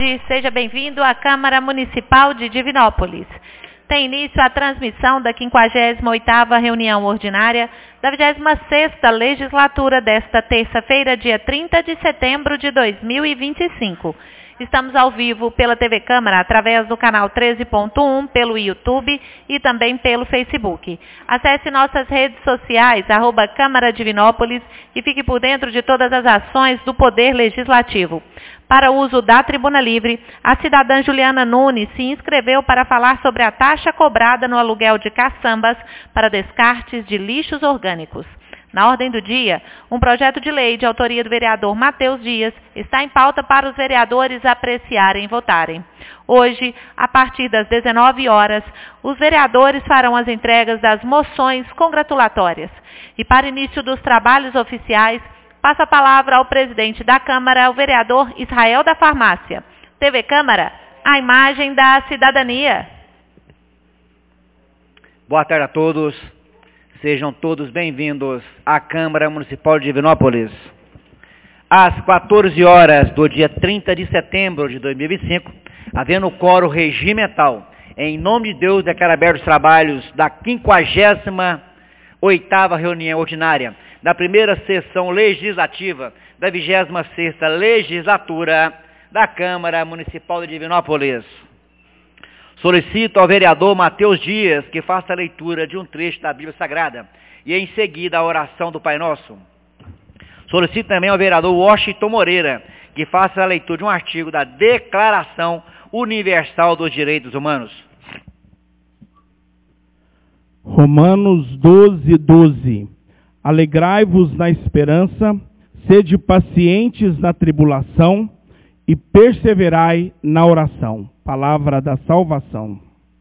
Seja bem-vindo à Câmara Municipal de Divinópolis. Tem início a transmissão da 58ª reunião ordinária da 26ª legislatura desta terça-feira, dia 30 de setembro de 2025. Estamos ao vivo pela TV Câmara, através do canal 13.1, pelo YouTube e também pelo Facebook. Acesse nossas redes sociais, @Câmara Divinópolis, e fique por dentro de todas as ações do Poder Legislativo. Para uso da Tribuna Livre, a cidadã Juliana Nunes se inscreveu para falar sobre a taxa cobrada no aluguel de caçambas para descartes de lixos orgânicos. Na ordem do dia, um projeto de lei de autoria do vereador Matheus Dias está em pauta para os vereadores apreciarem e votarem. Hoje, a partir das 19 horas, os vereadores farão as entregas das moções congratulatórias. E para início dos trabalhos oficiais, passo a palavra ao presidente da Câmara, o vereador Israel da Farmácia. TV Câmara, a imagem da cidadania. Boa tarde a todos. Sejam todos bem-vindos à Câmara Municipal de Divinópolis. Às 14 horas do dia 30 de setembro de 2025, havendo quórum regimental, em nome de Deus, declaro abertos os trabalhos da 58ª reunião ordinária da primeira sessão legislativa da 26ª legislatura da Câmara Municipal de Divinópolis. Solicito ao vereador Matheus Dias que faça a leitura de um trecho da Bíblia Sagrada e em seguida a oração do Pai Nosso. Solicito também ao vereador Washington Moreira que faça a leitura de um artigo da Declaração Universal dos Direitos Humanos. Romanos 12:12. Alegrai-vos na esperança, sede pacientes na tribulação e perseverai na oração. Palavra da salvação.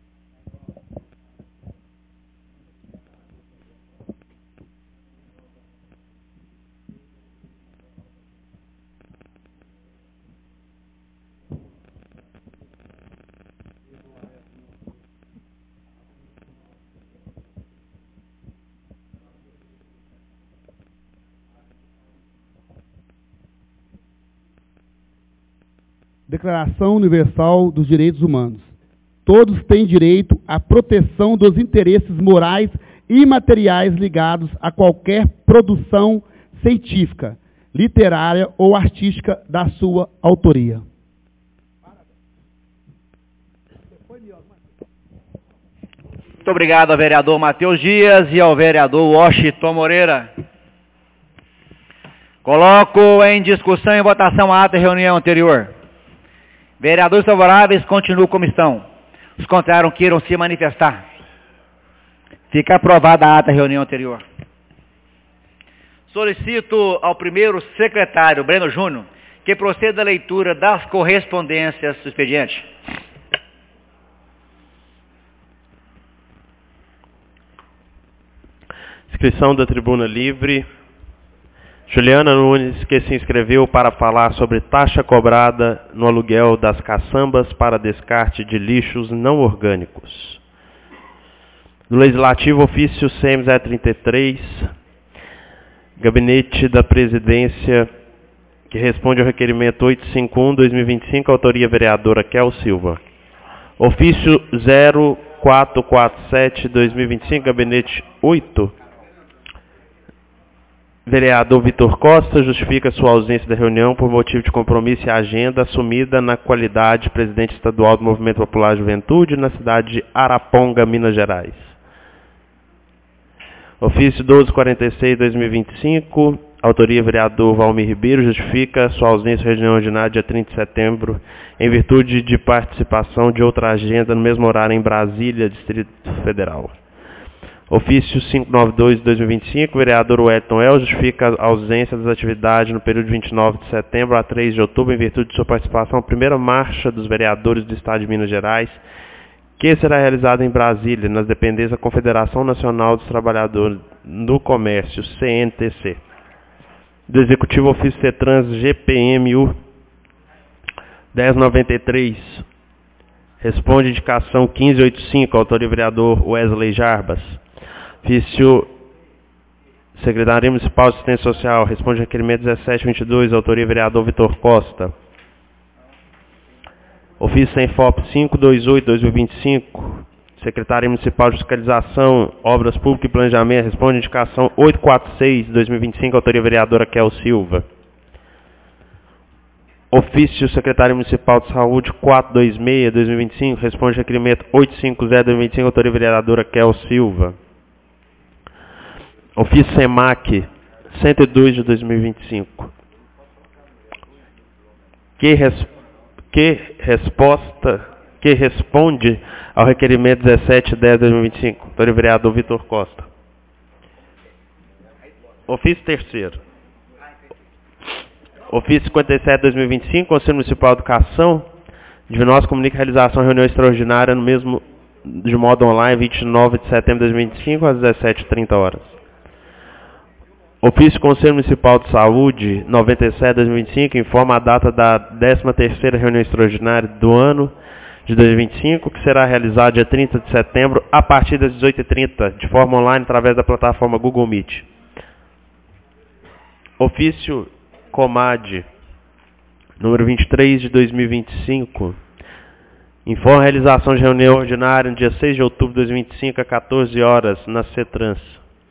Declaração Universal dos Direitos Humanos. Todos têm direito à proteção dos interesses morais e materiais ligados a qualquer produção científica, literária ou artística da sua autoria. Muito obrigado ao vereador Matheus Dias e ao vereador Washington Moreira. Coloco em discussão e votação a ata da reunião anterior. Vereadores favoráveis, continuam como estão. Os contrários queiram se manifestar. Fica aprovada a ata da reunião anterior. Solicito ao primeiro secretário, Breno Júnior, que proceda à leitura das correspondências do expediente. Inscrição da Tribuna Livre. Juliana Nunes, que se inscreveu para falar sobre taxa cobrada no aluguel das caçambas para descarte de lixos não orgânicos. Do Legislativo, ofício CM 033, Gabinete da Presidência, que responde ao requerimento 851/2025, autoria vereadora Kel Silva. Ofício 0447/2025, Gabinete 8, vereador Vitor Costa, justifica sua ausência da reunião por motivo de compromisso e agenda assumida na qualidade de presidente estadual do Movimento Popular Juventude na cidade de Araponga, Minas Gerais. Ofício 1246/2025, autoria vereador Valmir Ribeiro, justifica sua ausência na reunião ordinária dia 30 de setembro em virtude de participação de outra agenda no mesmo horário em Brasília, Distrito Federal. Ofício 592/2025, vereador Wellington El, justifica a ausência das atividades no período de 29 de setembro a 3 de outubro, em virtude de sua participação na primeira marcha dos vereadores do Estado de Minas Gerais, que será realizada em Brasília, nas dependências da Confederação Nacional dos Trabalhadores do Comércio, CNTC. Do Executivo, ofício CETRANS GPMU 1093, responde indicação 1585, autoria vereador Wesley Jarbas. Ofício Secretaria Municipal de Assistência Social, responde requerimento 1722, autoria vereador Vitor Costa. Ofício SENFOP 528/2025, Secretaria Municipal de Fiscalização, Obras Públicas e Planejamento, responde indicação 846/2025, autoria vereadora Kel Silva. Ofício Secretário Municipal de Saúde 426/2025, responde requerimento 850/2025, autoria vereadora Kel Silva. Ofício SEMAC 102/2025, que responde ao requerimento 1710/2025, autoria vereador Vitor Costa. Ofício terceiro. Ofício 57/2025, Conselho Municipal de Educação, Divinópolis comunica a realização de reunião extraordinária no mesmo, de modo online, 29 de setembro de 2025, às 17h30. Ofício Conselho Municipal de Saúde, 97/2025, informa a data da 13ª reunião extraordinária do ano de 2025, que será realizada dia 30 de setembro, a partir das 18h30, de forma online, através da plataforma Google Meet. Ofício Comad, número 23 de 2025, informa a realização de reunião ordinária no dia 6 de outubro de 2025, às 14h, na CETRANS.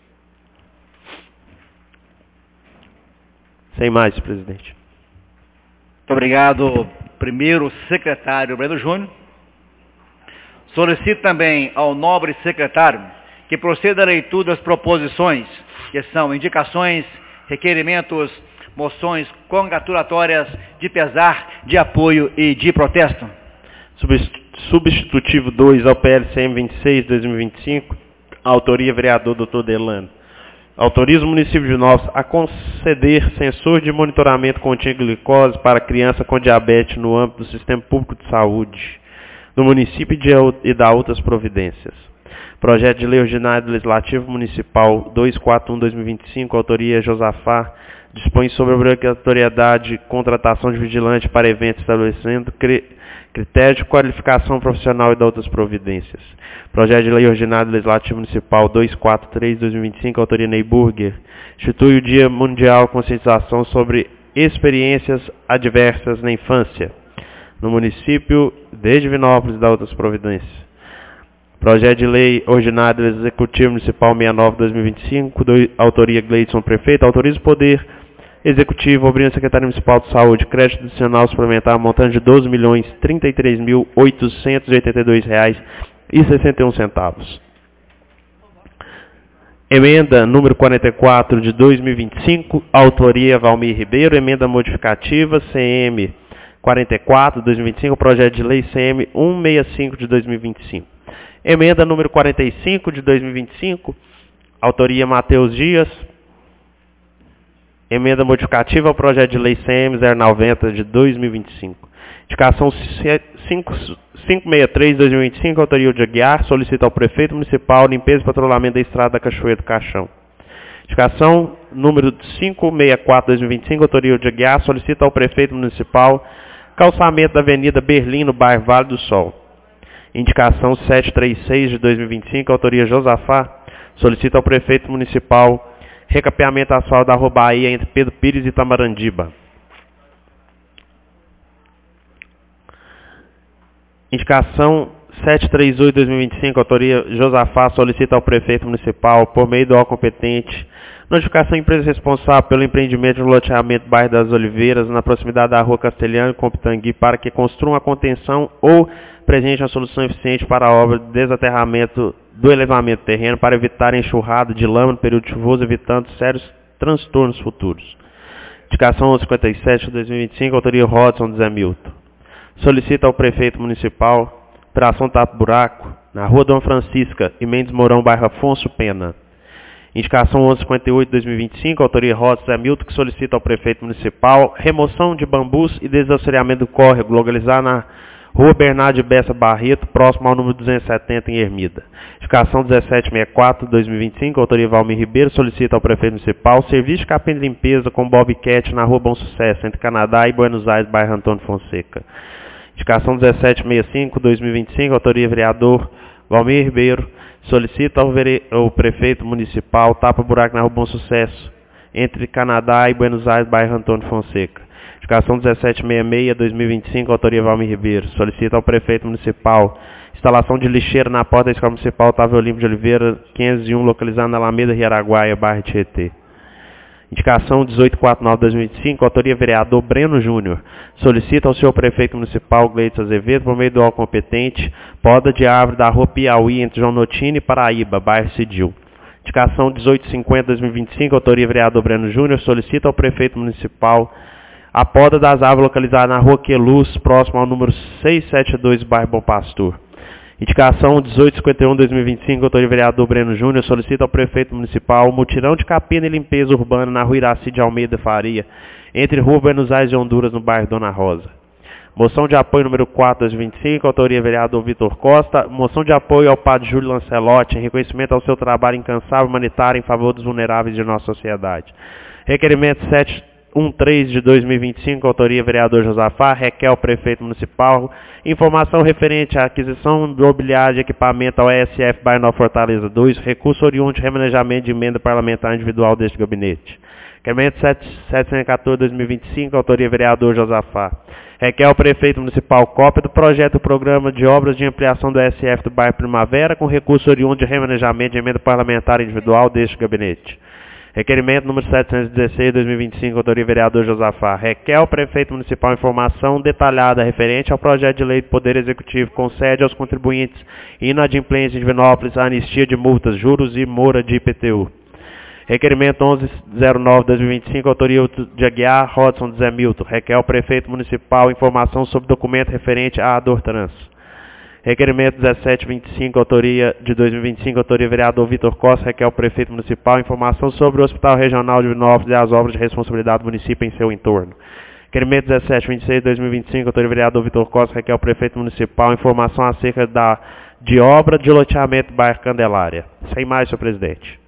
Sem mais, presidente. Muito obrigado, primeiro secretário Breno Júnior. Solicito também ao nobre secretário que proceda à leitura das proposições, que são indicações, requerimentos, moções congratulatórias de pesar, de apoio e de protesto. Substitutivo 2 ao PLCM 26/2025, autoria vereador Dr. Delano. Autoriza o município de Divinópolis a conceder sensor de monitoramento contínuo de glicose para criança com diabetes no âmbito do Sistema Público de Saúde do município e da outras providências. Projeto de Lei Ordinário Legislativo Municipal 241/2025, autoria Josafá, dispõe sobre a obrigatoriedade de contratação de vigilante para eventos estabelecendo critério de qualificação profissional e da outras providências. Projeto de Lei Ordinário Legislativo Municipal 243/2025, autoria Ney Burger, institui o Dia Mundial de Conscientização sobre experiências adversas na infância, no município de Divinópolis e da outras providências. Projeto de Lei Ordinário Executivo Municipal 69/2025, autoria Gleidson Prefeito, autoriza o Poder Executivo, obriga a Secretaria Municipal de Saúde, crédito adicional suplementar, montante de R$ 12.033.882,61. Emenda número 44 de 2025, autoria Valmir Ribeiro, emenda modificativa CM 44 de 2025, projeto de lei CM 165 de 2025. Emenda número 45 de 2025, autoria Matheus Dias. Emenda modificativa ao projeto de lei CM 090 de 2025. Indicação 563 de 2025, autoria de Aguiar, solicita ao prefeito municipal limpeza e patrulhamento da estrada da Cachoeira do Caixão. Indicação número 564 de 2025, autoria de Aguiar, solicita ao prefeito municipal calçamento da Avenida Berlim, no bairro Vale do Sol. Indicação 736 de 2025, autoria Josafá, solicita ao prefeito municipal recapeamento asfalto da Rua Bahia entre Pedro Pires e Tamarandiba. Indicação 738 de 2025, autoria Josafá, solicita ao prefeito municipal, por meio do órgão competente, notificação à empresa responsável pelo empreendimento de loteamento do bairro das Oliveiras, na proximidade da Rua Castelhano e Compitangui, para que construam a contenção ou presente uma solução eficiente para a obra de desaterramento do elevamento do terreno, para evitar enxurrada de lama no período chuvoso, evitando sérios transtornos futuros. Indicação 57 de 2025, autoria Rodson de Zé Milton. Solicita ao prefeito municipal operação tapa-buraco na Rua Dona Francisca e Mendes Mourão, bairro Afonso Pena. Indicação 1158 de 2025, autoria Rodson de Zé Milton, que solicita ao prefeito municipal remoção de bambus e desassoreamento do córrego, localizado na Rua Bernardo de Bessa Barreto, próximo ao número 270, em Ermida. Indicação 1764 de 2025, autoria Valmir Ribeiro, solicita ao prefeito municipal serviço de capim de limpeza com Bobcat na Rua Bom Sucesso, entre Canadá e Buenos Aires, bairro Antônio Fonseca. Indicação 1765 de 2025, autoria vereador Valmir Ribeiro, solicita ao prefeito municipal tapa-buraco na Rua Bom Sucesso, entre Canadá e Buenos Aires, bairro Antônio Fonseca. Indicação 1766-2025, autoria Valmir Ribeiro. Solicita ao prefeito municipal instalação de lixeira na porta da Escola Municipal Otávio Olímpio de Oliveira, 501, localizada na Alameda Riaraguaia, bairro Tietê. Indicação 1849-2025, autoria vereador Breno Júnior. Solicita ao senhor prefeito municipal Gleitson Azevedo, por meio do órgão competente, poda de árvore da rua Piauí, entre João Notini e Paraíba, bairro Cidil. Indicação 1850-2025, autoria vereador Breno Júnior. Solicita ao prefeito municipal a poda das árvores localizadas na rua Queluz, próximo ao número 672, bairro Bom Pastor. Indicação 1851-2025, autoria vereador Breno Júnior. Solicita ao prefeito municipal mutirão de capina e limpeza urbana na rua Iraci de Almeida Faria, entre rua Buenos Aires e Honduras, no bairro Dona Rosa. Moção de apoio número 4-2025, autoria vereador Vitor Costa. Moção de apoio ao padre Júlio Lancelotti, em reconhecimento ao seu trabalho incansável humanitário em favor dos vulneráveis de nossa sociedade. Requerimento 713 de 2025, autoria vereador Josafá. Requer ao prefeito municipal informação referente à aquisição imobiliária de equipamento ao ESF bairro Nova Fortaleza 2, recurso oriundo de remanejamento de emenda parlamentar individual deste gabinete. Requerimento 714-2025, autoria vereador Josafá. Requer ao prefeito municipal cópia do projeto do programa de obras de ampliação do ESF do bairro Primavera, com recurso oriundo de remanejamento de emenda parlamentar individual deste gabinete. Requerimento número 716-2025, autoria vereador Josafá. Requer ao prefeito municipal informação detalhada referente ao projeto de lei do Poder Executivo, concede aos contribuintes inadimplentes de Divinópolis a anistia de multas, juros e mora de IPTU. Requerimento 1109-2025, autoria de Aguiar, Rodson, Zé Milton. Requer ao prefeito municipal informação sobre documento referente à Adortrans. Requerimento 1725, autoria de 2025, autoria vereador Vitor Costa. Requer ao prefeito municipal informação sobre o Hospital Regional de Divinópolis e as obras de responsabilidade do município em seu entorno. Requerimento 1726, 2025, autoria vereador Vitor Costa. Requer ao prefeito municipal informação acerca de obra de loteamento do bairro Candelária. Sem mais, senhor presidente.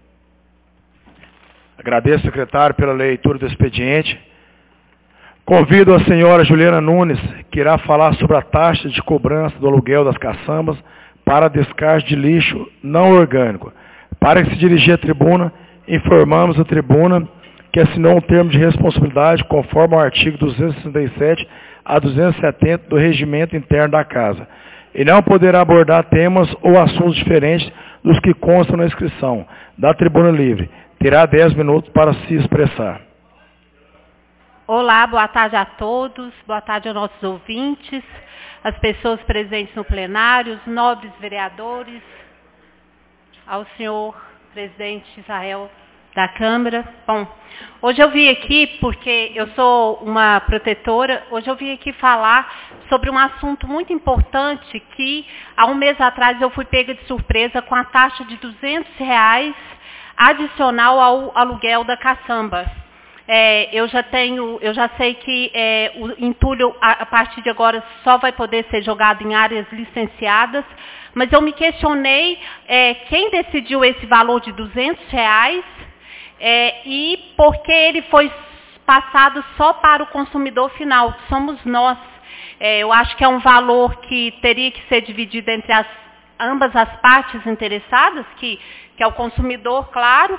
Agradeço, secretário, pela leitura do expediente. Convido a senhora Juliana Nunes, que irá falar sobre a taxa de cobrança do aluguel das caçambas para descarte de lixo não orgânico. Para se dirigir à tribuna, informamos a tribuna que assinou um termo de responsabilidade conforme ao artigo 267 a 270 do Regimento Interno da Casa, e não poderá abordar temas ou assuntos diferentes dos que constam na inscrição da tribuna livre. Terá 10 minutos para se expressar. Olá, boa tarde a todos, boa tarde aos nossos ouvintes, as pessoas presentes no plenário, os nobres vereadores, ao senhor presidente Israel da Câmara. Bom, hoje eu vim aqui porque eu sou uma protetora, hoje eu vim aqui falar sobre um assunto muito importante que há um mês atrás eu fui pega de surpresa com a taxa de R$200 adicional ao aluguel da caçamba. Eu já sei que o entulho, a partir de agora, só vai poder ser jogado em áreas licenciadas, mas eu me questionei quem decidiu esse valor de R$200 e por que ele foi passado só para o consumidor final, que somos nós. Eu acho que é um valor que teria que ser dividido entre ambas as partes interessadas, que é o consumidor, claro,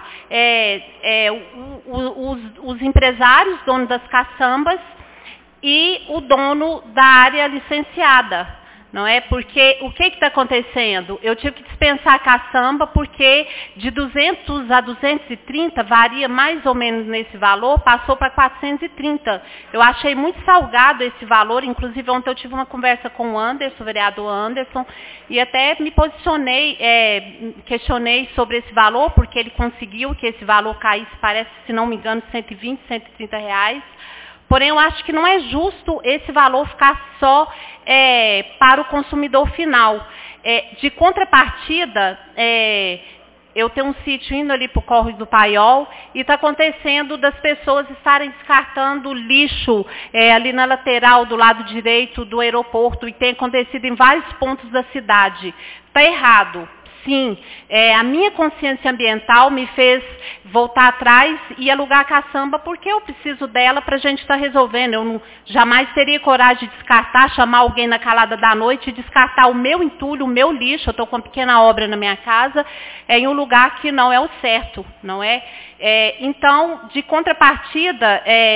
os empresários, donos das caçambas, e o dono da área licenciada. Não é? Porque o que está acontecendo? Eu tive que dispensar a caçamba porque de 200 a 230 varia mais ou menos nesse valor, passou para 430. Eu achei muito salgado esse valor, inclusive ontem eu tive uma conversa com o Anderson, o vereador Anderson, e até me posicionei, questionei sobre esse valor, porque ele conseguiu que esse valor caísse, parece, se não me engano, R$120, R$130. Porém, eu acho que não é justo esse valor ficar só para o consumidor final. De contrapartida, eu tenho um sítio indo ali para o Córrego do Paiol e está acontecendo das pessoas estarem descartando lixo ali na lateral do lado direito do aeroporto, e tem acontecido em vários pontos da cidade. Está errado. Sim, a minha consciência ambiental me fez voltar atrás e alugar a caçamba porque eu preciso dela para a gente estar resolvendo. Eu jamais teria coragem de descartar, chamar alguém na calada da noite e descartar o meu entulho, o meu lixo. Eu estou com uma pequena obra na minha casa, em um lugar que não é o certo, não é? Então, de contrapartida,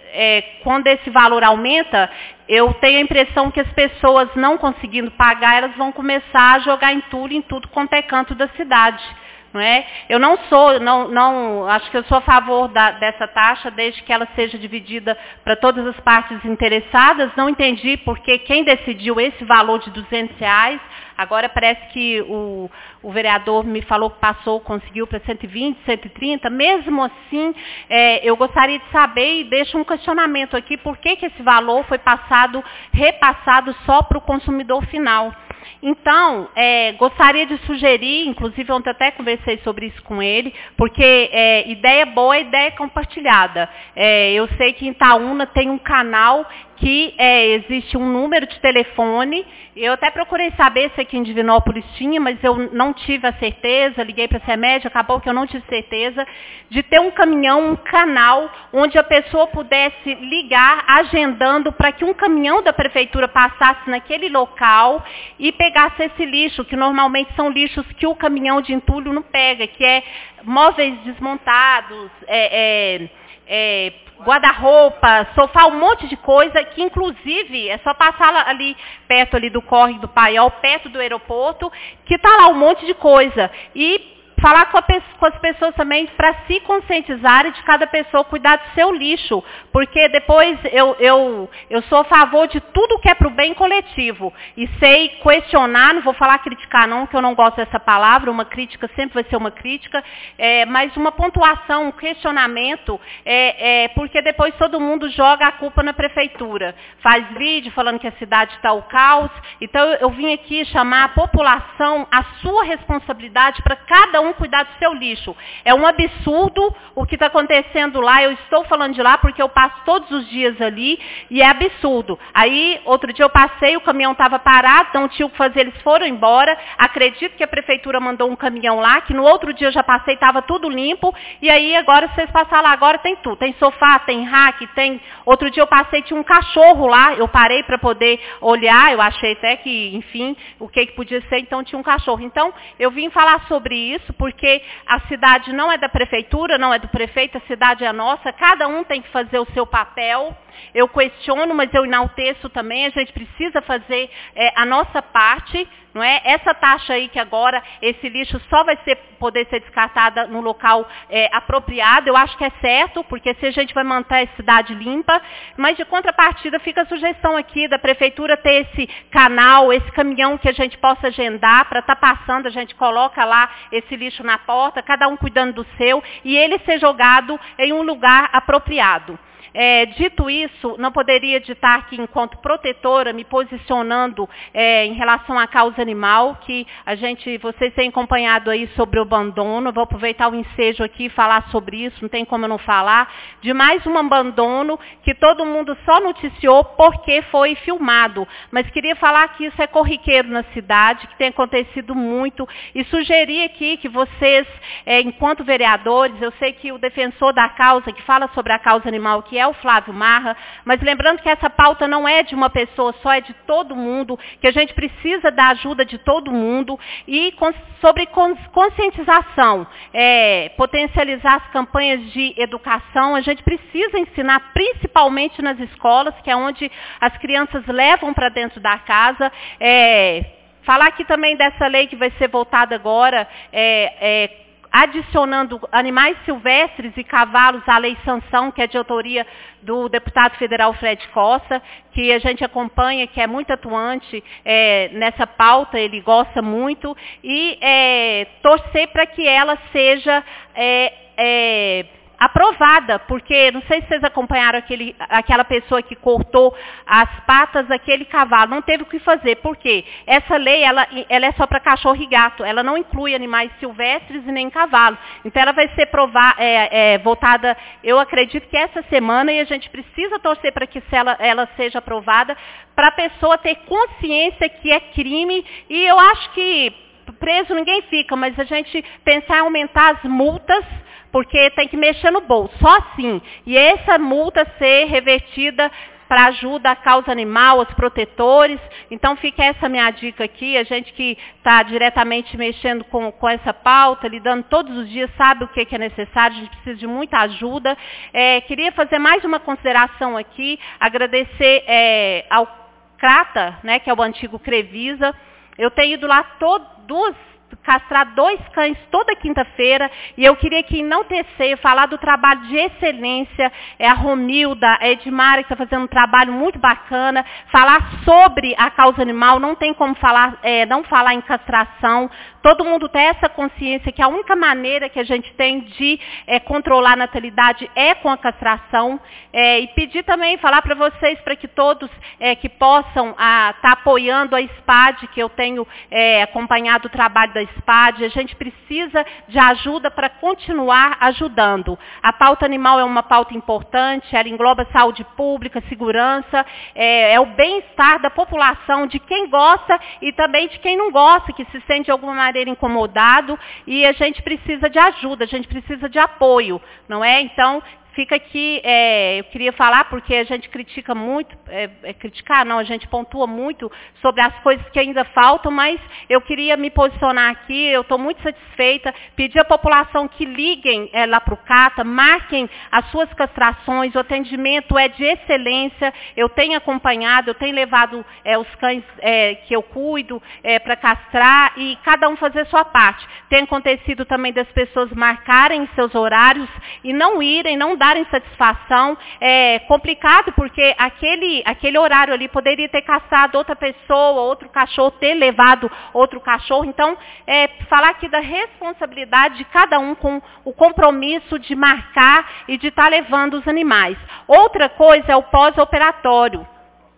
quando esse valor aumenta, eu tenho a impressão que as pessoas não conseguindo pagar, elas vão começar a jogar entulho em tudo quanto é canto da cidade. Não é? Eu não acho que eu sou a favor dessa taxa, desde que ela seja dividida para todas as partes interessadas. Não entendi porque quem decidiu esse valor de R$200, agora parece que o vereador me falou que conseguiu para 120, 130. Mesmo assim, eu gostaria de saber, e deixo um questionamento aqui, por que esse valor foi repassado só para o consumidor final. Então, gostaria de sugerir, inclusive ontem até conversei sobre isso com ele, porque ideia boa é ideia compartilhada. Eu sei que em Itaúna tem um canal que existe um número de telefone. Eu até procurei saber se aqui em Divinópolis tinha, mas eu não tive a certeza, liguei para a CEMED, acabou que eu não tive certeza, de ter um caminhão, um canal, onde a pessoa pudesse ligar, agendando para que um caminhão da prefeitura passasse naquele local e pegasse esse lixo, que normalmente são lixos que o caminhão de entulho não pega, que é móveis desmontados, guarda-roupa, sofá, um monte de coisa, que inclusive é só passar ali perto ali do córrego do Paiol, perto do aeroporto, que está lá um monte de coisa. E falar com as pessoas também para se conscientizarem de cada pessoa cuidar do seu lixo, porque depois eu sou a favor de tudo que é para o bem coletivo e sei questionar, não vou falar criticar não, que eu não gosto dessa palavra, uma crítica sempre vai ser uma crítica, mas uma pontuação, um questionamento, porque depois todo mundo joga a culpa na prefeitura, faz vídeo falando que a cidade está o caos. Então eu vim aqui chamar a população, a sua responsabilidade para cada um cuidar do seu lixo. É um absurdo o que está acontecendo lá. Eu estou falando de lá porque eu passo todos os dias ali e é absurdo. Aí, outro dia eu passei, o caminhão estava parado, não tinha o que fazer, eles foram embora. Acredito que a prefeitura mandou um caminhão lá, que no outro dia eu já passei, estava tudo limpo. E aí, agora, se vocês passarem lá, agora tem tudo. Tem sofá, tem rack, tem... Outro dia eu passei, tinha um cachorro lá, eu parei para poder olhar, eu achei até que, enfim, o que podia ser, então tinha um cachorro. Então, eu vim falar sobre isso, porque a cidade não é da prefeitura, não é do prefeito, a cidade é nossa, cada um tem que fazer o seu papel. Eu questiono, mas eu enalteço também, a gente precisa fazer a nossa parte, não é? Essa taxa aí que agora, esse lixo só vai poder ser descartada no local apropriado, eu acho que é certo, porque se a gente vai manter a cidade limpa, mas de contrapartida fica a sugestão aqui da prefeitura ter esse canal, esse caminhão que a gente possa agendar para estar passando, a gente coloca lá esse lixo na porta, cada um cuidando do seu, e ele ser jogado em um lugar apropriado. Dito isso, não poderia estar aqui enquanto protetora, me posicionando em relação à causa animal, que vocês têm acompanhado aí sobre o abandono. Vou aproveitar o ensejo aqui e falar sobre isso, não tem como eu não falar, de mais um abandono que todo mundo só noticiou porque foi filmado. Mas queria falar que isso é corriqueiro na cidade, que tem acontecido muito, e sugerir aqui que vocês, enquanto vereadores, eu sei que o defensor da causa, que fala sobre a causa animal, que é o Flávio Marra, mas lembrando que essa pauta não é de uma pessoa só, é de todo mundo, que a gente precisa da ajuda de todo mundo, e sobre conscientização, potencializar as campanhas de educação, a gente precisa ensinar principalmente nas escolas, que é onde as crianças levam para dentro da casa, falar aqui também dessa lei que vai ser votada agora, adicionando animais silvestres e cavalos à lei sanção, que é de autoria do deputado federal Fred Costa, que a gente acompanha, que é muito atuante nessa pauta, ele gosta muito, e torcer para que ela seja aprovada, porque não sei se vocês acompanharam aquela pessoa que cortou as patas daquele cavalo, não teve o que fazer, por quê? Essa lei ela é só para cachorro e gato, ela não inclui animais silvestres e nem cavalo, então ela vai ser votada, eu acredito que essa semana, e a gente precisa torcer para que ela seja aprovada, para a pessoa ter consciência que é crime, e eu acho que preso ninguém fica, mas a gente pensar em aumentar as multas, porque tem que mexer no bolso, só assim. E essa multa ser revertida para ajuda à causa animal, aos protetores. Então fica essa minha dica aqui, a gente que está diretamente mexendo com essa pauta, lidando todos os dias, sabe o que é necessário, a gente precisa de muita ajuda. Queria fazer mais uma consideração aqui, agradecer ao CRATA, né, que é o antigo Crevisa. Eu tenho ido lá castrar 2 cães toda quinta-feira, e eu queria que enaltecer, falar do trabalho de excelência, a Romilda, a Edmara, que está fazendo um trabalho muito bacana, falar sobre a causa animal, não tem como falar, não falar em castração. Todo mundo tem essa consciência que a única maneira que a gente tem de controlar a natalidade é com a castração. E pedir também, falar para vocês, para que todos que possam estar apoiando a SPAD, que eu tenho acompanhado o trabalho da SPAD, a gente precisa de ajuda para continuar ajudando. A pauta animal é uma pauta importante, ela engloba saúde pública, segurança, é o bem-estar da população, de quem gosta e também de quem não gosta, que se sente de alguma maneira incomodado, e a gente precisa de ajuda, a gente precisa de apoio, não é? Então, fica aqui, eu queria falar, porque a gente critica muito, criticar não, a gente pontua muito sobre as coisas que ainda faltam, mas eu queria me posicionar aqui, eu estou muito satisfeita, pedir à população que liguem lá para o CATA, marquem as suas castrações, o atendimento é de excelência, eu tenho acompanhado, eu tenho levado os cães que eu cuido para castrar, e cada um fazer a sua parte. Tem acontecido também das pessoas marcarem seus horários e não irem, não darem satisfação. É complicado porque aquele horário ali poderia ter castrado outra pessoa, outro cachorro, ter levado outro cachorro. Então, falar aqui da responsabilidade de cada um com o compromisso de marcar e de estar levando os animais. Outra coisa é o pós-operatório.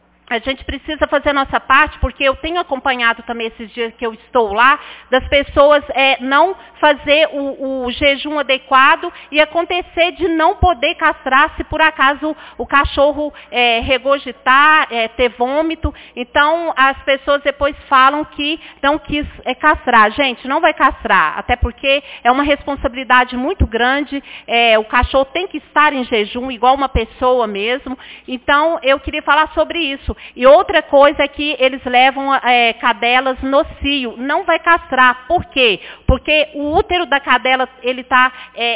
A gente precisa fazer a nossa parte, porque eu tenho acompanhado também esses dias que eu estou lá, das pessoas não fazer o jejum adequado e acontecer de não poder castrar se por acaso o cachorro regurgitar, ter vômito. Então, as pessoas depois falam que não quis castrar. Gente, não vai castrar, até porque é uma responsabilidade muito grande. O cachorro tem que estar em jejum, igual uma pessoa mesmo. Então, eu queria falar sobre isso. E outra coisa é que eles levam cadelas no cio. Não vai castrar. Por quê? Porque o útero da cadela ele está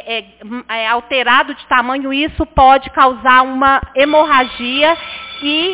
alterado de tamanho, e isso pode causar uma hemorragia e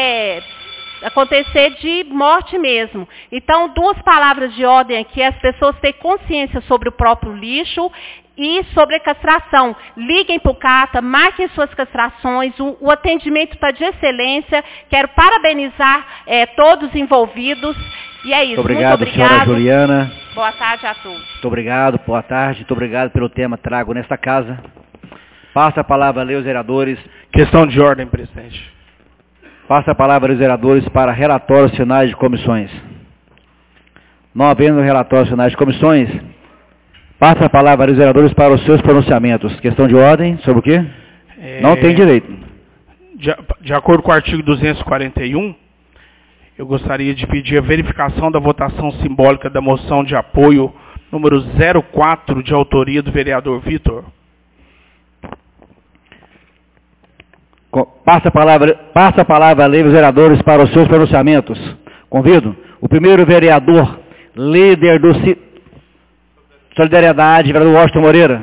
acontecer de morte mesmo. Então, 2 palavras de ordem aqui: as pessoas terem consciência sobre o próprio lixo e sobre a castração. Liguem para o CATA, marquem suas castrações, o atendimento está de excelência. Quero parabenizar todos os envolvidos. E é isso. Muito obrigado, senhora Juliana. Boa tarde a todos. Muito obrigado, boa tarde. Muito obrigado pelo tema trago nesta casa. Passa a palavra a ler os vereadores. Questão de ordem, presidente. Passa a palavra aos vereadores para relatórios finais de comissões. Não havendo relatórios finais de comissões, passa a palavra aos vereadores para os seus pronunciamentos. Questão de ordem, sobre o quê? Não tem direito. De acordo com o artigo 241, eu gostaria de pedir a verificação da votação simbólica da moção de apoio número 04, de autoria do vereador Vitor. Passa a palavra a ler os vereadores para os seus pronunciamentos. Convido o primeiro vereador, líder do Solidariedade, vereador Washington Moreira.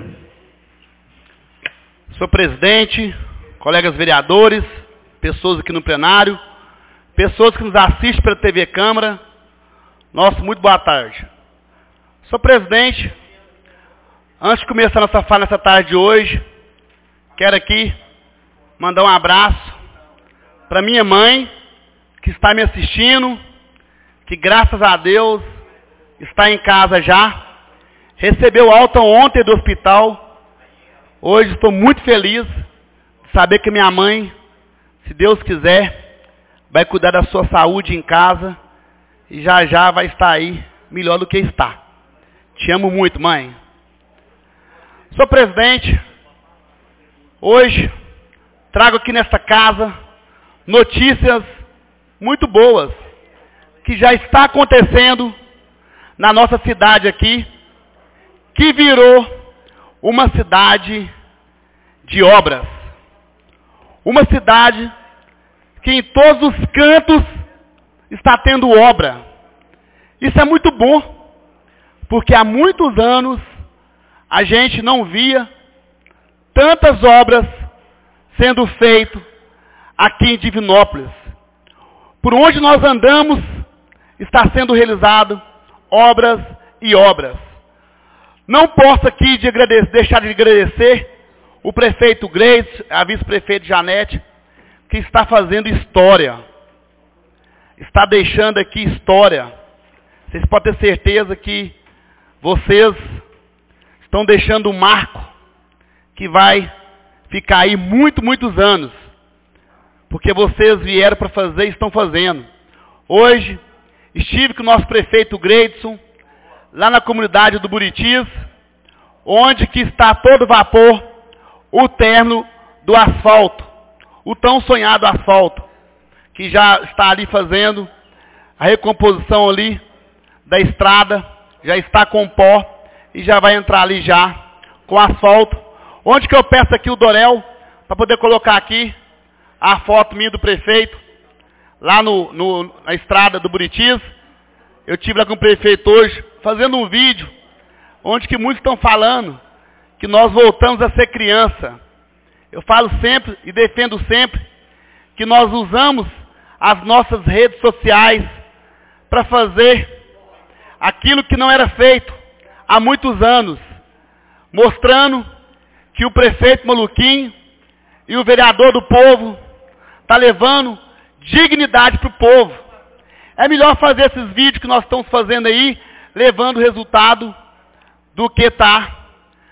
Senhor presidente, colegas vereadores, pessoas aqui no plenário, pessoas que nos assistem pela TV Câmara, nossa, muito boa tarde. Senhor presidente, antes de começar nossa fala nessa tarde de hoje, quero aqui mandar um abraço para minha mãe, que está me assistindo, que graças a Deus está em casa já, recebeu alta ontem do hospital. Hoje estou muito feliz de saber que minha mãe, se Deus quiser, vai cuidar da sua saúde em casa e já já vai estar aí melhor do que está. Te amo muito, mãe. Senhor presidente, hoje trago aqui nesta casa notícias muito boas que já está acontecendo na nossa cidade aqui, que virou uma cidade de obras. Uma cidade que em todos os cantos está tendo obra. Isso é muito bom, porque há muitos anos a gente não via tantas obras sendo feitas aqui em Divinópolis. Por onde nós andamos, está sendo realizado obras e obras. Não posso aqui deixar de agradecer o prefeito Gleides, a vice-prefeita Janete, que está fazendo história. Está deixando aqui história. Vocês podem ter certeza que vocês estão deixando um marco que vai ficar aí muitos anos. Porque vocês vieram para fazer e estão fazendo. Hoje, estive com o nosso prefeito Gleidson, lá na comunidade do Buritis, onde que está a todo vapor o término do asfalto, o tão sonhado asfalto, que já está ali fazendo a recomposição ali da estrada, já está com pó e já vai entrar ali já com asfalto. Onde que eu peço aqui o Dorel, para poder colocar aqui a foto minha do prefeito, lá na estrada do Buritis. Eu estive lá com o prefeito hoje, fazendo um vídeo, onde que muitos estão falando que nós voltamos a ser criança. Eu falo sempre e defendo sempre que nós usamos as nossas redes sociais para fazer aquilo que não era feito há muitos anos, mostrando que o prefeito Maluquinho e o vereador do povo está levando dignidade para o povo. É melhor fazer esses vídeos que nós estamos fazendo aí, levando resultado, do que estar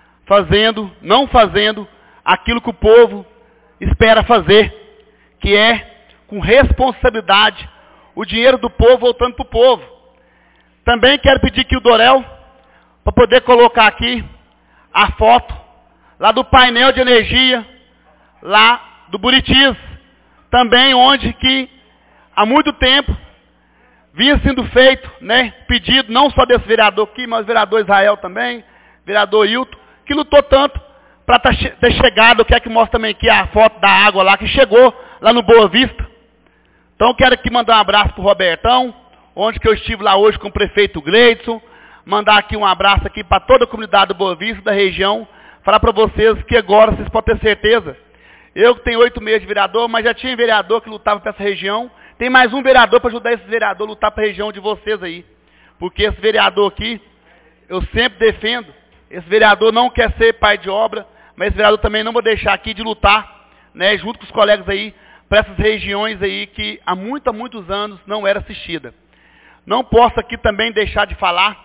não fazendo aquilo que o povo espera fazer, que é, com responsabilidade, o dinheiro do povo voltando para o povo. Também quero pedir aqui o Dorel, para poder colocar aqui a foto, lá do painel de energia, lá do Buritis, também onde que, há muito tempo, vinha sendo feito, pedido, não só desse vereador aqui, mas o vereador Israel também, vereador Hilton, que lutou tanto para ter chegado, que mostra também aqui a foto da água lá, que chegou lá no Boa Vista. Então quero aqui mandar um abraço para o Robertão, onde que eu estive lá hoje com o prefeito Gleidson, mandar aqui um abraço aqui para toda a comunidade do Boa Vista, da região, falar para vocês que agora vocês podem ter certeza, eu que tenho 8 meses de vereador, mas já tinha vereador que lutava para essa região, tem mais um vereador para ajudar esse vereador a lutar para a região de vocês aí. Porque esse vereador aqui, eu sempre defendo, esse vereador não quer ser pai de obra, mas esse vereador também não vou deixar aqui de lutar, junto com os colegas aí, para essas regiões aí que há muitos anos não era assistida. Não posso aqui também deixar de falar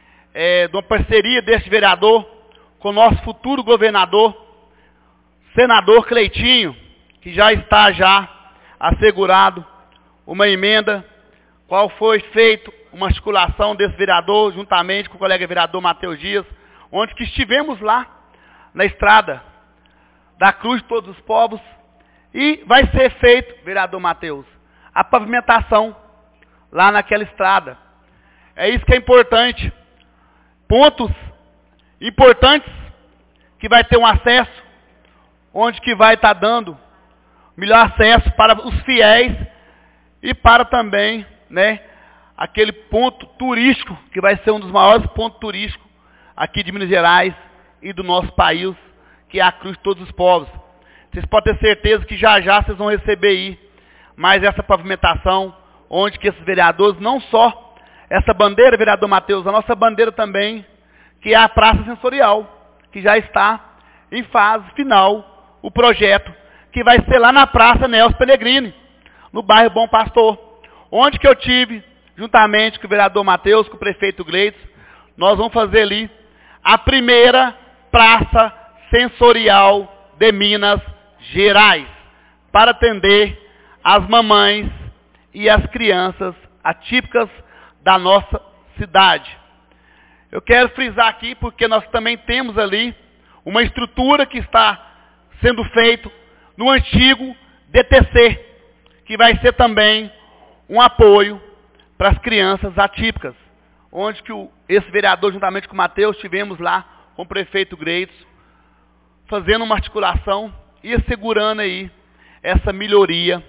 de uma parceria desse vereador com o nosso futuro governador, senador Cleitinho, que já está assegurado uma emenda, qual foi feito uma articulação desse vereador, juntamente com o colega vereador Matheus Dias, onde que estivemos lá, na estrada da Cruz de Todos os Povos, e vai ser feito, vereador Matheus, a pavimentação lá naquela estrada. É isso que é importante. Pontos importantes que vai ter um acesso, onde que vai estar dando melhor acesso para os fiéis e para também, aquele ponto turístico, que vai ser um dos maiores pontos turísticos aqui de Minas Gerais e do nosso país, que é a Cruz de Todos os Povos. Vocês podem ter certeza que já vocês vão receber aí mais essa pavimentação, onde que esses vereadores, não só essa bandeira, vereador Matheus, a nossa bandeira também, que é a Praça Sensorial, que já está em fase final, o projeto, que vai ser lá na Praça Nelson Pellegrini, no bairro Bom Pastor, onde que eu tive, juntamente com o vereador Matheus, com o prefeito Gleides, nós vamos fazer ali a primeira Praça Sensorial de Minas Gerais, para atender as mamães e as crianças atípicas da nossa cidade. Eu quero frisar aqui, porque nós também temos ali uma estrutura que está sendo feita no antigo DTC, que vai ser também um apoio para as crianças atípicas, onde que esse vereador, juntamente com o Matheus, estivemos lá com o prefeito Gleides, fazendo uma articulação e assegurando aí essa melhoria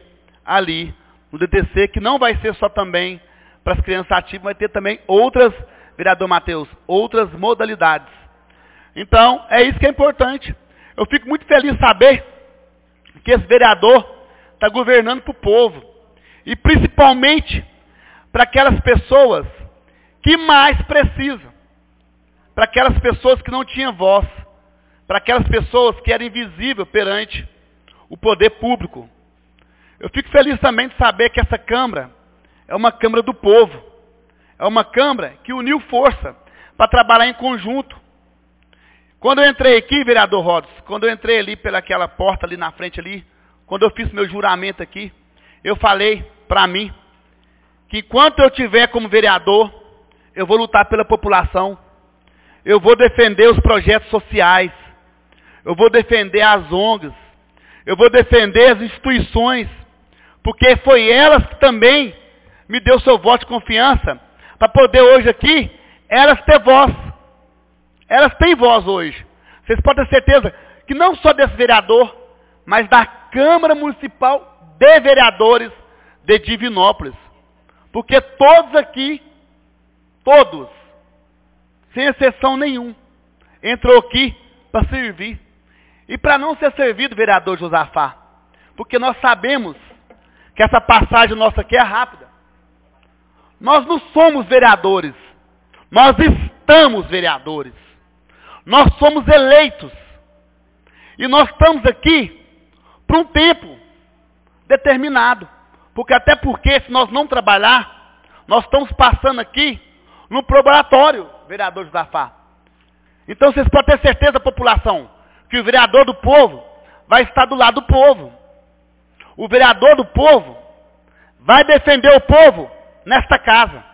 ali no DTC, que não vai ser só também para as crianças ativas, vai ter também outras, vereador Matheus, outras modalidades. Então, é isso que é importante. Eu fico muito feliz de saber que esse vereador está governando para o povo. E principalmente para aquelas pessoas que mais precisam. Para aquelas pessoas que não tinham voz. Para aquelas pessoas que eram invisíveis perante o poder público. Eu fico feliz também de saber que essa Câmara é uma Câmara do povo. É uma Câmara que uniu força para trabalhar em conjunto. Quando eu entrei aqui, vereador Rodos, quando eu entrei ali pelaquela porta ali na frente ali, quando eu fiz meu juramento aqui, eu falei para mim que enquanto eu tiver como vereador, eu vou lutar pela população, eu vou defender os projetos sociais, eu vou defender as ONGs, eu vou defender as instituições, porque foi elas que também me deu seu voto de confiança, para poder hoje aqui, elas ter voz. Elas têm voz hoje. Vocês podem ter certeza que não só desse vereador, mas da Câmara Municipal de Vereadores de Divinópolis. Porque todos aqui, todos, sem exceção nenhum, entrou aqui para servir. E para não ser servido, vereador Josafá, porque nós sabemos que essa passagem nossa aqui é rápida. Nós não somos vereadores, nós estamos vereadores. Nós somos eleitos. E nós estamos aqui por um tempo determinado. Até porque se nós não trabalhar, nós estamos passando aqui no probatório, vereador Josafá. Então vocês podem ter certeza, população, que o vereador do povo vai estar do lado do povo. O vereador do povo vai defender o povo nesta casa.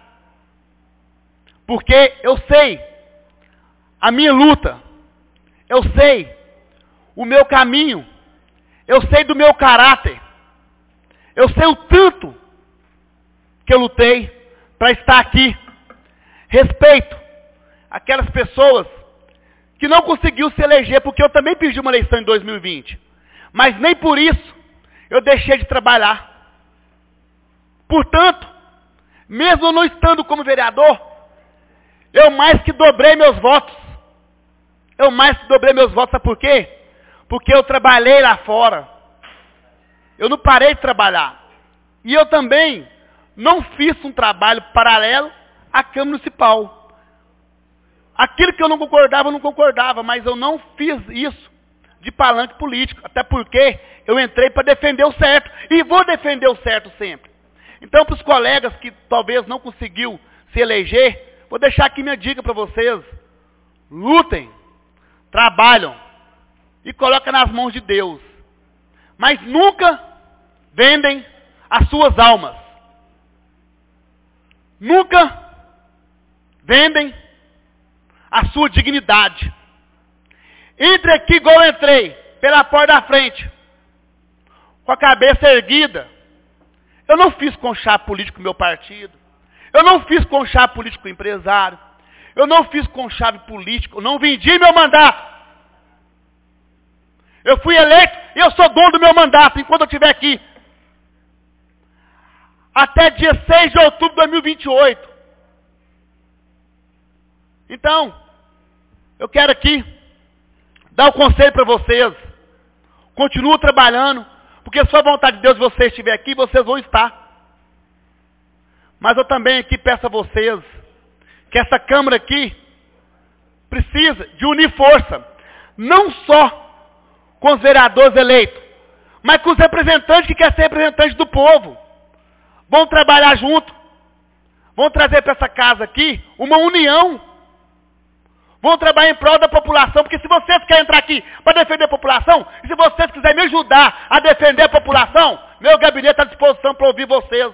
Porque eu sei a minha luta, eu sei o meu caminho, eu sei do meu caráter, eu sei o tanto que eu lutei para estar aqui. Respeito aquelas pessoas que não conseguiu se eleger, porque eu também pedi uma eleição em 2020, mas nem por isso eu deixei de trabalhar. Portanto, mesmo eu não estando como vereador, eu mais que dobrei meus votos. Eu mais que dobrei meus votos, sabe por quê? Porque eu trabalhei lá fora. Eu não parei de trabalhar. E eu também não fiz um trabalho paralelo à Câmara Municipal. Aquilo que eu não concordava, mas eu não fiz isso de palanque político. Até porque eu entrei para defender o certo. E vou defender o certo sempre. Então, para os colegas que talvez não conseguiu se eleger, vou deixar aqui minha dica para vocês. Lutem. Trabalham e colocam nas mãos de Deus. Mas nunca vendem as suas almas. Nunca vendem a sua dignidade. Entre aqui igual eu entrei, pela porta da frente, com a cabeça erguida. Eu não fiz conchá político com meu partido. Eu não fiz conchá político com empresário. Eu não fiz conchave político, eu não vendi meu mandato. Eu fui eleito e eu sou dono do meu mandato enquanto eu estiver aqui. Até dia 6 de outubro de 2028. Então, eu quero aqui dar um conselho para vocês. Continuem trabalhando, porque se for a vontade de Deus vocês estiver aqui, vocês vão estar. Mas eu também aqui peço a vocês que essa Câmara aqui precisa de unir força, não só com os vereadores eleitos, mas com os representantes que querem ser representantes do povo. Vão trabalhar junto, vão trazer para essa casa aqui uma união, vão trabalhar em prol da população, porque se vocês querem entrar aqui para defender a população, e se vocês quiserem me ajudar a defender a população, meu gabinete está à disposição para ouvir vocês.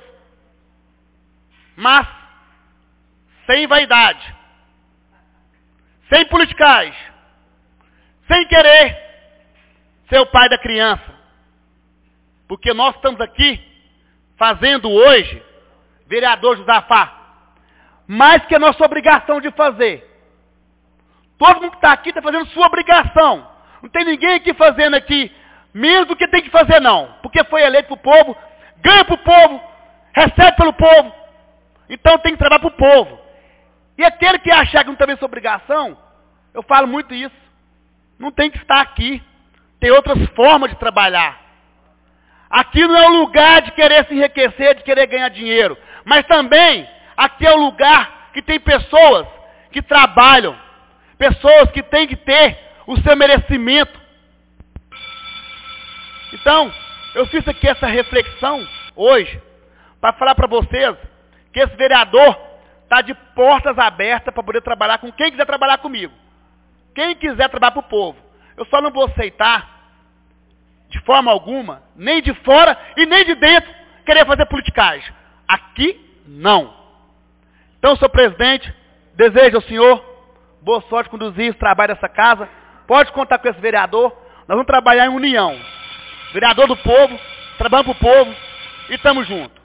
Mas sem vaidade, sem politicagem, sem querer ser o pai da criança. Porque nós estamos aqui fazendo hoje, vereador Josafá, mais que a nossa obrigação de fazer. Todo mundo que está aqui está fazendo sua obrigação. Não tem ninguém aqui fazendo aqui menos do que tem que fazer não. Porque foi eleito para o povo, ganha para o povo, recebe pelo povo. Então tem que trabalhar para o povo. E aquele que achar que não tem essa obrigação, eu falo muito isso, não tem que estar aqui. Tem outras formas de trabalhar. Aqui não é o lugar de querer se enriquecer, de querer ganhar dinheiro. Mas também, aqui é o lugar que tem pessoas que trabalham. Pessoas que têm que ter o seu merecimento. Então, eu fiz aqui essa reflexão hoje, para falar para vocês que esse vereador está de portas abertas para poder trabalhar com quem quiser trabalhar comigo. Quem quiser trabalhar para o povo. Eu só não vou aceitar, de forma alguma, nem de fora e nem de dentro, querer fazer politicagem. Aqui, não. Então, senhor presidente, desejo ao senhor boa sorte conduzir esse trabalho dessa casa. Pode contar com esse vereador. Nós vamos trabalhar em união. Vereador do povo, trabalhando para o povo e estamos juntos.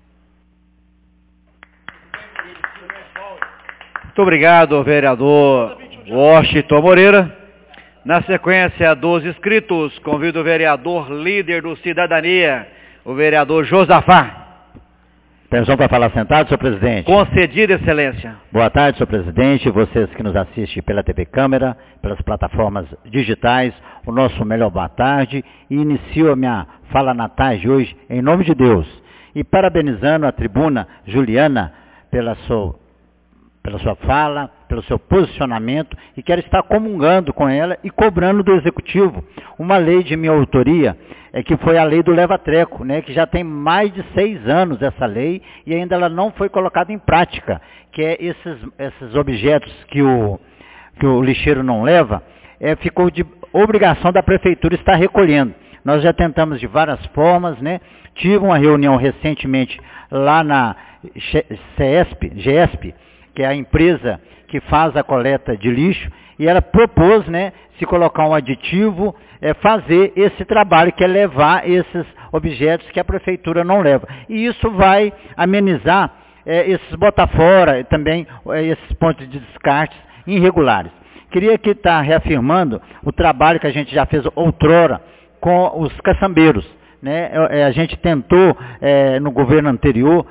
Muito obrigado, vereador Washington Moreira. Na sequência dos inscritos, convido o vereador líder do Cidadania, o vereador Josafá. Permissão para falar sentado, senhor presidente. Concedida, excelência. Boa tarde, senhor presidente, vocês que nos assistem pela TV Câmara, pelas plataformas digitais, o nosso melhor boa tarde. E inicio a minha fala na tarde hoje em nome de Deus. E parabenizando a tribuna Juliana pela sua fala, pelo seu posicionamento, e quero estar comungando com ela e cobrando do Executivo uma lei de minha autoria, que foi a lei do leva-treco, né, que já tem mais de 6 anos essa lei, e ainda ela não foi colocada em prática, que é esses objetos que o lixeiro não leva, ficou de obrigação da Prefeitura estar recolhendo. Nós já tentamos de várias formas, né, tive uma reunião recentemente lá na GESP, que é a empresa que faz a coleta de lixo, e ela propôs, né, se colocar um aditivo, fazer esse trabalho, que é levar esses objetos que a prefeitura não leva. E isso vai amenizar esses bota-fora e também esses pontos de descarte irregulares. Queria aqui estar reafirmando o trabalho que a gente já fez outrora com os caçambeiros, né? A gente tentou, no governo anterior,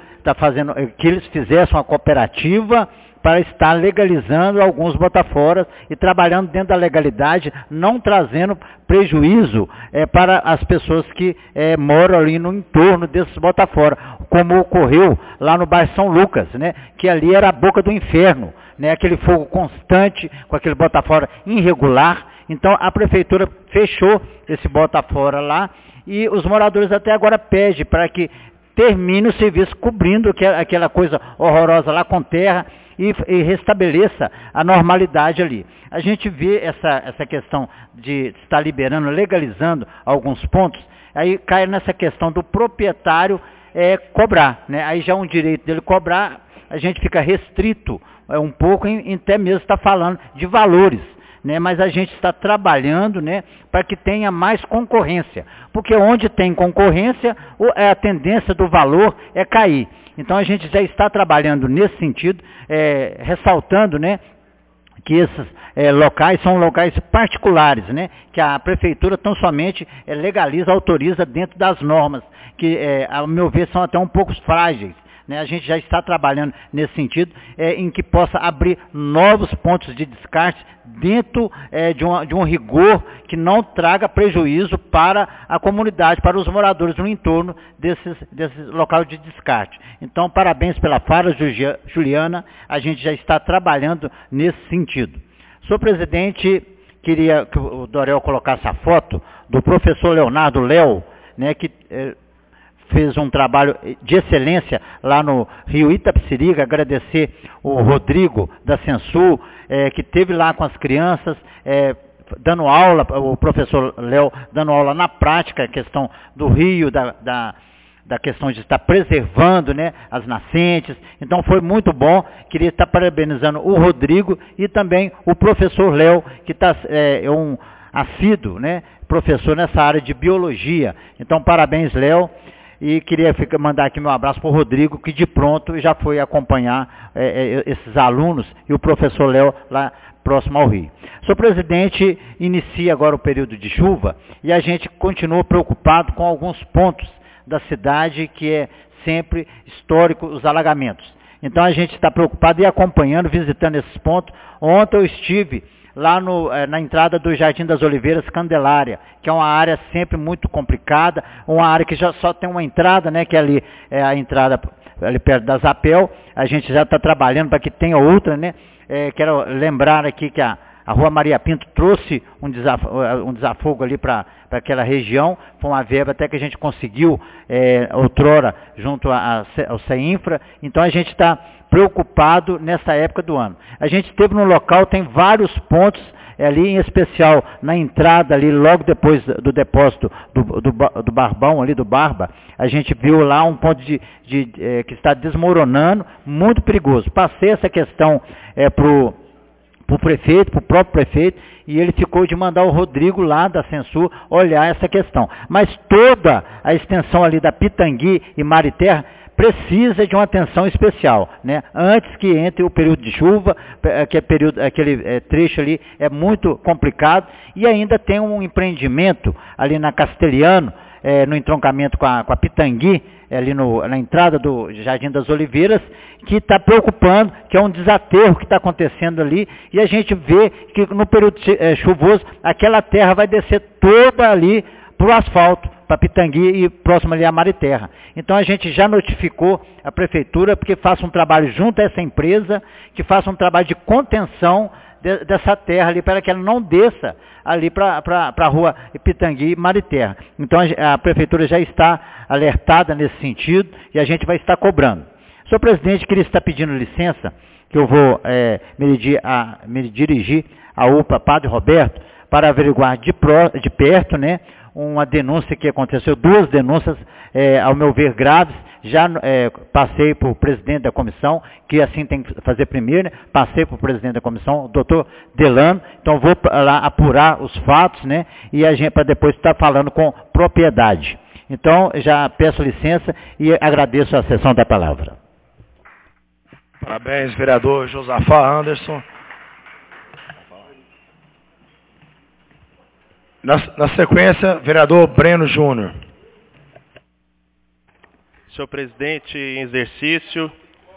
que eles fizessem uma cooperativa para estar legalizando alguns botaforas e trabalhando dentro da legalidade, não trazendo prejuízo para as pessoas que moram ali no entorno desses botafora, como ocorreu lá no bairro São Lucas, né? Que ali era a boca do inferno, né? Aquele fogo constante com aquele botafora irregular. Então a prefeitura fechou esse botafora lá e os moradores até agora pedem para que termine o serviço cobrindo aquela coisa horrorosa lá com terra e restabeleça a normalidade ali. A gente vê essa questão de estar liberando, legalizando alguns pontos, aí cai nessa questão do proprietário cobrar, né? Aí já é um direito dele cobrar, a gente fica restrito um pouco em até mesmo estar falando de valores, né? Mas a gente está trabalhando, né, para que tenha mais concorrência, porque onde tem concorrência, a tendência do valor é cair. Então a gente já está trabalhando nesse sentido, ressaltando, né, que esses locais são locais particulares, né, que a prefeitura tão somente legaliza, autoriza dentro das normas, que, ao meu ver, são até um pouco frágeis. A gente já está trabalhando nesse sentido, em que possa abrir novos pontos de descarte dentro de um rigor que não traga prejuízo para a comunidade, para os moradores no entorno desses locais de descarte. Então, parabéns pela fala, Juliana, a gente já está trabalhando nesse sentido. Senhor presidente, queria que o Dorel colocasse a foto do professor Leonardo Léo, né, que fez um trabalho de excelência lá no Rio Itapecerica, agradecer o Rodrigo da Censul, que esteve lá com as crianças, dando aula, o professor Léo dando aula na prática, a questão do rio, da questão de estar preservando, né, as nascentes. Então foi muito bom, queria estar parabenizando o Rodrigo e também o professor Léo, que é um assíduo, né, professor nessa área de biologia. Então parabéns, Léo. E queria mandar aqui meu abraço para o Rodrigo, que de pronto já foi acompanhar esses alunos e o professor Léo lá próximo ao Rio. Senhor presidente, inicia agora o período de chuva e a gente continua preocupado com alguns pontos da cidade, que é sempre histórico, os alagamentos. Então a gente está preocupado e acompanhando, visitando esses pontos. Ontem eu estive lá na entrada do Jardim das Oliveiras, Candelária, que é uma área sempre muito complicada, uma área que já só tem uma entrada, né, que ali é a entrada ali perto da Zapel. A gente já está trabalhando para que tenha outra, né? Quero lembrar aqui que a Rua Maria Pinto trouxe um desafogo ali para aquela região. Foi uma verba até que a gente conseguiu outrora junto ao CEINFRA. Então a gente está preocupado nessa época do ano. A gente esteve no local, tem vários pontos ali, em especial na entrada ali, logo depois do depósito do Barbão, ali do Barba. A gente viu lá um ponto que está desmoronando, muito perigoso. Passei essa questão para o prefeito, para o próprio prefeito, e ele ficou de mandar o Rodrigo lá da Censur olhar essa questão. Mas toda a extensão ali da Pitangui e Mariterra precisa de uma atenção especial, né? Antes que entre o período de chuva, aquele trecho ali é muito complicado, e ainda tem um empreendimento ali na Castelhano, no entroncamento com a Pitangui, ali na entrada do Jardim das Oliveiras, que está preocupando, que é um desaterro que está acontecendo ali, e a gente vê que no período chuvoso, aquela terra vai descer toda ali para o asfalto, para Pitangui e próximo ali a Mariterra. Então a gente já notificou a prefeitura porque faça um trabalho junto a essa empresa, que faça um trabalho de contenção dessa terra ali, para que ela não desça ali para a rua Pitangui e Mariterra. Então a prefeitura já está alertada nesse sentido e a gente vai estar cobrando. Senhor presidente, queria estar pedindo licença, que eu vou me dirigir à UPA Padre Roberto para averiguar de perto, né, uma denúncia que aconteceu, 2 denúncias, ao meu ver, graves. Já passei para o presidente da comissão, que assim tem que fazer primeiro, né? Passei para o presidente da comissão, o doutor Delano, então vou lá apurar os fatos, né? E a gente para depois estar falando com propriedade. Então, já peço licença e agradeço a sessão da palavra. Parabéns, vereador Josafá Anderson. Na sequência, vereador Breno Júnior. Senhor presidente em exercício,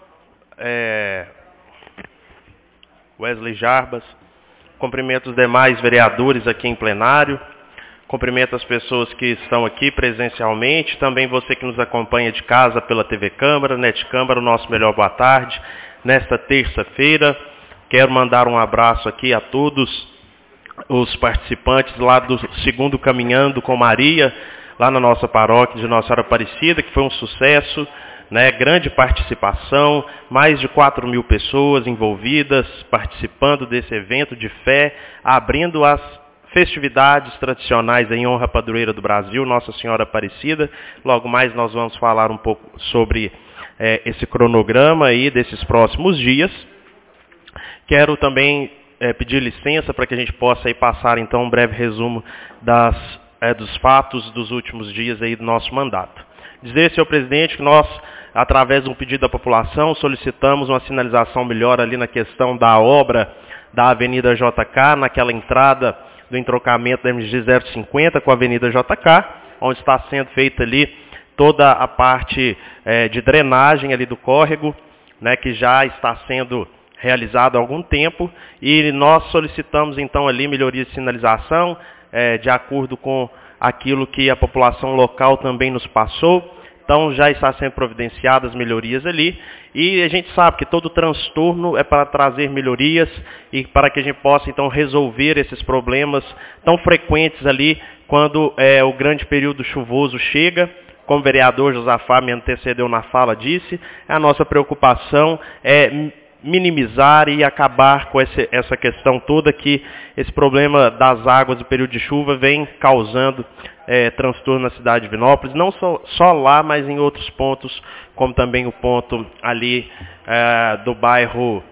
Wesley Jarbas, cumprimento os demais vereadores aqui em plenário, cumprimento as pessoas que estão aqui presencialmente, também você que nos acompanha de casa pela TV Câmara, Net Câmara, o nosso melhor boa tarde, nesta terça-feira. Quero mandar um abraço aqui a todos os participantes lá do 2º Caminhando com Maria, lá na nossa paróquia de Nossa Senhora Aparecida, que foi um sucesso, né? Grande participação, mais de 4.000 pessoas envolvidas, participando desse evento de fé, abrindo as festividades tradicionais em honra à padroeira do Brasil, Nossa Senhora Aparecida. Logo mais nós vamos falar um pouco sobre esse cronograma aí desses próximos dias. Quero também pedir licença para que a gente possa aí passar então um breve resumo dos fatos dos últimos dias aí do nosso mandato. Dizer, senhor presidente, que nós, através de um pedido da população, solicitamos uma sinalização melhor ali na questão da obra da Avenida JK, naquela entrada do entroncamento da MG 050 com a Avenida JK, onde está sendo feita ali toda a parte de drenagem ali do córrego, né, que já está sendo realizado há algum tempo, e nós solicitamos então ali melhoria de sinalização, de acordo com aquilo que a população local também nos passou. Então já está sendo providenciadas melhorias ali, e a gente sabe que todo transtorno é para trazer melhorias e para que a gente possa então resolver esses problemas tão frequentes ali quando o grande período chuvoso chega. Como o vereador Josafá me antecedeu na fala disse, a nossa preocupação é minimizar e acabar com essa questão toda que esse problema das águas do período de chuva vem causando transtorno na cidade de Divinópolis, não só lá, mas em outros pontos, como também o ponto ali do bairro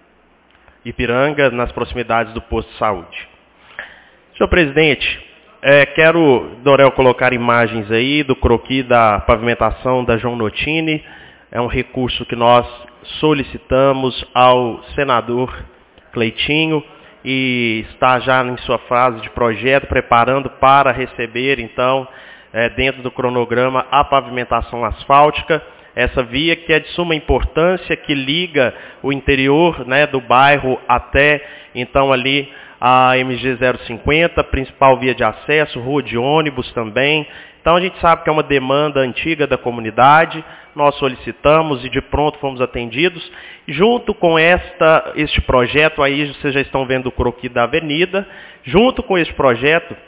Ipiranga, nas proximidades do posto de saúde. Senhor presidente, quero, Dorel, colocar imagens aí do croquis da pavimentação da João Notini. É um recurso que nós solicitamos ao senador Cleitinho e está já em sua fase de projeto, preparando para receber, então, dentro do cronograma a pavimentação asfáltica, essa via que é de suma importância, que liga o interior, né, do bairro até, então, ali a MG 050, principal via de acesso, rua de ônibus também. Então, a gente sabe que é uma demanda antiga da comunidade, nós solicitamos e de pronto fomos atendidos. Junto com este projeto, aí vocês já estão vendo o croquis da avenida, junto com este projeto,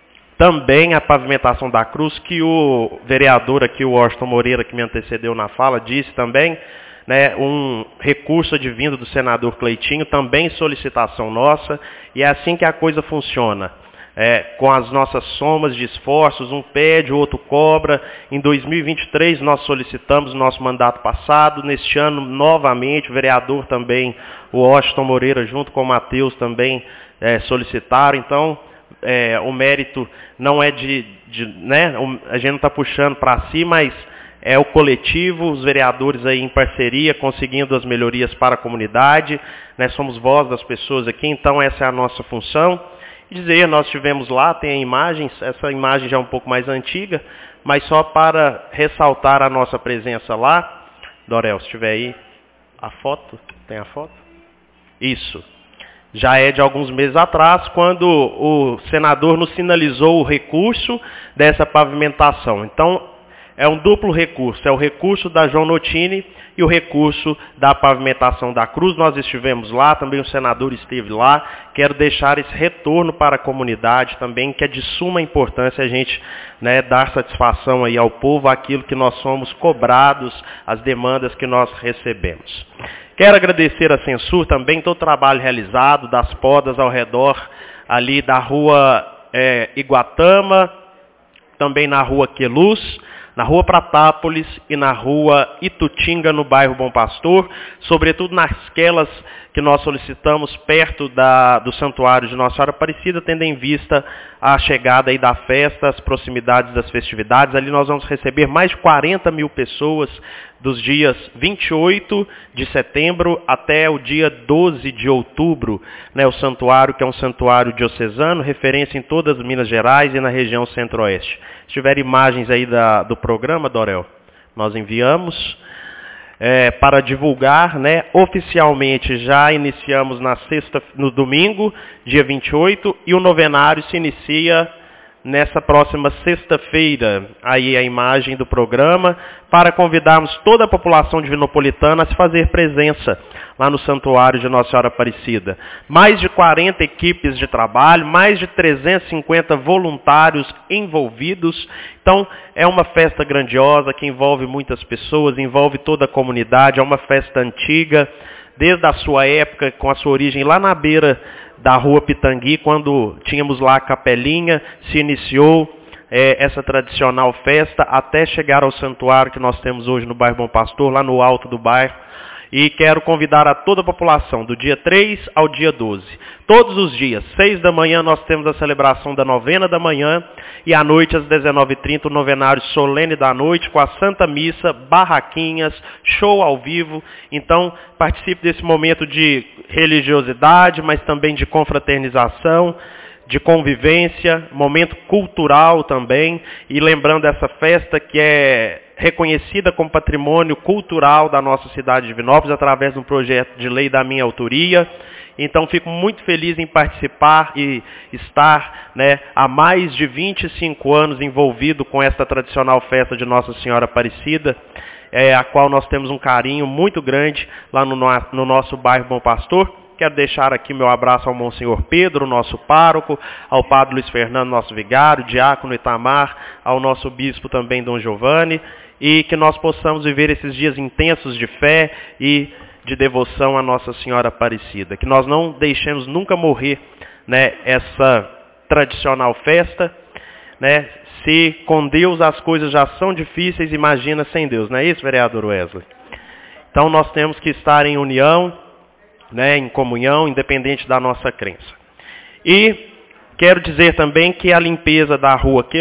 também a pavimentação da cruz, que o vereador aqui, o Washington Moreira, que me antecedeu na fala, disse também, né, um recurso advindo do senador Cleitinho, também solicitação nossa, e é assim que a coisa funciona. Com as nossas somas de esforços, um pede, o outro cobra. Em 2023 nós solicitamos no nosso mandato passado, neste ano novamente, o vereador também, o Washington Moreira, junto com o Matheus também solicitaram. Então, o mérito não é né, a gente não está puxando para si, mas é o coletivo, os vereadores aí em parceria, conseguindo as melhorias para a comunidade, né, somos voz das pessoas aqui, então essa é a nossa função. Dizer, nós tivemos lá, tem imagens, essa imagem já é um pouco mais antiga, mas só para ressaltar a nossa presença lá. Dorel, se tiver aí a foto, tem a foto? Isso. Já é de alguns meses atrás, quando o senador nos sinalizou o recurso dessa pavimentação. Então, é um duplo recurso, é o recurso da João Notini e o recurso da pavimentação da cruz. Nós estivemos lá, também o senador esteve lá. Quero deixar esse retorno para a comunidade também, que é de suma importância a gente, né, dar satisfação aí ao povo, aquilo que nós somos cobrados, as demandas que nós recebemos. Quero agradecer a Censur também, todo o trabalho realizado, das podas ao redor ali da rua Iguatama, também na rua Queluz, na rua Pratápolis e na rua Itutinga, no bairro Bom Pastor, sobretudo nasquelas que nós solicitamos perto do santuário de Nossa Senhora Aparecida, tendo em vista a chegada aí da festa, as proximidades das festividades. Ali nós vamos receber mais de 40 mil pessoas dos dias 28 de setembro até o dia 12 de outubro, né, o santuário, que é um santuário diocesano, referência em todas as Minas Gerais e na região centro-oeste. Se tiver imagens aí do programa, Dorel, nós enviamos para divulgar, né, oficialmente. Já iniciamos no domingo, dia 28, e o novenário se inicia nessa próxima sexta-feira. Aí a imagem do programa, para convidarmos toda a população divinopolitana a se fazer presença lá no Santuário de Nossa Senhora Aparecida. Mais de 40 equipes de trabalho, mais de 350 voluntários envolvidos. Então, é uma festa grandiosa que envolve muitas pessoas, envolve toda a comunidade. É uma festa antiga, desde a sua época, com a sua origem lá na beira da rua Pitangui, quando tínhamos lá a capelinha, se iniciou essa tradicional festa, até chegar ao santuário que nós temos hoje no bairro Bom Pastor, lá no alto do bairro. E quero convidar a toda a população, do dia 3 ao dia 12. Todos os dias, 6 da manhã, nós temos a celebração da novena da manhã, e à noite, às 19h30, o novenário solene da noite, com a Santa Missa, barraquinhas, show ao vivo. Então, participe desse momento de religiosidade, mas também de confraternização, de convivência, momento cultural também, e lembrando essa festa que é reconhecida como patrimônio cultural da nossa cidade de Divinópolis, através de um projeto de lei da minha autoria. Então, fico muito feliz em participar e estar, né, há mais de 25 anos envolvido com esta tradicional festa de Nossa Senhora Aparecida, a qual nós temos um carinho muito grande lá no nosso bairro Bom Pastor. Quero deixar aqui meu abraço ao Monsenhor Pedro, nosso pároco, ao Padre Luiz Fernando, nosso vigário, diácono Itamar, ao nosso bispo também, Dom Giovanni, e que nós possamos viver esses dias intensos de fé e de devoção a Nossa Senhora Aparecida. Que nós não deixemos nunca morrer, né, essa tradicional festa, né? Se com Deus as coisas já são difíceis, imagina sem Deus, não é isso, vereador Wesley? Então nós temos que estar em união, né, em comunhão, independente da nossa crença. E quero dizer também que a limpeza da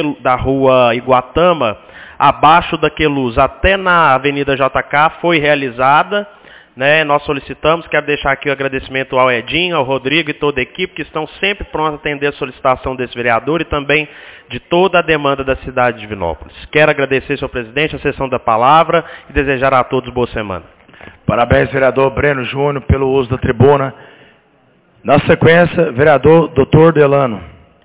rua Iguatama, abaixo da Queluz até na Avenida JK, foi realizada, né, nós solicitamos, quero deixar aqui o agradecimento ao Edinho, ao Rodrigo e toda a equipe que estão sempre prontos a atender a solicitação desse vereador e também de toda a demanda da cidade de Divinópolis. Quero agradecer, senhor presidente, a sessão da palavra e desejar a todos boa semana. Parabéns, vereador Breno Júnior, pelo uso da tribuna. Na sequência, vereador Dr. Delano.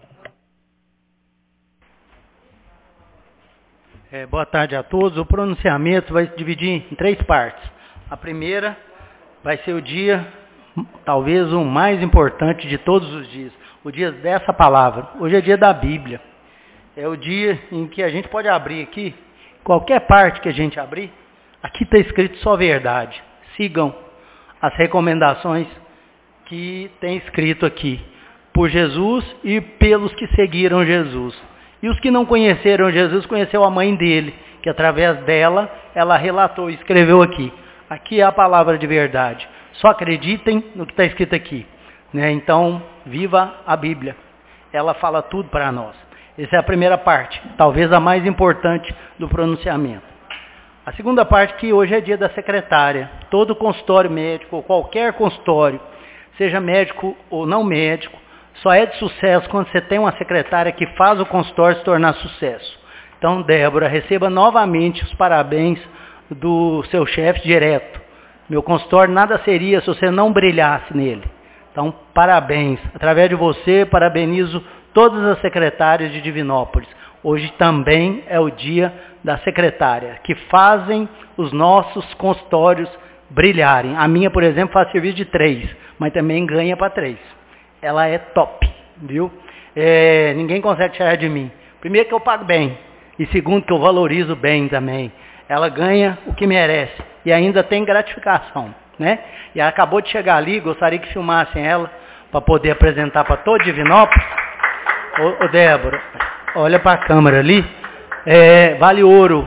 Boa tarde a todos. O pronunciamento vai se dividir em 3 partes. A primeira vai ser o dia, talvez o mais importante de todos os dias, o dia dessa palavra. Hoje é dia da Bíblia. É o dia em que a gente pode abrir aqui, qualquer parte que a gente abrir, aqui está escrito só verdade. Sigam as recomendações que tem escrito aqui, por Jesus e pelos que seguiram Jesus. E os que não conheceram Jesus, conheceu a mãe dele, que através dela, ela relatou e escreveu aqui. Aqui é a palavra de verdade. Só acreditem no que está escrito aqui. Né? Então, viva a Bíblia. Ela fala tudo para nós. Essa é a primeira parte, talvez a mais importante do pronunciamento. A segunda parte, que hoje é dia da secretária. Todo consultório médico, ou qualquer consultório, seja médico ou não médico, só é de sucesso quando você tem uma secretária que faz o consultório se tornar sucesso. Então, Débora, receba novamente os parabéns do seu chefe direto. Meu consultório nada seria se você não brilhasse nele. Então, parabéns. Através de você, parabenizo todas as secretárias de Divinópolis. Hoje também é o dia da secretária, que fazem os nossos consultórios brilharem. A minha, por exemplo, faz serviço de 3, mas também ganha para 3. Ela é top, viu? Ninguém consegue tirar de mim. Primeiro que eu pago bem, e segundo que eu valorizo bem também. Ela ganha o que merece, e ainda tem gratificação, né? E ela acabou de chegar ali, gostaria que filmassem ela, para poder apresentar para todo Divinópolis. Ô Débora, olha para a câmera ali, vale ouro,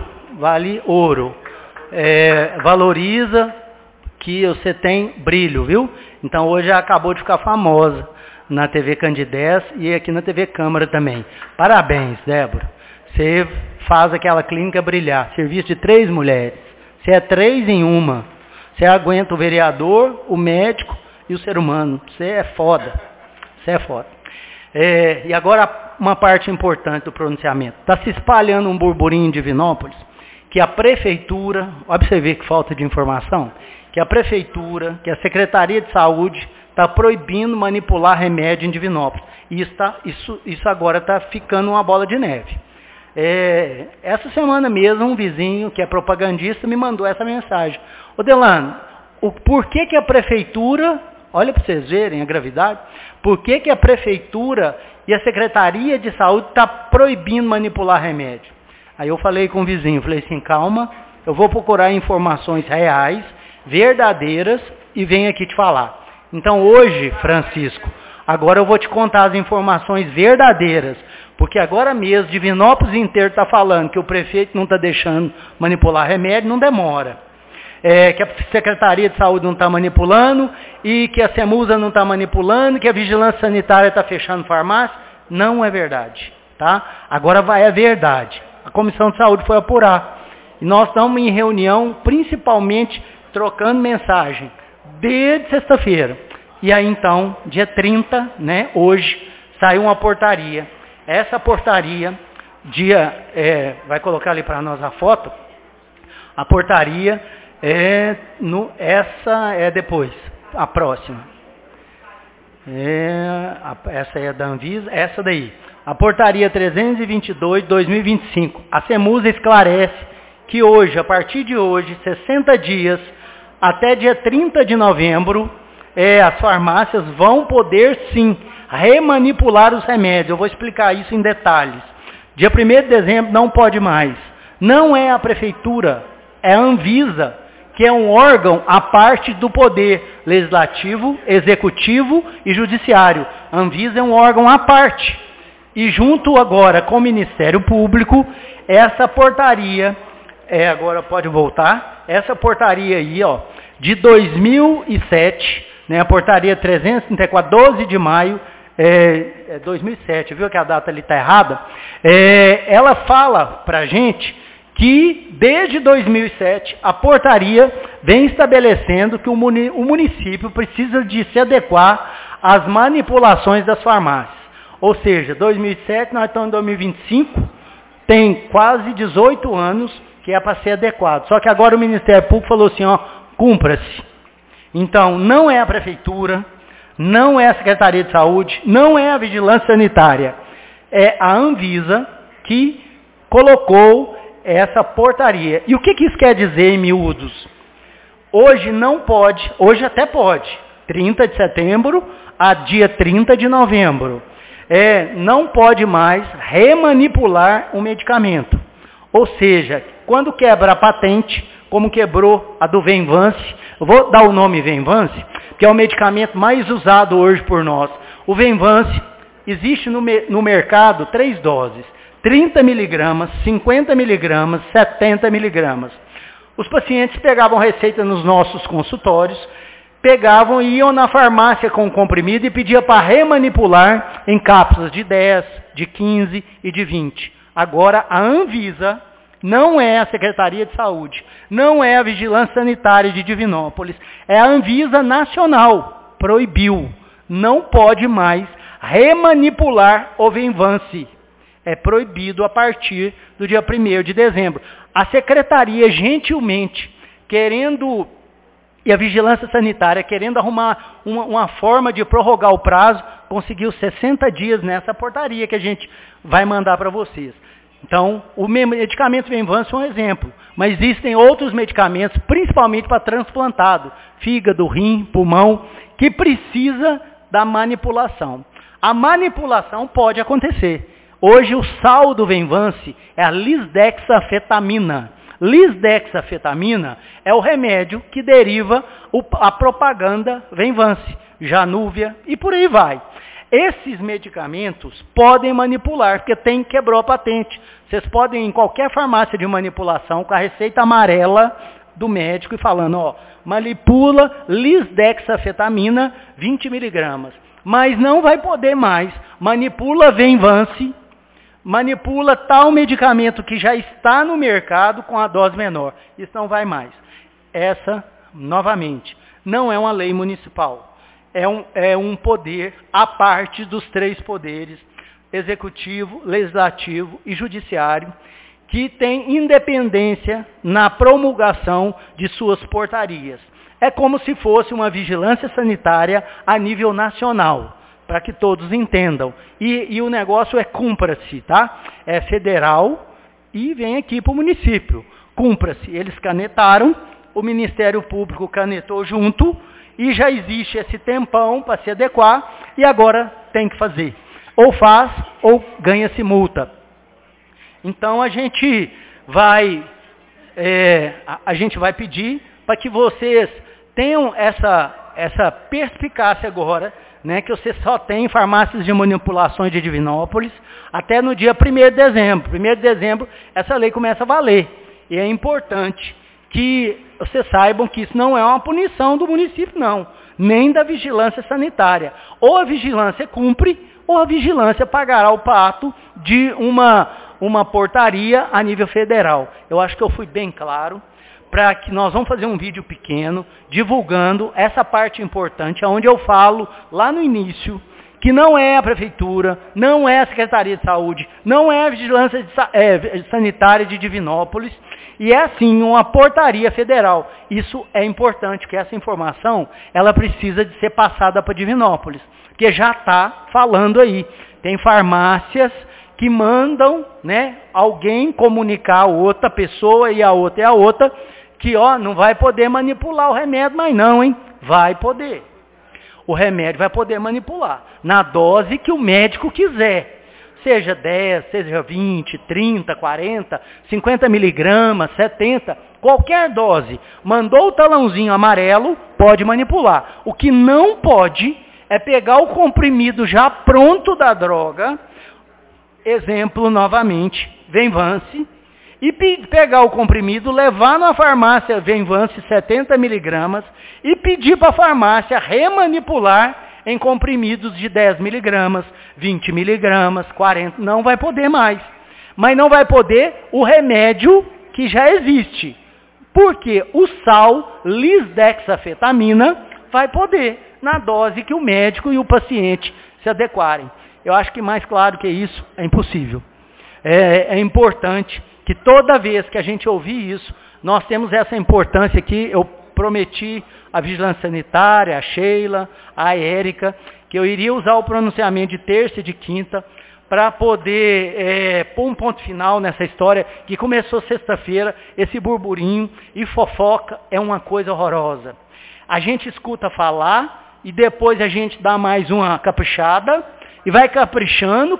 valoriza que você tem brilho, viu? Então hoje ela acabou de ficar famosa na TV Candidez e aqui na TV Câmara também. Parabéns, Débora. Você faz aquela clínica brilhar. Serviço de 3 mulheres. Você é 3 em uma. Você aguenta o vereador, o médico e o ser humano. Você é foda. Você é foda. E agora uma parte importante do pronunciamento. Está se espalhando um burburinho em Divinópolis que a prefeitura, olha para você ver que falta de informação, que a prefeitura, que a Secretaria de Saúde está proibindo manipular remédio em Divinópolis. E isso agora está ficando uma bola de neve. Essa semana mesmo, um vizinho que é propagandista me mandou essa mensagem. Ô Delano, por que a prefeitura, olha para vocês verem a gravidade, por que a prefeitura e a Secretaria de Saúde está proibindo manipular remédio? Aí eu falei com o vizinho, falei assim, calma, eu vou procurar informações reais, verdadeiras, e venho aqui te falar. Então hoje, Francisco, agora eu vou te contar as informações verdadeiras, porque agora mesmo, Divinópolis inteiro está falando que o prefeito não está deixando manipular remédio, não demora. Que a Secretaria de Saúde não está manipulando, e que a Semusa não está manipulando, que a Vigilância Sanitária está fechando farmácia. Não é verdade. Tá? Agora vai a verdade. A Comissão de Saúde foi apurar. E nós estamos em reunião, principalmente trocando mensagem, desde sexta-feira. E aí então, dia 30, né, hoje, saiu uma portaria. Essa portaria, vai colocar ali para nós a foto, a portaria essa é depois, a próxima. Essa é da Anvisa, essa daí. A portaria 322 de 2025. A Semusa esclarece que hoje, a partir de hoje, 60 dias, até dia 30 de novembro, as farmácias vão poder sim remanipular os remédios. Eu vou explicar isso em detalhes. Dia 1º de dezembro não pode mais. Não é a prefeitura, é a Anvisa, que é um órgão à parte do poder legislativo, executivo e judiciário. A Anvisa é um órgão à parte. E junto agora com o Ministério Público, essa portaria, agora pode voltar, essa portaria aí, ó, de 2007, né, a portaria 334, 12 de maio, 2007, viu que a data ali está errada? Ela fala para a gente que desde 2007 a portaria vem estabelecendo que o município precisa de se adequar às manipulações das farmácias. Ou seja, 2007, nós estamos em 2025, tem quase 18 anos que é para ser adequado. Só que agora o Ministério Público falou assim, ó, cumpra-se. Então, não é a Prefeitura, não é a Secretaria de Saúde, não é a Vigilância Sanitária, é a Anvisa que colocou essa portaria. E o que isso quer dizer em miúdos? Hoje não pode, hoje até pode, 30 de setembro a dia 30 de novembro. Não pode mais remanipular um medicamento. Ou seja, quando quebra a patente, como quebrou a do Venvance, eu vou dar o nome Venvance, que é o medicamento mais usado hoje por nós. O Venvance, existe no mercado 3 doses, 30 miligramas, 50 miligramas, 70 miligramas. Os pacientes pegavam receita nos nossos consultórios, pegavam e iam na farmácia com o comprimido e pediam para remanipular em cápsulas de 10, de 15 e de 20. Agora, a Anvisa não é a Secretaria de Saúde, não é a Vigilância Sanitária de Divinópolis, é a Anvisa Nacional, proibiu, não pode mais remanipular o Venvance. É proibido a partir do dia 1º de dezembro. A Secretaria, gentilmente, e a Vigilância Sanitária, querendo arrumar uma forma de prorrogar o prazo, conseguiu 60 dias nessa portaria que a gente vai mandar para vocês. Então, o medicamento Venvance é um exemplo, mas existem outros medicamentos, principalmente para transplantado, fígado, rim, pulmão, que precisa da manipulação. A manipulação pode acontecer. Hoje o sal do Venvance é a lisdexafetamina. Lisdexafetamina é o remédio que deriva a propaganda Venvance, Janúvia e por aí vai. Esses medicamentos podem manipular, porque quebrou a patente. Vocês podem ir em qualquer farmácia de manipulação com a receita amarela do médico e falando, ó, manipula lisdexafetamina 20 miligramas. Mas não vai poder mais, manipula Venvance, manipula tal medicamento que já está no mercado com a dose menor. Isso não vai mais. Essa, novamente, não é uma lei municipal. É um poder à parte dos 3 poderes, executivo, legislativo e judiciário, que tem independência na promulgação de suas portarias. É como se fosse uma vigilância sanitária a nível nacional, para que todos entendam. E o negócio é cumpra-se, tá? É federal e vem aqui para o município. Cumpra-se. Eles canetaram, o Ministério Público canetou junto, e já existe esse tempão para se adequar, e agora tem que fazer. Ou faz, ou ganha-se multa. Então a gente vai pedir para que vocês tenham essa perspicácia agora, né, que você só tem farmácias de manipulações de Divinópolis, até no dia 1º de dezembro. 1º de dezembro, essa lei começa a valer. E é importante que vocês saibam que isso não é uma punição do município, não. Nem da vigilância sanitária. Ou a vigilância cumpre, ou a vigilância pagará o pato de uma portaria a nível federal. Eu acho que eu fui bem claro, para que nós vamos fazer um vídeo pequeno, divulgando essa parte importante, onde eu falo lá no início, que não é a Prefeitura, não é a Secretaria de Saúde, não é a Vigilância Sanitária de Divinópolis, e é assim uma portaria federal. Isso é importante, que essa informação ela precisa de ser passada para Divinópolis, porque já está falando aí. Tem farmácias que mandam, né, alguém comunicar a outra pessoa e a outra, que não vai poder manipular o remédio, mas não, hein? Vai poder. O remédio vai poder manipular, na dose que o médico quiser. Seja 10, seja 20, 30, 40, 50 miligramas, 70, qualquer dose. Mandou o talãozinho amarelo, pode manipular. O que não pode é pegar o comprimido já pronto da droga, exemplo novamente, Venvance, e pegar o comprimido, levar na farmácia Venvance 70 miligramas e pedir para a farmácia remanipular em comprimidos de 10 miligramas, 20 miligramas, 40, não vai poder mais. Mas não vai poder o remédio que já existe. Porque o sal lisdexafetamina vai poder, na dose que o médico e o paciente se adequarem. Eu acho que mais claro que isso é impossível. É importante que toda vez que a gente ouvir isso, nós temos essa importância aqui. Eu prometi à Vigilância Sanitária, a Sheila, a Érica, que eu iria usar o pronunciamento de terça e de quinta para poder pôr um ponto final nessa história que começou sexta-feira, esse burburinho e fofoca é uma coisa horrorosa. A gente escuta falar e depois a gente dá mais uma caprichada e vai caprichando,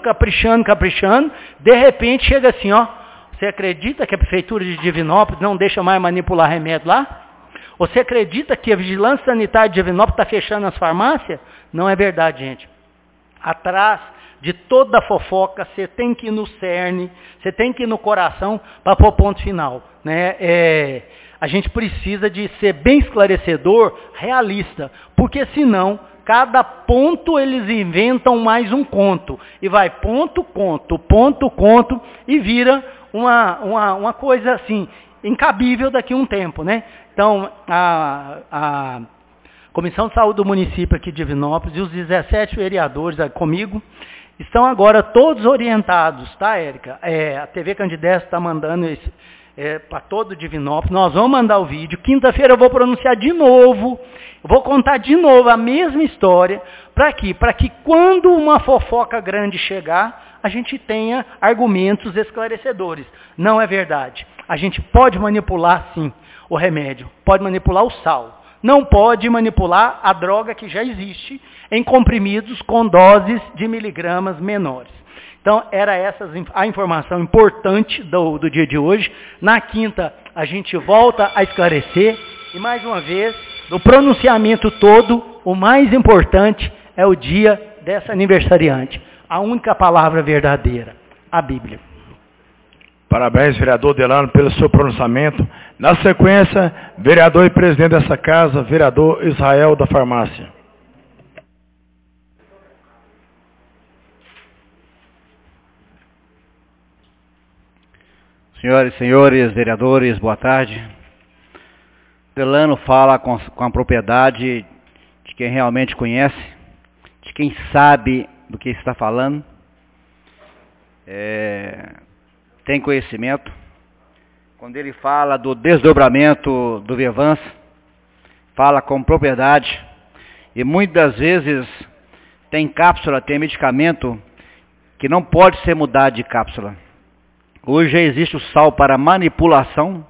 de repente chega assim, ó, você acredita que a Prefeitura de Divinópolis não deixa mais manipular remédio lá? Você acredita que a Vigilância Sanitária de Divinópolis está fechando as farmácias? Não é verdade, gente. Atrás de toda a fofoca, você tem que ir no cerne, você tem que ir no coração para pôr ponto final. Né? A gente precisa de ser bem esclarecedor, realista, porque senão, cada ponto eles inventam mais um conto. E vai ponto, conto, e vira uma coisa assim, incabível daqui a um tempo, né? Então, a Comissão de Saúde do município aqui de Divinópolis e os 17 vereadores comigo estão agora todos orientados, tá, Érica? A TV Candidez está mandando isso para todo Divinópolis. Nós vamos mandar o vídeo. Quinta-feira eu vou pronunciar de novo, vou contar de novo a mesma história. Para quê? Para que quando uma fofoca grande chegar, a gente tenha argumentos esclarecedores. Não é verdade. A gente pode manipular, sim, o remédio. Pode manipular o sal. Não pode manipular a droga que já existe em comprimidos com doses de miligramas menores. Então, era essa a informação importante do dia de hoje. Na quinta, a gente volta a esclarecer. E, mais uma vez, do pronunciamento todo, o mais importante é o dia dessa aniversariante. A única palavra verdadeira, a Bíblia. Parabéns, vereador Delano, pelo seu pronunciamento. Na sequência, vereador e presidente dessa casa, vereador Israel da Farmácia. Senhoras e senhores vereadores, boa tarde. Delano fala com a propriedade de quem realmente conhece, de quem sabe do que está falando, tem conhecimento. Quando ele fala do desdobramento do Vevans, fala com propriedade, e muitas vezes tem cápsula, tem medicamento que não pode ser mudado de cápsula. Hoje já existe o sal para manipulação,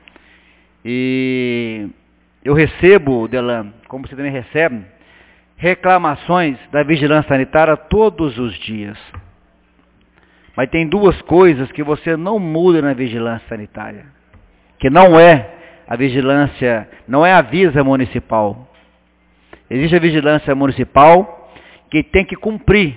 e eu recebo, Delano, como você também recebe, reclamações da vigilância sanitária todos os dias. Mas tem duas coisas que você não muda na vigilância sanitária, que não é a vigilância, não é a Visa municipal. Existe a vigilância municipal que tem que cumprir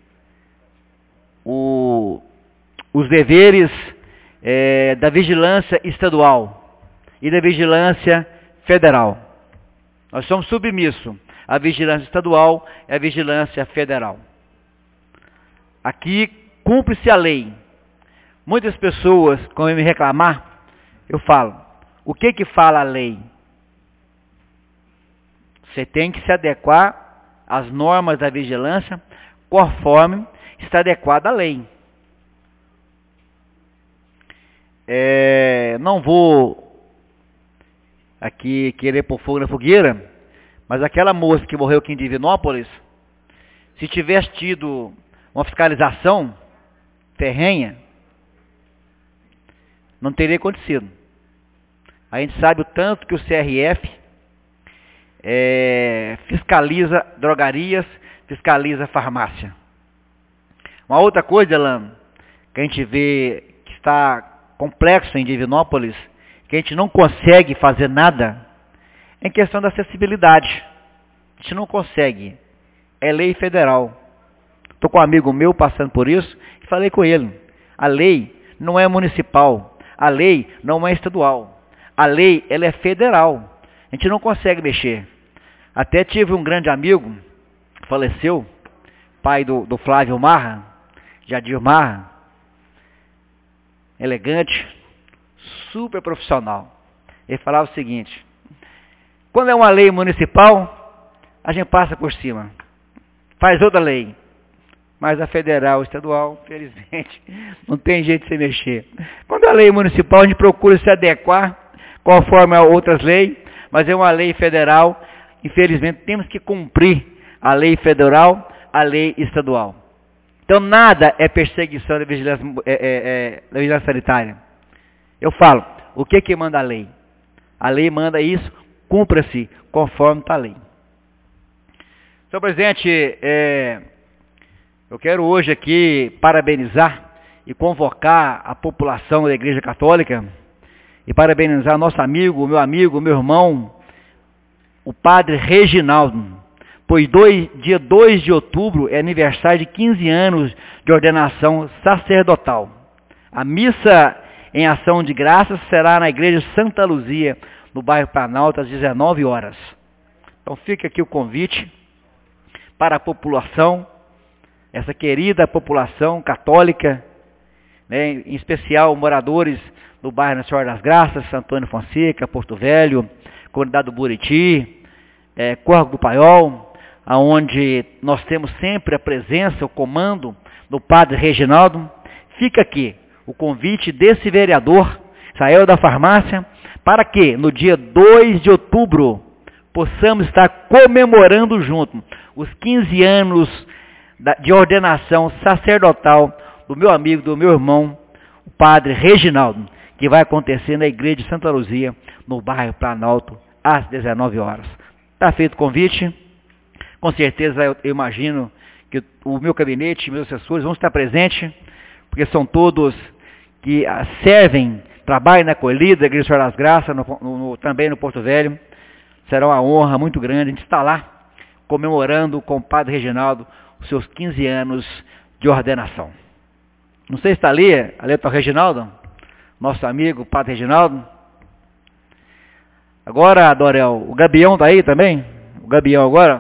os deveres da vigilância estadual e da vigilância federal. Nós somos submissos à vigilância estadual e à vigilância federal. Aqui cumpre-se a lei. Muitas pessoas, quando me reclamar, eu falo, o que fala a lei? Você tem que se adequar às normas da vigilância conforme está adequada a lei. Não vou aqui querer pôr fogo na fogueira, mas aquela moça que morreu aqui em Divinópolis, se tivesse tido uma fiscalização ferrenha, não teria acontecido. A gente sabe o tanto que o CRF fiscaliza drogarias, fiscaliza farmácia. Uma outra coisa, Delano, que a gente vê que está complexo em Divinópolis, que a gente não consegue fazer nada, é em questão da acessibilidade. A gente não consegue. É lei federal. Estou com um amigo meu passando por isso e falei com ele. A lei não é municipal. A lei não é estadual. A lei, ela é federal. A gente não consegue mexer. Até tive um grande amigo que faleceu, pai do Flávio Marra, Jadir Marra, elegante, super profissional. Ele falava o seguinte: quando é uma lei municipal, a gente passa por cima, faz outra lei. Mas a federal, estadual, felizmente, não tem jeito de se mexer. Quando é a lei municipal, a gente procura se adequar conforme a outras leis, mas é uma lei federal, infelizmente temos que cumprir a lei federal, a lei estadual. Então nada é perseguição da vigilância sanitária. Eu falo, o que manda a lei? A lei manda isso, cumpra-se conforme está a lei. Senhor presidente, eu quero hoje aqui parabenizar e convocar a população da Igreja Católica e parabenizar nosso amigo, meu irmão, o Padre Reginaldo, pois dia 2 de outubro é aniversário de 15 anos de ordenação sacerdotal. A missa em ação de graças será na Igreja Santa Luzia, no bairro Planalto, às 19 horas. Então fica aqui o convite para a população, essa querida população católica, né, em especial moradores do bairro Nossa Senhora das Graças, Santo Antônio Fonseca, Porto Velho, comunidade do Buriti, Córrego do Paiol, aonde nós temos sempre a presença, o comando do Padre Reginaldo. Fica aqui o convite desse vereador, Israel da Farmácia, para que no dia 2 de outubro possamos estar comemorando junto os 15 anos de ordenação sacerdotal do meu amigo, do meu irmão, o Padre Reginaldo, que vai acontecer na Igreja de Santa Luzia, no bairro Planalto, às 19 horas. Está feito o convite. Com certeza eu imagino que o meu gabinete, meus assessores vão estar presentes, porque são todos que servem, trabalham na acolhida da Igreja das Graças, também no Porto Velho. Será uma honra muito grande a gente estar lá, comemorando com o Padre Reginaldo os seus 15 anos de ordenação. Não sei se está ali está o Reginaldo, nosso amigo, o Padre Reginaldo. Agora, Dorel, o Gabião está aí também? O Gabião agora.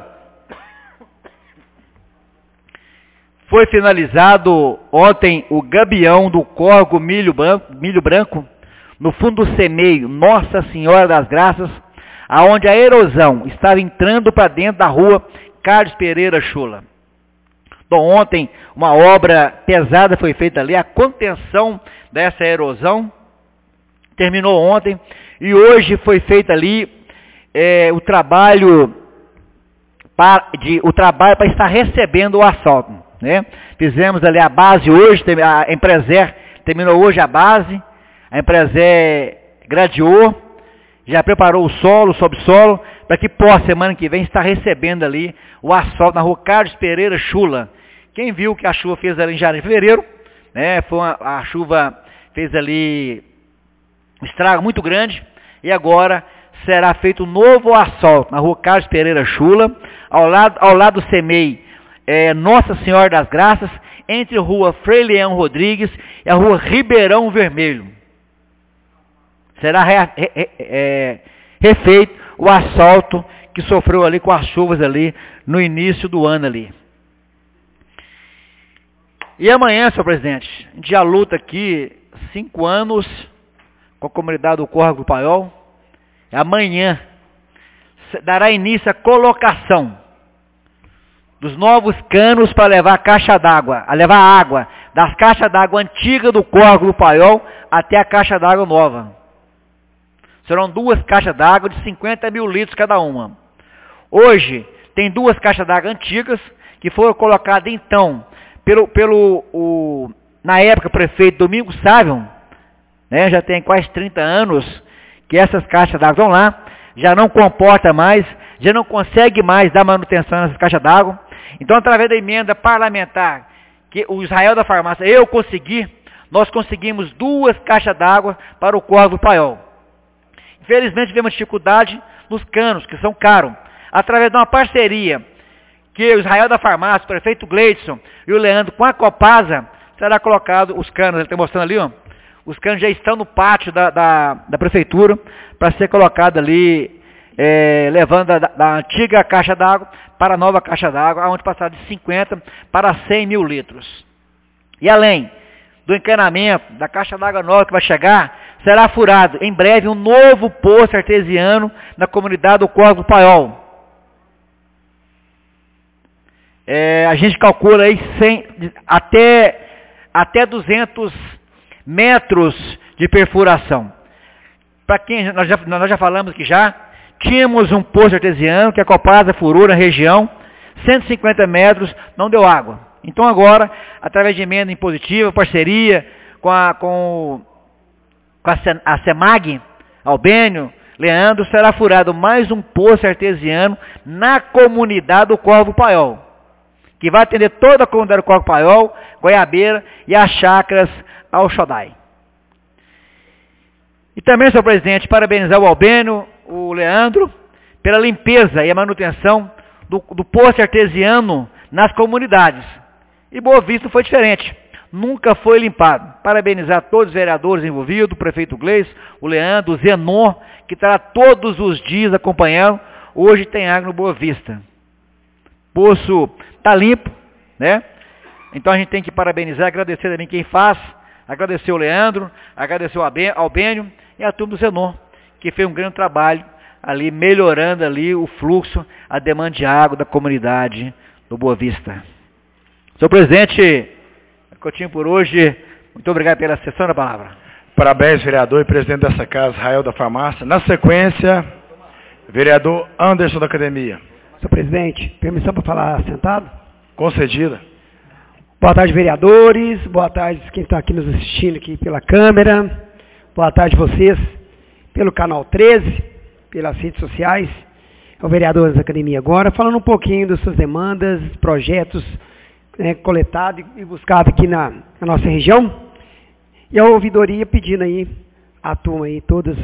Foi finalizado ontem o Gabião do Córrego Milho Branco, no fundo do semeio Nossa Senhora das Graças, aonde a erosão estava entrando para dentro da rua Carlos Pereira Chula. Então ontem uma obra pesada foi feita ali, a contenção dessa erosão terminou ontem, e hoje foi feito ali o trabalho para estar recebendo o asfalto, né? Fizemos ali a base hoje, a Empreser terminou hoje a base, a Empreser gradeou, já preparou o solo, o subsolo, para que possa, semana que vem, estar recebendo ali o asfalto na rua Carlos Pereira Chula. Quem viu que a chuva fez ali em janeiro e fevereiro, né? A chuva fez ali um estrago muito grande, e agora será feito um novo asfalto na rua Carlos Pereira Chula, ao lado do CEMEI Nossa Senhora das Graças, entre a rua Frei Leão Rodrigues e a rua Ribeirão Vermelho. Será refeito o asfalto que sofreu ali com as chuvas ali no início do ano ali. E amanhã, senhor presidente, a gente já luta aqui 5 anos com a comunidade do Córrego do Paiol. Amanhã dará início a colocação dos novos canos para levar a caixa d'água, levar água das caixas d'água antigas do Córrego do Paiol até a caixa d'água nova. Serão 2 caixas d'água de 50 mil litros cada uma. Hoje tem 2 caixas d'água antigas que foram colocadas então na época, prefeito Domingos Sávio, né, já tem quase 30 anos que essas caixas d'água estão lá, já não comporta mais, já não consegue mais dar manutenção nessas caixas d'água. Então, através da emenda parlamentar, que o Israel da Farmácia, nós conseguimos 2 caixas d'água para o Córrego do Paiol. Infelizmente, tivemos dificuldade nos canos, que são caros. Através de uma parceria que o Israel da Farmácia, o prefeito Gleidson e o Leandro com a Copasa, será colocado os canos, ele está mostrando ali, ó, os canos já estão no pátio da prefeitura para ser colocado ali, levando da antiga caixa d'água para a nova caixa d'água, onde passar de 50 para 100 mil litros. E além do encanamento da caixa d'água nova que vai chegar, será furado em breve um novo poço artesiano na comunidade do Córrego do Paiol. A gente calcula aí até 200 metros de perfuração. Para quem nós já falamos que já tínhamos um poço artesiano que a Copasa furou na região, 150 metros, não deu água. Então agora, através de emenda impositiva, parceria com a CEMAG, Albênio, Leandro, será furado mais um poço artesiano na comunidade do Córrego do Paiol, que vai atender toda a comunidade do Córrego do Paiol, Goiabeira e as chácaras ao Xodai. E também, senhor presidente, parabenizar o Albênio, o Leandro, pela limpeza e a manutenção do poço artesiano nas comunidades. E Boa Vista foi diferente. Nunca foi limpado. Parabenizar todos os vereadores envolvidos, o prefeito Gleice, o Leandro, o Zenon, que está todos os dias acompanhando. Hoje tem água no Boa Vista. Poço está limpo, né? Então a gente tem que parabenizar, agradecer também quem faz, agradecer o Leandro, agradecer o Albênio e a turma do Zenon, que fez um grande trabalho ali, melhorando ali o fluxo, a demanda de água da comunidade do Boa Vista. Senhor presidente, é o que eu tinha por hoje. Muito obrigado pela sessão da palavra. Parabéns, vereador e presidente dessa casa, Rael da Farmácia. Na sequência, vereador Anderson da Academia. Senhor presidente, permissão para falar sentado? Concedida. Boa tarde, vereadores. Boa tarde quem está aqui nos assistindo aqui pela câmera. Boa tarde vocês pelo canal 13, pelas redes sociais. É o vereador da Academia agora, falando um pouquinho das suas demandas, projetos coletados e buscados aqui na nossa região. E a ouvidoria pedindo aí, a turma aí, todas.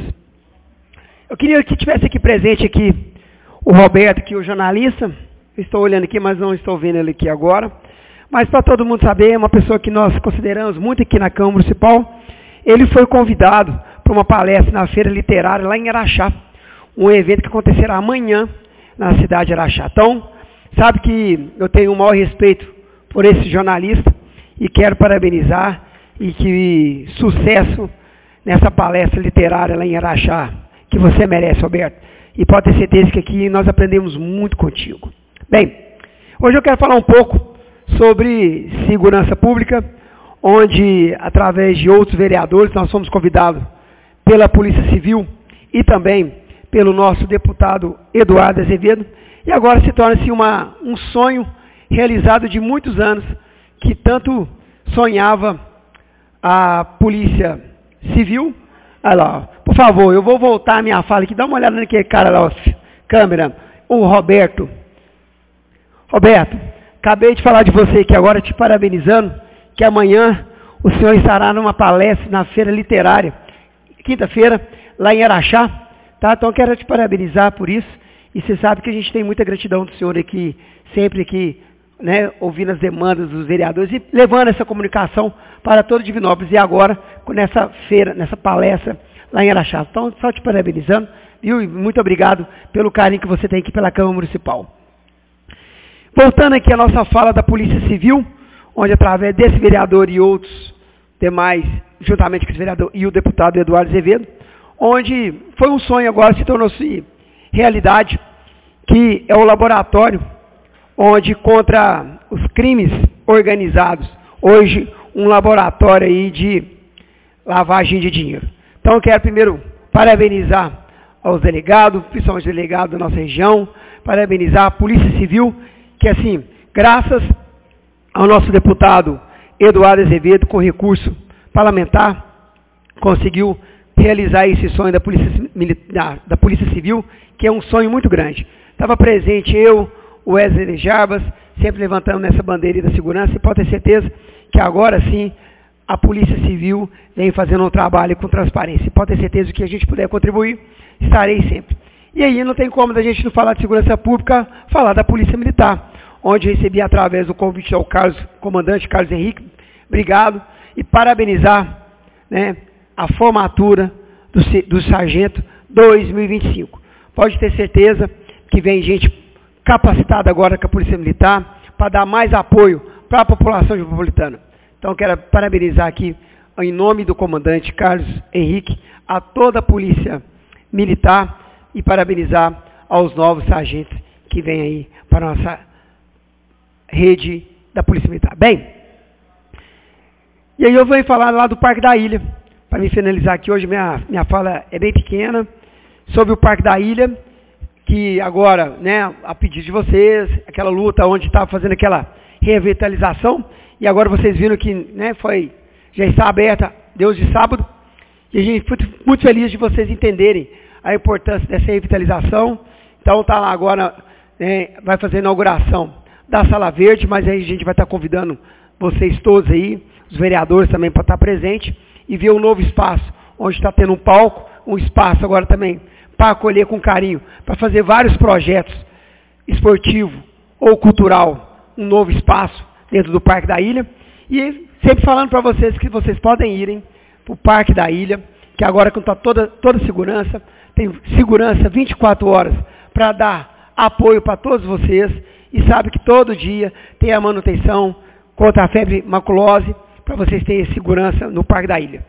Eu queria que tivesse aqui presente aqui o Roberto, que é o jornalista. Estou olhando aqui, mas não estou vendo ele aqui agora. Mas para todo mundo saber, é uma pessoa que nós consideramos muito aqui na Câmara Municipal. Ele foi convidado para uma palestra na Feira Literária lá em Araxá. Um evento que acontecerá amanhã na cidade de Araxá. Então, sabe que eu tenho o maior respeito por esse jornalista e quero parabenizar e que sucesso nessa palestra literária lá em Araxá, que você merece, Roberto. E pode ter certeza que aqui nós aprendemos muito contigo. Bem, hoje eu quero falar um pouco sobre segurança pública, onde, através de outros vereadores, nós fomos convidados pela Polícia Civil e também pelo nosso deputado Eduardo Azevedo, e agora se torna-se um sonho realizado de muitos anos, que tanto sonhava a Polícia Civil. Olha lá, por favor, eu vou voltar a minha fala aqui, dá uma olhada naquele cara lá, câmera, o Roberto. Roberto, acabei de falar de você aqui agora, te parabenizando, que amanhã o senhor estará numa palestra na Feira Literária, quinta-feira, lá em Araxá, tá? Então eu quero te parabenizar por isso, e você sabe que a gente tem muita gratidão do senhor aqui, sempre aqui, né, ouvindo as demandas dos vereadores e levando essa comunicação para todo Divinópolis, e agora, com essa feira, nessa palestra lá em Araxá. Então, só te parabenizando, viu? E muito obrigado pelo carinho que você tem aqui pela Câmara Municipal. Voltando aqui à nossa fala da Polícia Civil, onde através desse vereador e outros demais, juntamente com esse vereador e o deputado Eduardo Azevedo, onde foi um sonho agora, se tornou-se realidade, que é o laboratório onde contra os crimes organizados, hoje um laboratório aí de lavagem de dinheiro. Então eu quero primeiro parabenizar aos delegados, principalmente os delegados da nossa região, parabenizar a Polícia Civil, que assim, graças ao nosso deputado Eduardo Azevedo, com recurso parlamentar, conseguiu realizar esse sonho da Polícia Civil, que é um sonho muito grande. Estava presente eu, o Wesley Jarbas, sempre levantando nessa bandeira da segurança, e pode ter certeza que agora sim a Polícia Civil vem fazendo um trabalho com transparência. Pode ter certeza que a gente puder contribuir, estarei sempre. E aí não tem como da gente não falar de segurança pública, falar da Polícia Militar, onde eu recebi através do convite ao comandante Carlos Henrique, obrigado, e parabenizar, né, a formatura do Sargento 2025. Pode ter certeza que vem gente capacitada agora com a Polícia Militar para dar mais apoio para a população metropolitana. Então, quero parabenizar aqui em nome do comandante Carlos Henrique, a toda a Polícia Militar e parabenizar aos novos sargentos que vêm aí para a nossa rede da Polícia Militar. Bem, e aí eu vou falar lá do Parque da Ilha, para me finalizar aqui hoje, minha fala é bem pequena, sobre o Parque da Ilha, que agora, né, a pedido de vocês, aquela luta onde estava fazendo aquela revitalização, e agora vocês viram que, né, já está aberta Deus de sábado, e a gente foi muito feliz de vocês entenderem a importância dessa revitalização. Então está lá agora, né, vai fazer a inauguração da Sala Verde, mas aí a gente vai estar convidando vocês todos aí, os vereadores também para estar presente, e ver um novo espaço, onde está tendo um palco, um espaço agora também para acolher com carinho, para fazer vários projetos esportivo ou cultural, um novo espaço dentro do Parque da Ilha, e sempre falando para vocês que vocês podem irem para o Parque da Ilha, que agora com toda segurança, tem segurança 24 horas para dar apoio para todos vocês, e sabe que todo dia tem a manutenção contra a febre maculose, para vocês terem segurança no Parque da Ilha.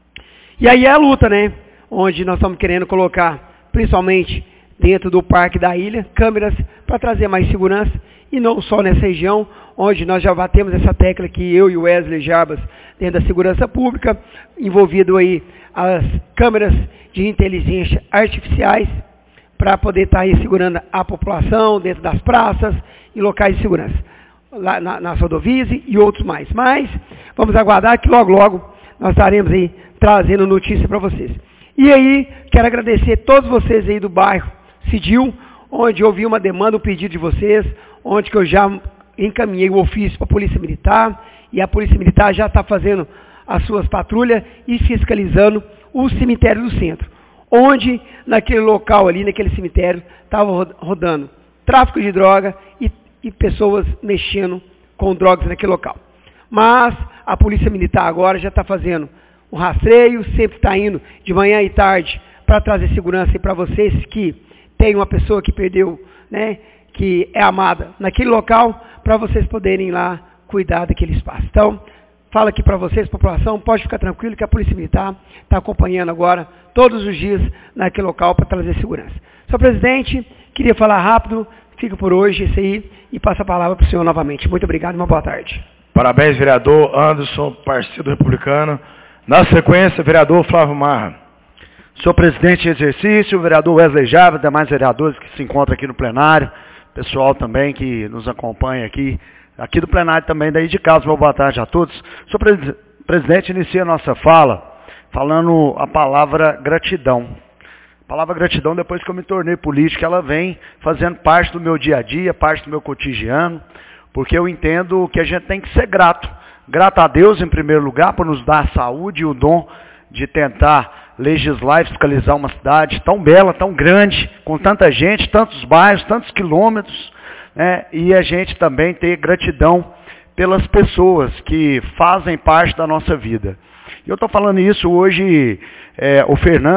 E aí é a luta, né? Onde nós estamos querendo colocar, principalmente dentro do Parque da Ilha, câmeras para trazer mais segurança, e não só nessa região, onde nós já batemos essa tecla que eu e o Wesley Jarbas, dentro da segurança pública, envolvido aí as câmeras de inteligência artificiais, para poder estar aí segurando a população dentro das praças e locais de segurança, lá nas rodovias e outros mais. Mas vamos aguardar que logo, logo nós estaremos aí trazendo notícia para vocês. E aí, quero agradecer a todos vocês aí do bairro Cidil, onde eu vi uma demanda, um pedido de vocês, onde que eu já encaminhei o ofício para a Polícia Militar, e a Polícia Militar já está fazendo as suas patrulhas e fiscalizando o cemitério do centro, onde naquele local ali, naquele cemitério, estava rodando tráfico de droga e pessoas mexendo com drogas naquele local. Mas a Polícia Militar agora já está fazendo um rastreio, sempre está indo de manhã e tarde para trazer segurança e para vocês que tem uma pessoa que perdeu, né, que é amada naquele local, para vocês poderem ir lá cuidar daquele espaço. Então, falo aqui para vocês, população, pode ficar tranquilo que a Polícia Militar está acompanhando agora todos os dias naquele local para trazer segurança. Senhor presidente, queria falar rápido, fica por hoje esse aí e passo a palavra para o senhor novamente. Muito obrigado e uma boa tarde. Parabéns, vereador Anderson, Partido Republicano. Na sequência, vereador Flávio Marra. Senhor presidente em exercício, vereador Wesley Jarbas, demais vereadores que se encontram aqui no plenário, pessoal também que nos acompanha aqui do plenário também, daí de casa, uma boa tarde a todos. Senhor presidente, inicia a nossa fala falando a palavra gratidão. A palavra gratidão, depois que eu me tornei político, ela vem fazendo parte do meu dia a dia, parte do meu cotidiano, porque eu entendo que a gente tem que ser grato. Grato a Deus, em primeiro lugar, por nos dar a saúde e o dom de tentar legislar e fiscalizar uma cidade tão bela, tão grande, com tanta gente, tantos bairros, tantos quilômetros, né? E a gente também ter gratidão pelas pessoas que fazem parte da nossa vida. E eu estou falando isso hoje, o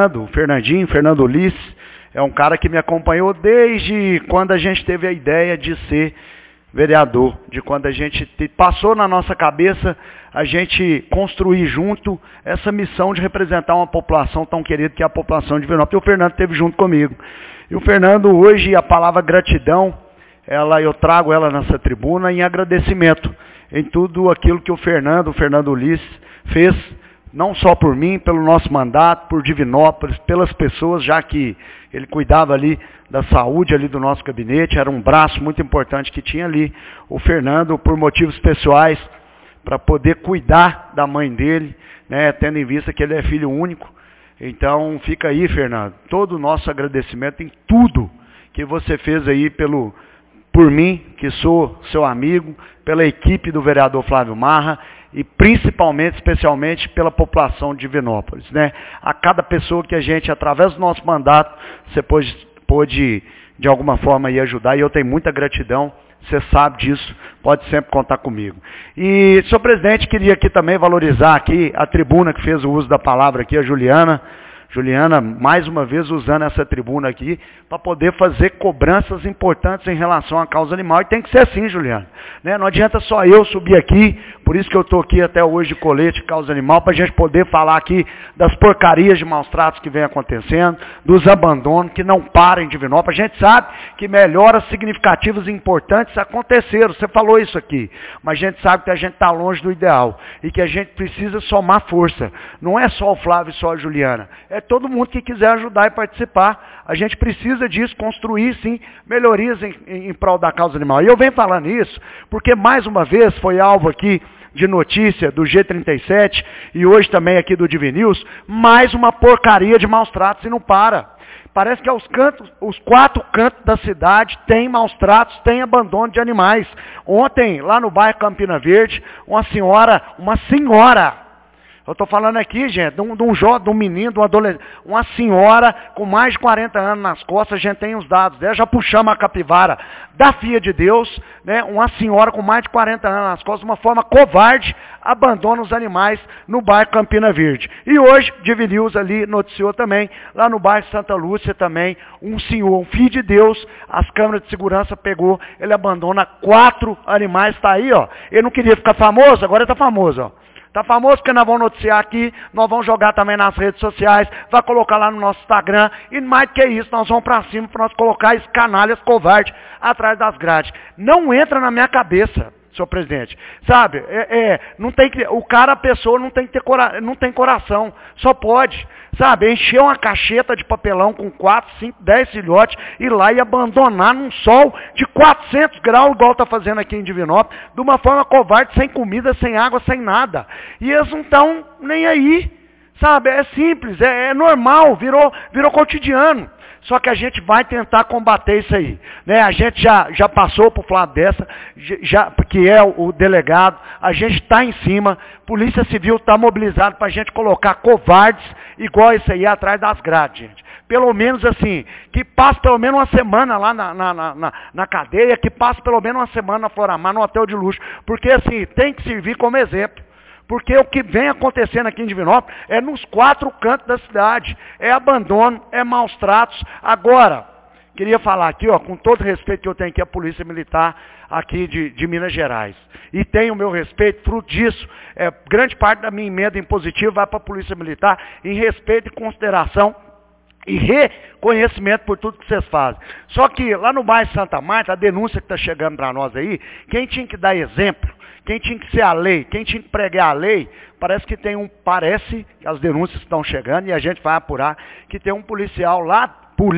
Fernando Ulisses, é um cara que me acompanhou desde quando a gente teve a ideia de ser vereador, de quando a gente passou na nossa cabeça a gente construir junto essa missão de representar uma população tão querida que é a população de Divinópolis. E o Fernando esteve junto comigo. E o Fernando, hoje, a palavra gratidão, eu trago ela nessa tribuna em agradecimento em tudo aquilo que o Fernando Ulisses fez, não só por mim, pelo nosso mandato, por Divinópolis, pelas pessoas, já que ele cuidava ali da saúde ali do nosso gabinete, era um braço muito importante que tinha ali. O Fernando, por motivos pessoais, para poder cuidar da mãe dele, né, tendo em vista que ele é filho único. Então, fica aí, Fernando, todo o nosso agradecimento em tudo que você fez aí por mim, que sou seu amigo, pela equipe do vereador Flávio Marra, e principalmente, especialmente, pela população de Divinópolis, né? A cada pessoa que a gente, através do nosso mandato, você pôde de alguma forma, aí ajudar, e eu tenho muita gratidão, você sabe disso, pode sempre contar comigo. E, senhor presidente, queria aqui também valorizar aqui a tribuna que fez o uso da palavra aqui, a Juliana Juliana, mais uma vez, usando essa tribuna aqui para poder fazer cobranças importantes em relação à causa animal. E tem que ser assim, Juliana. Né? Não adianta só eu subir aqui, por isso que eu estou aqui até hoje de colete causa animal, para a gente poder falar aqui das porcarias de maus tratos que vem acontecendo, dos abandonos que não param em Divinópolis. A gente sabe que melhoras significativas e importantes aconteceram, você falou isso aqui, mas a gente sabe que a gente está longe do ideal e que a gente precisa somar força. Não é só o Flávio e só a Juliana, é todo mundo que quiser ajudar e participar. A gente precisa disso, construir sim melhorias em prol da causa animal. E eu venho falando isso porque mais uma vez foi alvo aqui de notícia do G37 e hoje também aqui do Divinews, mais uma porcaria de maus tratos e não para. Parece que os 4 cantos da cidade tem maus tratos, tem abandono de animais. Ontem, lá no bairro Campina Verde, uma senhora, eu estou falando aqui, gente, de um menino, de um adolescente, uma senhora com mais de 40 anos nas costas, a gente tem os dados dela, já puxamos a capivara da Filha de Deus, né? Uma senhora com mais de 40 anos nas costas, de uma forma covarde, abandona os animais no bairro Campina Verde. E hoje, Divinews ali noticiou também, lá no bairro Santa Lúcia também, um senhor, um filho de Deus, as câmeras de segurança pegou, ele abandona 4 animais, está aí, ó. Ele não queria ficar famoso, agora ele está famoso, ó. Está famoso porque nós vamos noticiar aqui, nós vamos jogar também nas redes sociais, vai colocar lá no nosso Instagram, e mais do que isso, nós vamos para cima para nós colocar esses canalhas covardes atrás das grades. Não entra na minha cabeça, senhor presidente. Sabe, não tem que, a pessoa não tem que ter não tem coração, só pode, sabe, encher uma cacheta de papelão com 4, 5, 10 filhotes, ir lá e abandonar num sol de 400 graus, igual está fazendo aqui em Divinópolis, de uma forma covarde, sem comida, sem água, sem nada. E eles não estão nem aí, sabe, é simples, é normal, virou cotidiano. Só que a gente vai tentar combater isso aí. Né? A gente já passou por Flávio Dessa, que é o delegado, a gente está em cima, Polícia Civil está mobilizado para a gente colocar covardes igual isso aí atrás das grades, gente. Pelo menos assim, que passe pelo menos uma semana lá na cadeia, que passe pelo menos uma semana na Floramar, no hotel de luxo, porque assim, tem que servir como exemplo. Porque o que vem acontecendo aqui em Divinópolis é nos 4 cantos da cidade. É abandono, é maus tratos. Agora, queria falar aqui, ó, com todo o respeito que eu tenho aqui à Polícia Militar aqui de Minas Gerais. E tenho o meu respeito, fruto disso, grande parte da minha emenda impositiva vai para a Polícia Militar em respeito e consideração e reconhecimento por tudo que vocês fazem. Só que lá no bairro Santa Marta, a denúncia que está chegando para nós aí, quem tinha que dar exemplo, quem tinha que ser a lei, quem tinha que pregar a lei, parece que que as denúncias estão chegando e a gente vai apurar, que tem um policial lá,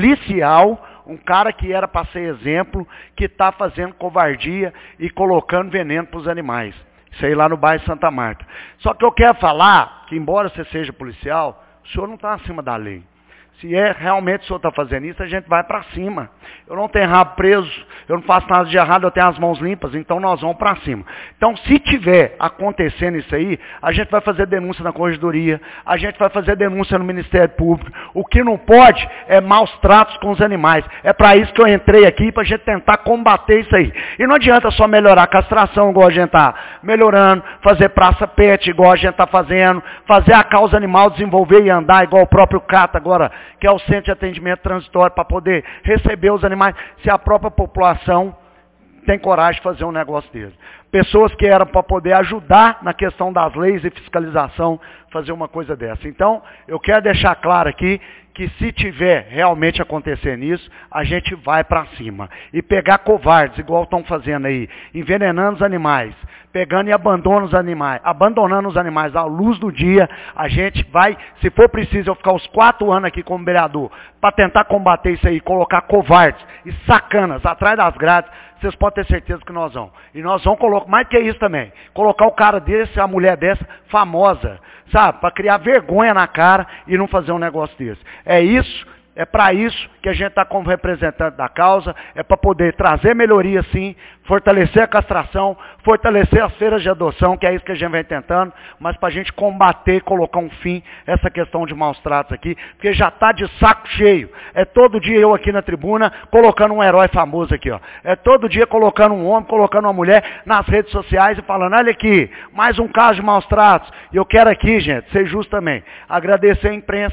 um cara que era para ser exemplo, que está fazendo covardia e colocando veneno para os animais. Isso aí lá no bairro Santa Marta. Só que eu quero falar que, embora você seja policial, o senhor não está acima da lei. Se realmente o senhor está fazendo isso, a gente vai para cima. Eu não tenho rabo preso, eu não faço nada de errado, eu tenho as mãos limpas, então nós vamos para cima. Então, se tiver acontecendo isso aí, a gente vai fazer denúncia na corregedoria, a gente vai fazer denúncia no Ministério Público. O que não pode é maus tratos com os animais. É para isso que eu entrei aqui, para a gente tentar combater isso aí. E não adianta só melhorar a castração, igual a gente está melhorando, fazer praça pet, igual a gente está fazendo, fazer a causa animal desenvolver e andar, igual o próprio CATA agora, que é o Centro de Atendimento Transitório, para poder receber os animais, se a própria população tem coragem de fazer um negócio desse. Pessoas que eram para poder ajudar na questão das leis e fiscalização, fazer uma coisa dessa. Então, eu quero deixar claro aqui que se tiver realmente acontecendo isso, a gente vai para cima. E pegar covardes, igual estão fazendo aí, envenenando os animais, pegando e abandonando os animais à luz do dia, a gente vai, se for preciso eu ficar os 4 anos aqui como vereador, para tentar combater isso aí, colocar covardes e sacanas atrás das grades, vocês podem ter certeza que nós vamos. E nós vamos colocar, mais que isso também, colocar o cara desse, a mulher dessa, famosa, sabe, para criar vergonha na cara e não fazer um negócio desse. É isso, é para isso que a gente está como representante da causa, é para poder trazer melhoria sim, fortalecer a castração, fortalecer as feiras de adoção, que é isso que a gente vem tentando, mas para a gente combater, colocar um fim a essa questão de maus tratos aqui, porque já está de saco cheio. É todo dia eu aqui na tribuna colocando um herói famoso aqui, ó. É todo dia colocando um homem, colocando uma mulher nas redes sociais e falando, olha aqui, mais um caso de maus tratos. E eu quero aqui, gente, ser justo também, agradecer a imprensa,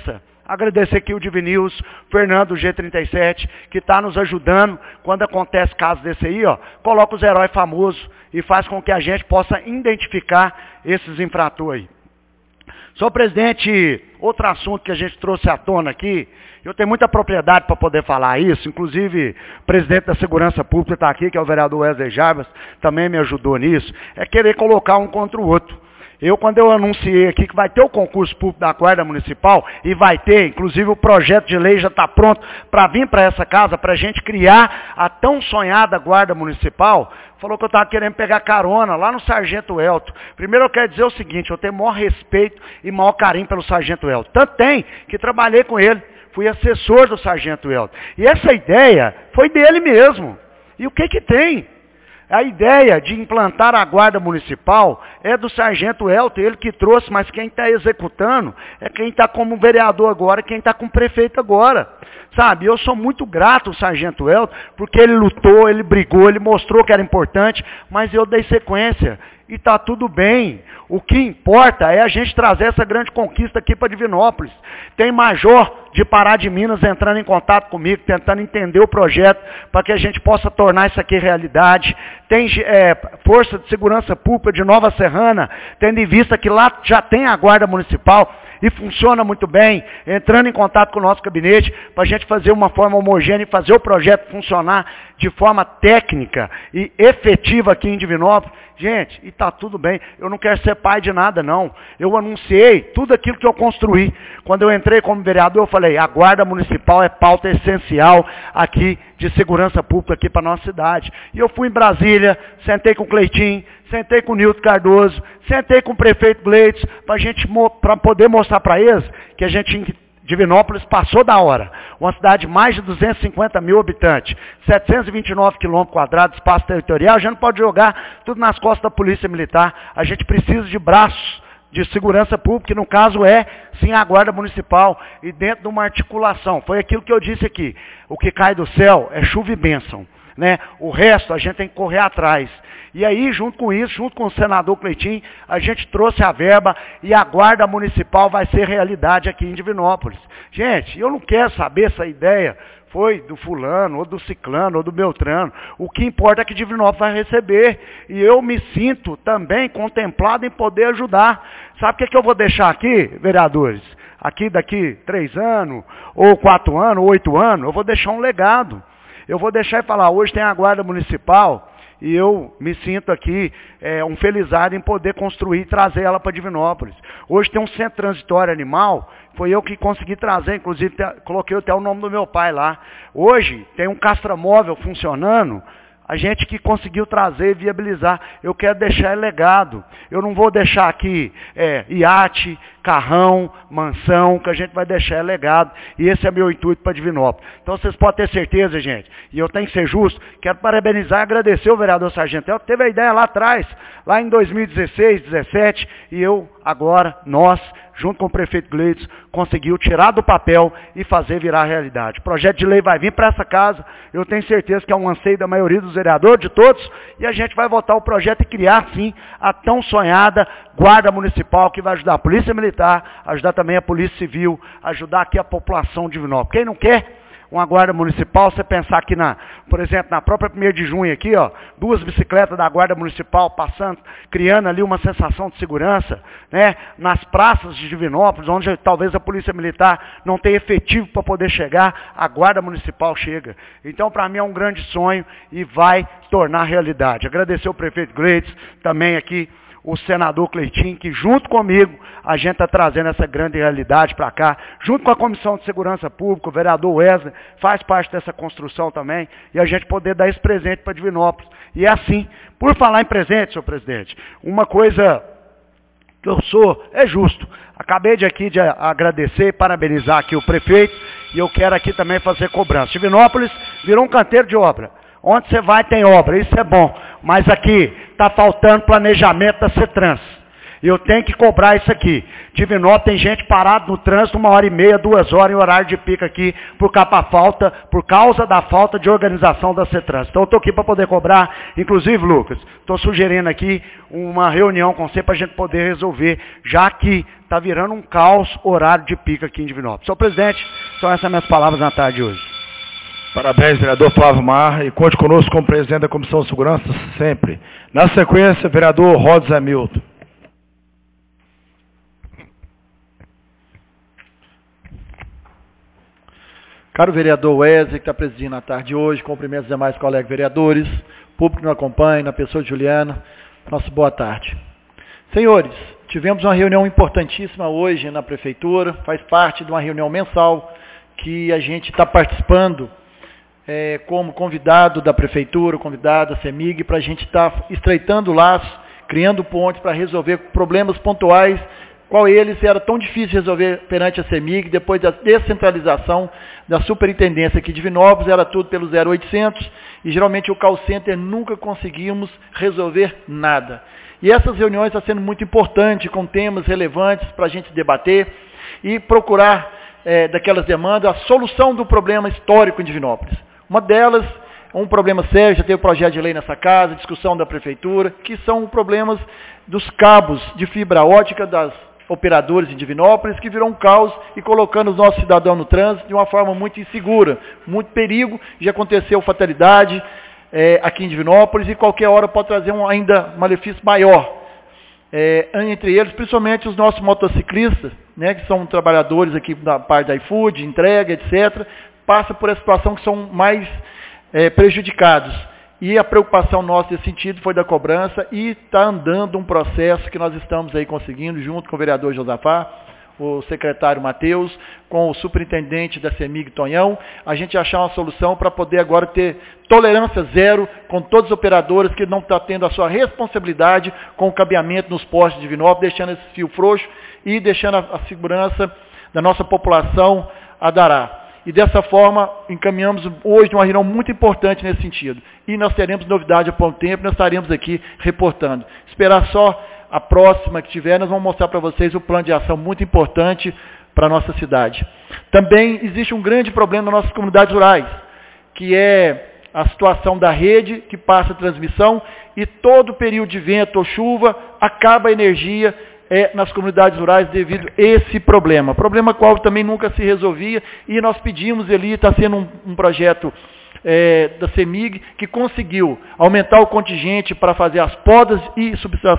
Agradecer aqui o Divinews, Fernando, do G37, que está nos ajudando. Quando acontece caso desse aí, ó, coloca os heróis famosos e faz com que a gente possa identificar esses infratores aí. Senhor presidente, outro assunto que a gente trouxe à tona aqui, eu tenho muita propriedade para poder falar isso, inclusive o presidente da Segurança Pública está aqui, que é o vereador Wesley Jarbas, também me ajudou nisso, é querer colocar um contra o outro. Quando eu anunciei aqui que vai ter o concurso público da Guarda Municipal, e vai ter, inclusive o projeto de lei já está pronto para vir para essa casa, para a gente criar a tão sonhada Guarda Municipal, falou que eu estava querendo pegar carona lá no Sargento Elton. Primeiro eu quero dizer o seguinte, eu tenho maior respeito e maior carinho pelo Sargento Elton. Tanto tem que trabalhei com ele, fui assessor do Sargento Elton. E essa ideia foi dele mesmo. E o que que tem? A ideia de implantar a Guarda Municipal é do Sargento Elton, ele que trouxe, mas quem está executando é quem está como vereador agora, quem está como prefeito agora. Sabe, eu sou muito grato ao Sargento Elton, porque ele lutou, ele brigou, ele mostrou que era importante, mas eu dei sequência. E está tudo bem. O que importa é a gente trazer essa grande conquista aqui para Divinópolis. Tem major de Pará de Minas entrando em contato comigo, tentando entender o projeto, para que a gente possa tornar isso aqui realidade. Tem Força de Segurança Pública de Nova Serrana, tendo em vista que lá já tem a Guarda Municipal, e funciona muito bem, entrando em contato com o nosso gabinete, para a gente fazer uma forma homogênea e fazer o projeto funcionar de forma técnica e efetiva aqui em Divinópolis. Gente, e está tudo bem, eu não quero ser pai de nada não, eu anunciei tudo aquilo que eu construí. Quando eu entrei como vereador, eu falei, a Guarda Municipal é pauta essencial aqui de segurança pública aqui para a nossa cidade. E eu fui em Brasília, sentei com o Cleitinho, sentei com o Nilton Cardoso, sentei com o prefeito Gleides, para poder mostrar para eles que a gente, Divinópolis, passou da hora. Uma cidade de mais de 250 mil habitantes, 729 quilômetros quadrados, espaço territorial, a gente não pode jogar tudo nas costas da Polícia Militar. A gente precisa de braços de segurança pública, que no caso é, sim, a Guarda Municipal, e dentro de uma articulação. Foi aquilo que eu disse aqui, o que cai do céu é chuva e bênção. Né? O resto a gente tem que correr atrás. E aí, junto com isso, junto com o senador Cleitinho, a gente trouxe a verba e a Guarda Municipal vai ser realidade aqui em Divinópolis. Gente, eu não quero saber se a ideia foi do fulano, ou do ciclano, ou do beltrano. O que importa é que Divinópolis vai receber. E eu me sinto também contemplado em poder ajudar. Sabe o que eu vou deixar aqui, vereadores? Aqui daqui 3 anos, ou 4 anos, ou 8 anos, eu vou deixar um legado. Eu vou deixar e falar, hoje tem a Guarda Municipal, e eu me sinto aqui um felizardo em poder construir e trazer ela para Divinópolis. Hoje tem um centro transitório animal, foi eu que consegui trazer, inclusive coloquei até o nome do meu pai lá. Hoje tem um castramóvel funcionando, a gente que conseguiu trazer e viabilizar. Eu quero deixar legado. Eu não vou deixar aqui iate, carrão, mansão, que a gente vai deixar legado. E esse é meu intuito para Divinópolis. Então vocês podem ter certeza, gente, e eu tenho que ser justo, quero parabenizar e agradecer o vereador Sargento Elton, teve a ideia lá atrás, lá em 2016, 2017, e eu agora, nós, junto com o prefeito Gleides, conseguiu tirar do papel e fazer virar realidade. O projeto de lei vai vir para essa casa, eu tenho certeza que é um anseio da maioria dos vereadores, de todos, e a gente vai votar o projeto e criar, sim, a tão sonhada Guarda Municipal, que vai ajudar a Polícia Militar, ajudar também a Polícia Civil, ajudar aqui a população de Divinópolis. Quem não quer uma Guarda Municipal, você pensar aqui, por exemplo, na própria 1º de junho aqui, ó, 2 bicicletas da Guarda Municipal passando, criando ali uma sensação de segurança, né? Nas praças de Divinópolis, onde talvez a Polícia Militar não tenha efetivo para poder chegar, a Guarda Municipal chega. Então, para mim é um grande sonho e vai tornar realidade. Agradecer ao prefeito Gleides, também aqui, o senador Cleitinho, que junto comigo a gente está trazendo essa grande realidade para cá, junto com a Comissão de Segurança Pública, o vereador Wesley faz parte dessa construção também, e a gente poder dar esse presente para Divinópolis. E é assim, por falar em presente, senhor presidente, uma coisa que eu sou, é justo, acabei de agradecer e parabenizar aqui o prefeito, e eu quero aqui também fazer cobrança. Divinópolis virou um canteiro de obra. Onde você vai tem obra, isso é bom. Mas aqui está faltando planejamento da CETRANS. Eu tenho que cobrar isso aqui. Divinópolis tem gente parada no trânsito 1h30, 2 horas em horário de pico aqui por causa da falta de organização da CETRANS. Então eu estou aqui para poder cobrar. Inclusive, Lucas, estou sugerindo aqui uma reunião com você para a gente poder resolver, já que está virando um caos horário de pico aqui em Divinópolis. Senhor presidente, são essas minhas palavras na tarde de hoje. Parabéns, vereador Flávio Mar, e conte conosco como presidente da Comissão de Segurança sempre. Na sequência, vereador Rodes Hamilton. Caro vereador Wesley, que está presidindo a tarde de hoje, cumprimento os demais colegas vereadores, público que nos acompanha, na pessoa de Juliana, nossa boa tarde. Senhores, tivemos uma reunião importantíssima hoje na Prefeitura, faz parte de uma reunião mensal que a gente está participando como convidado da Prefeitura, convidado da CEMIG, para a gente estar estreitando laços, criando pontes para resolver problemas pontuais, qual eles era tão difícil resolver perante a CEMIG, depois da descentralização da superintendência aqui de Divinópolis, era tudo pelo 0800, e geralmente o call center nunca conseguimos resolver nada. E essas reuniões estão sendo muito importantes, com temas relevantes para a gente debater e procurar, daquelas demandas, a solução do problema histórico em Divinópolis. Uma delas, um problema sério, já teve projeto de lei nessa casa, discussão da Prefeitura, que são problemas dos cabos de fibra ótica das operadores em Divinópolis, que virou um caos e colocando os nossos cidadãos no trânsito de uma forma muito insegura, muito perigo. Já aconteceu fatalidade aqui em Divinópolis e qualquer hora pode trazer ainda malefício maior. Entre eles, principalmente os nossos motociclistas, né, que são trabalhadores aqui da parte da iFood, entrega, etc., passa por essa situação que são mais prejudicados. E a preocupação nossa nesse sentido foi da cobrança e está andando um processo que nós estamos aí conseguindo, junto com o vereador Josafá, o secretário Matheus, com o superintendente da CEMIG Tonhão, a gente achar uma solução para poder agora ter tolerância zero com todos os operadores que não estão tendo a sua responsabilidade com o cabeamento nos postes de Divinópolis, deixando esse fio frouxo e deixando a segurança da nossa população a darar. E dessa forma, encaminhamos hoje uma reunião muito importante nesse sentido. E nós teremos novidade há pouco tempo, nós estaremos aqui reportando. Esperar só a próxima que tiver, nós vamos mostrar para vocês o plano de ação muito importante para a nossa cidade. Também existe um grande problema nas nossas comunidades rurais, que é a situação da rede que passa a transmissão e todo período de vento ou chuva acaba a energia nas comunidades rurais devido a esse problema. Problema qual também nunca se resolvia e nós pedimos ali, está sendo um projeto da CEMIG que conseguiu aumentar o contingente para fazer as podas e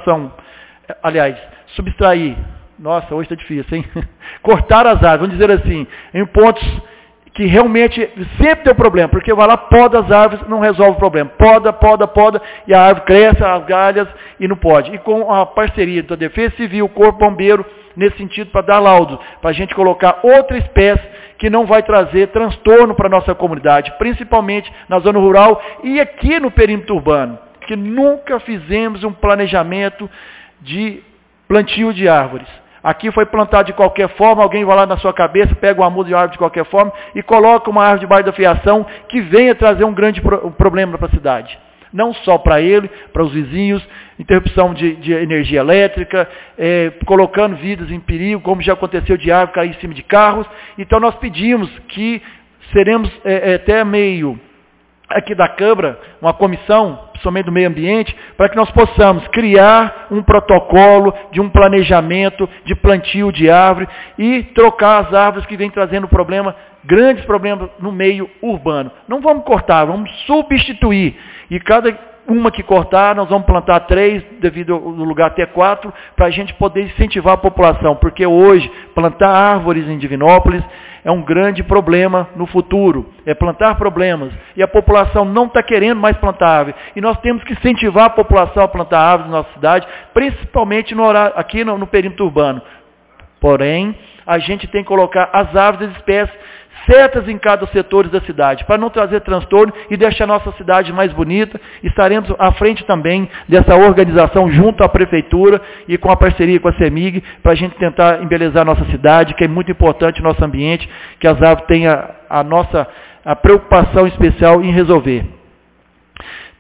subtrair, nossa, hoje está difícil, hein? Cortar as árvores, vamos dizer assim, em pontos que realmente sempre tem problema, porque vai lá, poda as árvores, não resolve o problema. Poda, e a árvore cresce, as galhas, e não pode. E com a parceria da Defesa Civil, Corpo Bombeiro, nesse sentido, para dar laudo, para a gente colocar outra espécie que não vai trazer transtorno para a nossa comunidade, principalmente na zona rural e aqui no perímetro urbano, que nunca fizemos um planejamento de plantio de árvores. Aqui foi plantado de qualquer forma, alguém vai lá na sua cabeça, pega uma muda de árvore de qualquer forma e coloca uma árvore debaixo da fiação que venha trazer um grande problema para a cidade. Não só para ele, para os vizinhos, interrupção de energia elétrica, colocando vidas em perigo, como já aconteceu de árvore cair em cima de carros. Então nós pedimos que seremos até meio aqui da Câmara, uma comissão, principalmente do meio ambiente, para que nós possamos criar um protocolo de um planejamento de plantio de árvore e trocar as árvores que vêm trazendo grandes problemas no meio urbano. Não vamos cortar, vamos substituir. E cada uma que cortar, nós vamos plantar 3, devido ao lugar ter 4, para a gente poder incentivar a população, porque hoje plantar árvores em Divinópolis é um grande problema no futuro, é plantar problemas, e a população não está querendo mais plantar árvore, e nós temos que incentivar a população a plantar árvores na nossa cidade, principalmente aqui no perímetro urbano. Porém, a gente tem que colocar as árvores das espécies certas em cada setor da cidade, para não trazer transtorno e deixar a nossa cidade mais bonita. Estaremos à frente também dessa organização junto à Prefeitura e com a parceria com a CEMIG, para a gente tentar embelezar a nossa cidade, que é muito importante o nosso ambiente, que as árvores tenham a preocupação especial em resolver.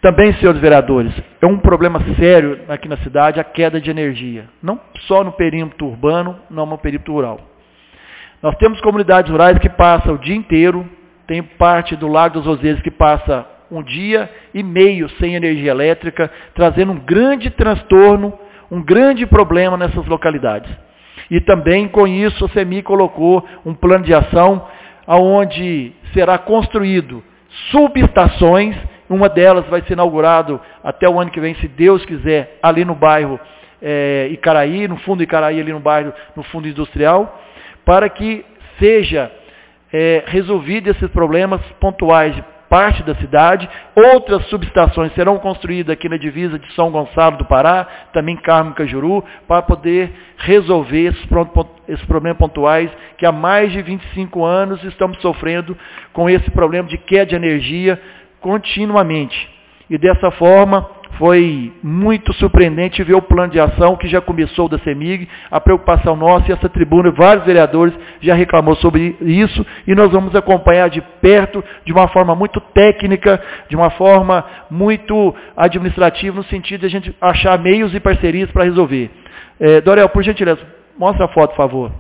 Também, senhores vereadores, é um problema sério aqui na cidade a queda de energia. Não só no perímetro urbano, não no perímetro rural. Nós temos comunidades rurais que passam o dia inteiro, tem parte do Lago dos Roseiros que passa um dia e meio sem energia elétrica, trazendo um grande transtorno, um grande problema nessas localidades. E também, com isso, a CEMIG colocou um plano de ação onde será construído subestações. Uma delas vai ser inaugurado até o ano que vem, se Deus quiser, ali no bairro Icaraí, no fundo Icaraí, ali no bairro, no fundo industrial, para que seja resolvido esses problemas pontuais de parte da cidade. Outras subestações serão construídas aqui na divisa de São Gonçalo do Pará, também Carmo Cajuru, para poder resolver esses problemas pontuais que há mais de 25 anos estamos sofrendo com esse problema de queda de energia continuamente. E dessa forma, foi muito surpreendente ver o plano de ação que já começou da CEMIG, a preocupação nossa, e essa tribuna, vários vereadores já reclamou sobre isso, e nós vamos acompanhar de perto, de uma forma muito técnica, de uma forma muito administrativa, no sentido de a gente achar meios e parcerias para resolver. Dorel, por gentileza, mostra a foto, por favor.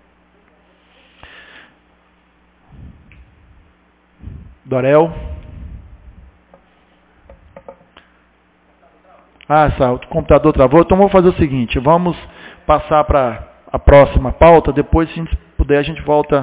Dorel. O computador travou. Então vamos fazer o seguinte, vamos passar para a próxima pauta, depois, se a gente puder, a gente volta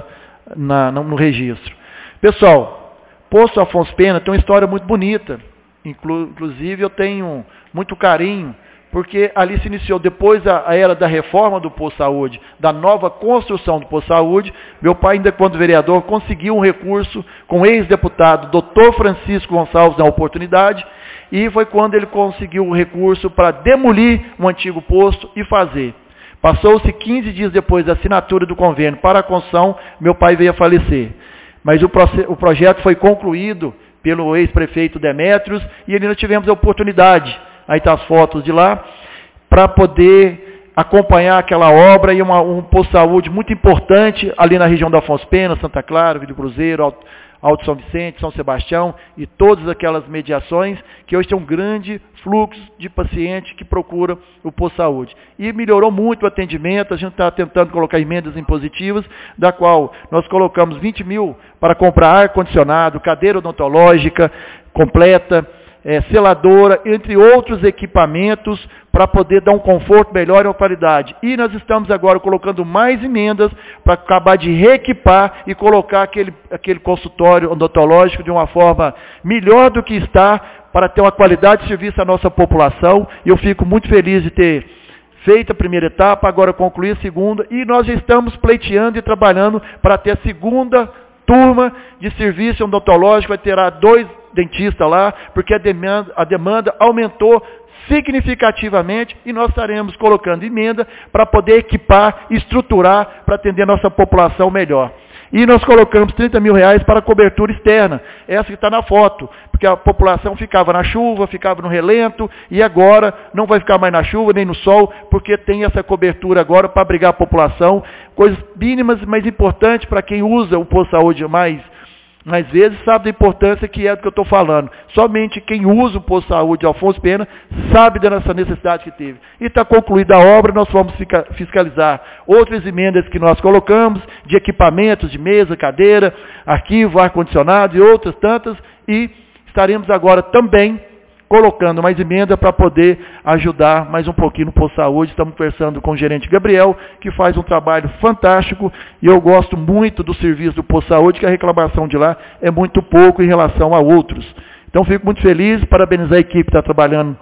no registro. Pessoal, Poço Afonso Pena tem uma história muito bonita, inclusive eu tenho muito carinho, porque ali se iniciou, depois a era da reforma do Posto Saúde, da nova construção do Posto Saúde, meu pai, ainda quando vereador, conseguiu um recurso com o ex-deputado Dr. Francisco Gonçalves na oportunidade, e foi quando ele conseguiu o recurso para demolir um antigo posto e fazer. Passou-se 15 dias depois da assinatura do convênio para a construção, meu pai veio a falecer. Mas o projeto foi concluído pelo ex-prefeito Demétrios, e ali nós tivemos a oportunidade, aí estão as fotos de lá, para poder acompanhar aquela obra, e um posto de saúde muito importante ali na região da Afonso Pena, Santa Clara, Vila do Cruzeiro, Alto São Vicente, São Sebastião, e todas aquelas mediações, que hoje tem um grande fluxo de paciente que procura o posto de saúde. E melhorou muito o atendimento, a gente está tentando colocar emendas impositivas, da qual nós colocamos 20 mil para comprar ar-condicionado, cadeira odontológica completa, seladora, entre outros equipamentos, para poder dar um conforto melhor e uma qualidade. E nós estamos agora colocando mais emendas para acabar de reequipar e colocar aquele consultório odontológico de uma forma melhor do que está, para ter uma qualidade de serviço à nossa população. E eu fico muito feliz de ter feito a primeira etapa, agora concluir a segunda, e nós já estamos pleiteando e trabalhando para ter a segunda turma de serviço odontológico, vai ter 2 dentistas lá, porque a demanda aumentou significativamente, e nós estaremos colocando emenda para poder equipar, estruturar, para atender a nossa população melhor. E nós colocamos 30 mil reais para cobertura externa, essa que está na foto, porque a população ficava na chuva, ficava no relento, e agora não vai ficar mais na chuva nem no sol, porque tem essa cobertura agora para abrigar a população, coisas mínimas, mas importantes para quem usa o posto de saúde mais vezes sabe da importância que é do que eu estou falando. Somente quem usa o posto de saúde de Afonso Pena sabe dessa necessidade que teve. E está concluída a obra, nós vamos fiscalizar outras emendas que nós colocamos, de equipamentos, de mesa, cadeira, arquivo, ar-condicionado e outras tantas, e estaremos agora também colocando mais emenda para poder ajudar mais um pouquinho no posto de saúde. Estamos conversando com o gerente Gabriel, que faz um trabalho fantástico, e eu gosto muito do serviço do posto de saúde, que a reclamação de lá é muito pouco em relação a outros. Então fico muito feliz, parabenizar a equipe que está trabalhando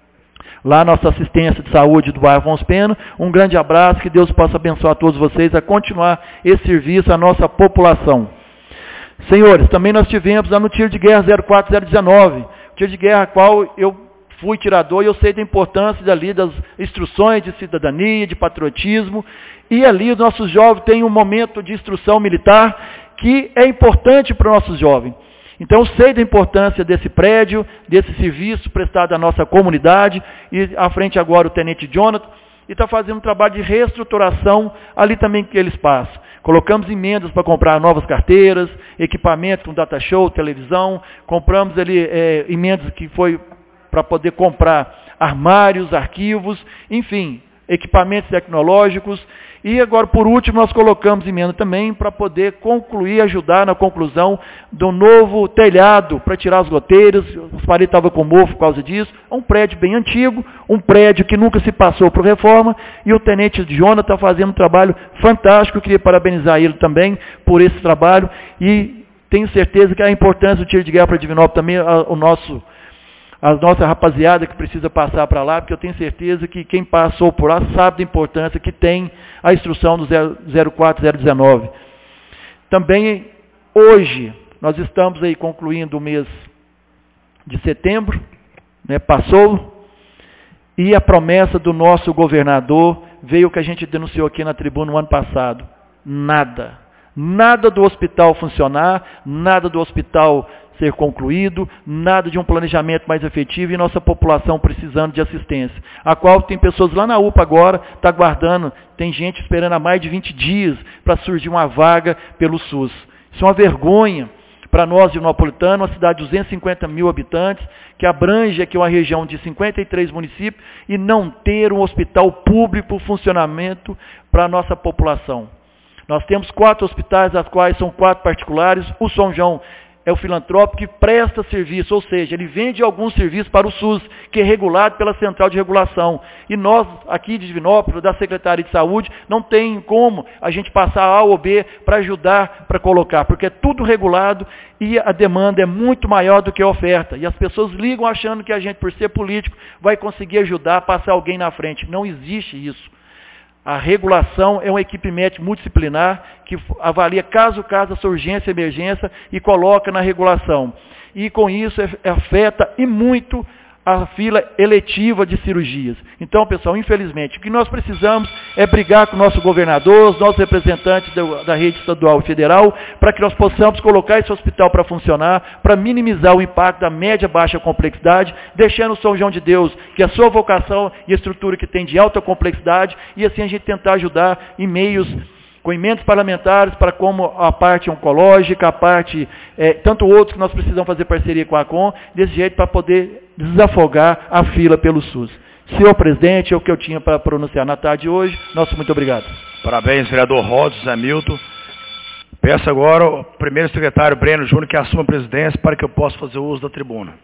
lá, nossa assistência de saúde do bairro Afonso Pena. Um grande abraço, que Deus possa abençoar todos vocês a continuar esse serviço à nossa população. Senhores, também nós tivemos lá no tiro de guerra 04019, tiro de guerra qual eu fui tirador, e eu sei da importância dali das instruções de cidadania, de patriotismo, e ali os nossos jovens têm um momento de instrução militar que é importante para os nossos jovens. Então eu sei da importância desse prédio, desse serviço prestado à nossa comunidade, e à frente agora o Tenente Jonathan, e está fazendo um trabalho de reestruturação ali também que eles passam. Colocamos emendas para comprar novas carteiras, equipamentos com data show, televisão, compramos ali emendas que foi para poder comprar armários, arquivos, enfim, equipamentos tecnológicos. E agora, por último, nós colocamos emenda também para poder concluir, ajudar na conclusão do novo telhado, para tirar as goteiras, os paredes estavam com mofo por causa disso. É um prédio bem antigo, um prédio que nunca se passou por reforma, e o tenente Jonathan está fazendo um trabalho fantástico. Eu queria parabenizar ele também por esse trabalho, e tenho certeza que a importância do tiro de guerra para Divinópolis também, a nossa rapaziada que precisa passar para lá, porque eu tenho certeza que quem passou por lá sabe da importância que tem a instrução do 04019. Também, hoje, nós estamos aí concluindo o mês de setembro, né, passou, e a promessa do nosso governador veio o que a gente denunciou aqui na tribuna no ano passado. Nada. Nada do hospital funcionar, nada do hospital ser concluído, nada de um planejamento mais efetivo e nossa população precisando de assistência. A qual tem pessoas lá na UPA agora, está aguardando, tem gente esperando há mais de 20 dias para surgir uma vaga pelo SUS. Isso é uma vergonha para nós, divinópolitanos, uma cidade de 250 mil habitantes, que abrange aqui uma região de 53 municípios, e não ter um hospital público em funcionamento para a nossa população. Nós temos 4 hospitais, as quais são 4 particulares. O São João é o filantrópico que presta serviço, ou seja, ele vende alguns serviços para o SUS, que é regulado pela Central de Regulação. E nós, aqui de Divinópolis, da Secretaria de Saúde, não tem como a gente passar A ou B para ajudar, para colocar, porque é tudo regulado e a demanda é muito maior do que a oferta. E as pessoas ligam achando que a gente, por ser político, vai conseguir ajudar, passar alguém na frente. Não existe isso. A regulação é uma equipe médica multidisciplinar que avalia caso a caso a sua urgência e emergência e coloca na regulação. E com isso afeta e muito a fila eletiva de cirurgias. Então, pessoal, infelizmente, o que nós precisamos é brigar com o nosso governador, os nossos representantes da rede estadual e federal, para que nós possamos colocar esse hospital para funcionar, para minimizar o impacto da média baixa complexidade, deixando o São João de Deus, que é a sua vocação e a estrutura que tem de alta complexidade, e assim a gente tentar ajudar em meios com emendas parlamentares para como a parte oncológica, a parte, tanto outros que nós precisamos fazer parceria com a ACOM, desse jeito para poder desafogar a fila pelo SUS. Senhor presidente, é o que eu tinha para pronunciar na tarde de hoje. Nosso muito obrigado. Parabéns, vereador Rodos, Zé Milton. Peço agora o primeiro secretário Breno Júnior que assuma a presidência para que eu possa fazer uso da tribuna.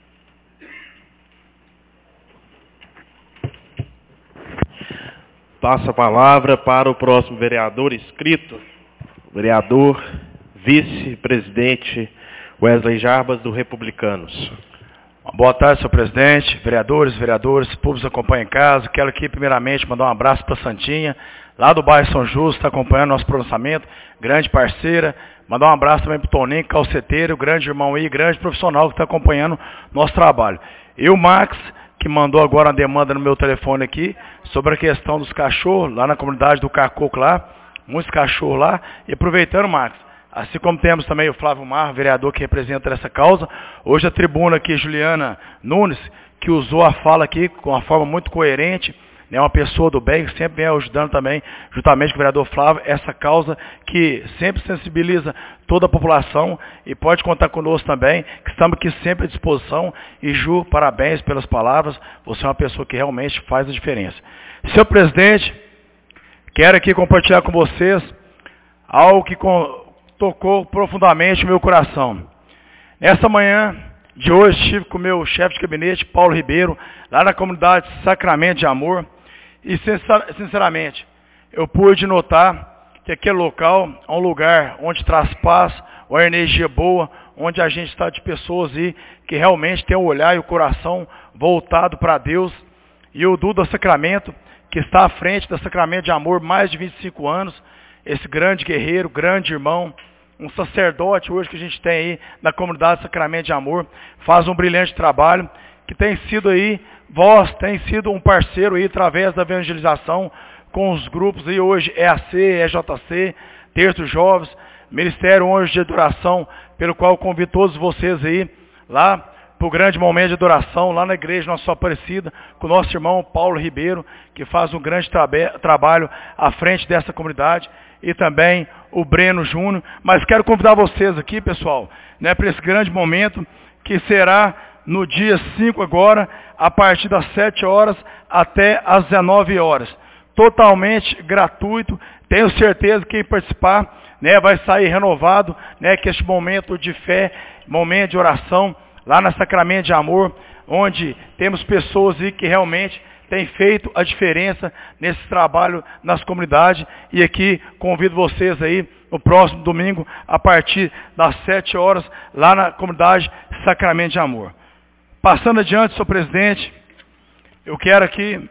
Passo a palavra para o próximo vereador inscrito, vereador vice-presidente Wesley Jarbas, do Republicanos. Boa tarde, senhor presidente, vereadores, públicos acompanham em casa. Quero aqui, primeiramente, mandar um abraço para a Santinha, lá do bairro São Justo, está acompanhando nosso pronunciamento, grande parceira. Mandar um abraço também para o Toninho, calceteiro, grande irmão aí, grande profissional que está acompanhando nosso trabalho. E o Max, que mandou agora uma demanda no meu telefone aqui, sobre a questão dos cachorros, lá na comunidade do Cacoco lá, muitos cachorros lá. E aproveitando, Max, assim como temos também o Flávio Mar, vereador que representa essa causa, hoje a tribuna aqui, Juliana Nunes, que usou a fala aqui com uma forma muito coerente, né, uma pessoa do bem, que sempre vem ajudando também, juntamente com o vereador Flávio, essa causa que sempre sensibiliza toda a população, e pode contar conosco também, que estamos aqui sempre à disposição. E Ju, parabéns pelas palavras, você é uma pessoa que realmente faz a diferença. Senhor presidente, quero aqui compartilhar com vocês algo que tocou profundamente o meu coração. Nessa manhã de hoje, estive com o meu chefe de gabinete, Paulo Ribeiro, lá na comunidade Sacramento de Amor, e sinceramente, eu pude notar que aquele local é um lugar onde traz paz, uma energia boa, onde a gente está de pessoas aí que realmente tem o olhar e o coração voltado para Deus. E o Duda Sacramento, que está à frente da Sacramento de Amor mais de 25 anos, esse grande guerreiro, grande irmão, um sacerdote hoje que a gente tem aí na comunidade Sacramento de Amor, faz um brilhante trabalho, que tem sido aí, tem sido um parceiro aí através da evangelização com os grupos aí hoje, EAC, EJC, Terço Jovens, Ministério Anjo de Adoração, pelo qual eu convido todos vocês aí lá para o grande momento de adoração, lá na igreja Nossa Aparecida, com o nosso irmão Paulo Ribeiro, que faz um grande trabalho à frente dessa comunidade, e também o Breno Júnior. Mas quero convidar vocês aqui, pessoal, né, para esse grande momento, que será no dia 5 agora, a partir das 7 horas até as 19 horas. Totalmente gratuito. Tenho certeza que quem participar, né, vai sair renovado, né, que este momento de fé, momento de oração, lá na Sacramento de Amor, onde temos pessoas aí que realmente têm feito a diferença nesse trabalho nas comunidades. E aqui convido vocês aí no próximo domingo, a partir das 7 horas, lá na comunidade Sacramento de Amor. Passando adiante, senhor presidente, eu quero aqui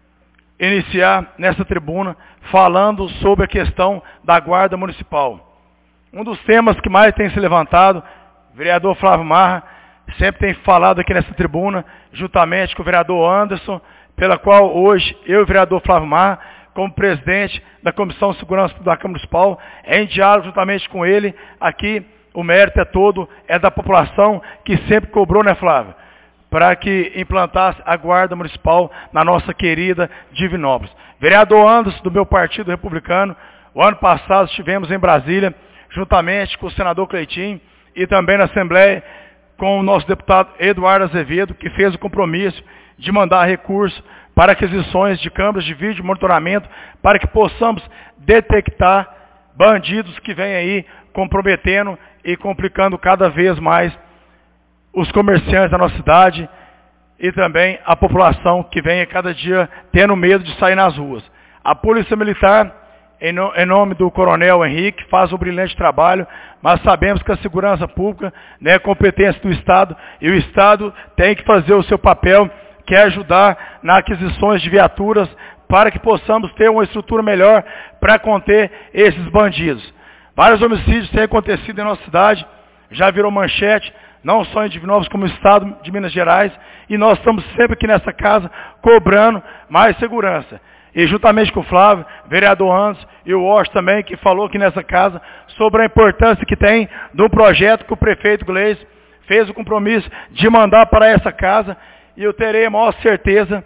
iniciar nessa tribuna falando sobre a questão da Guarda Municipal. Um dos temas que mais tem se levantado, o vereador Flávio Marra sempre tem falado aqui nessa tribuna, juntamente com o vereador Anderson, pela qual hoje eu e o vereador Flávio Marra, como presidente da Comissão de Segurança da Câmara Municipal, em diálogo juntamente com ele, aqui o mérito é todo, é da população que sempre cobrou, né, Flávio? Para que implantasse a Guarda Municipal na nossa querida Divinópolis. Vereador Anderson, do meu partido republicano, o ano passado estivemos em Brasília, juntamente com o senador Cleitinho, e também na Assembleia, com o nosso deputado Eduardo Azevedo, que fez o compromisso de mandar recurso para aquisições de câmeras de vídeo monitoramento, para que possamos detectar bandidos que vêm aí comprometendo e complicando cada vez mais os comerciantes da nossa cidade e também a população que vem a cada dia tendo medo de sair nas ruas. A Polícia Militar, em nome do Coronel Henrique, faz um brilhante trabalho, mas sabemos que a segurança pública, né, é competência do Estado, e o Estado tem que fazer o seu papel, que é ajudar na aquisições de viaturas para que possamos ter uma estrutura melhor para conter esses bandidos. Vários homicídios têm acontecido em nossa cidade, já virou manchete, não só em Divinópolis, como no estado de Minas Gerais, e nós estamos sempre aqui nessa casa cobrando mais segurança. E juntamente com o Flávio, vereador Anderson e o Washington também, que falou aqui nessa casa sobre a importância que tem de um projeto que o prefeito Gleis fez o compromisso de mandar para essa casa, e eu terei a maior certeza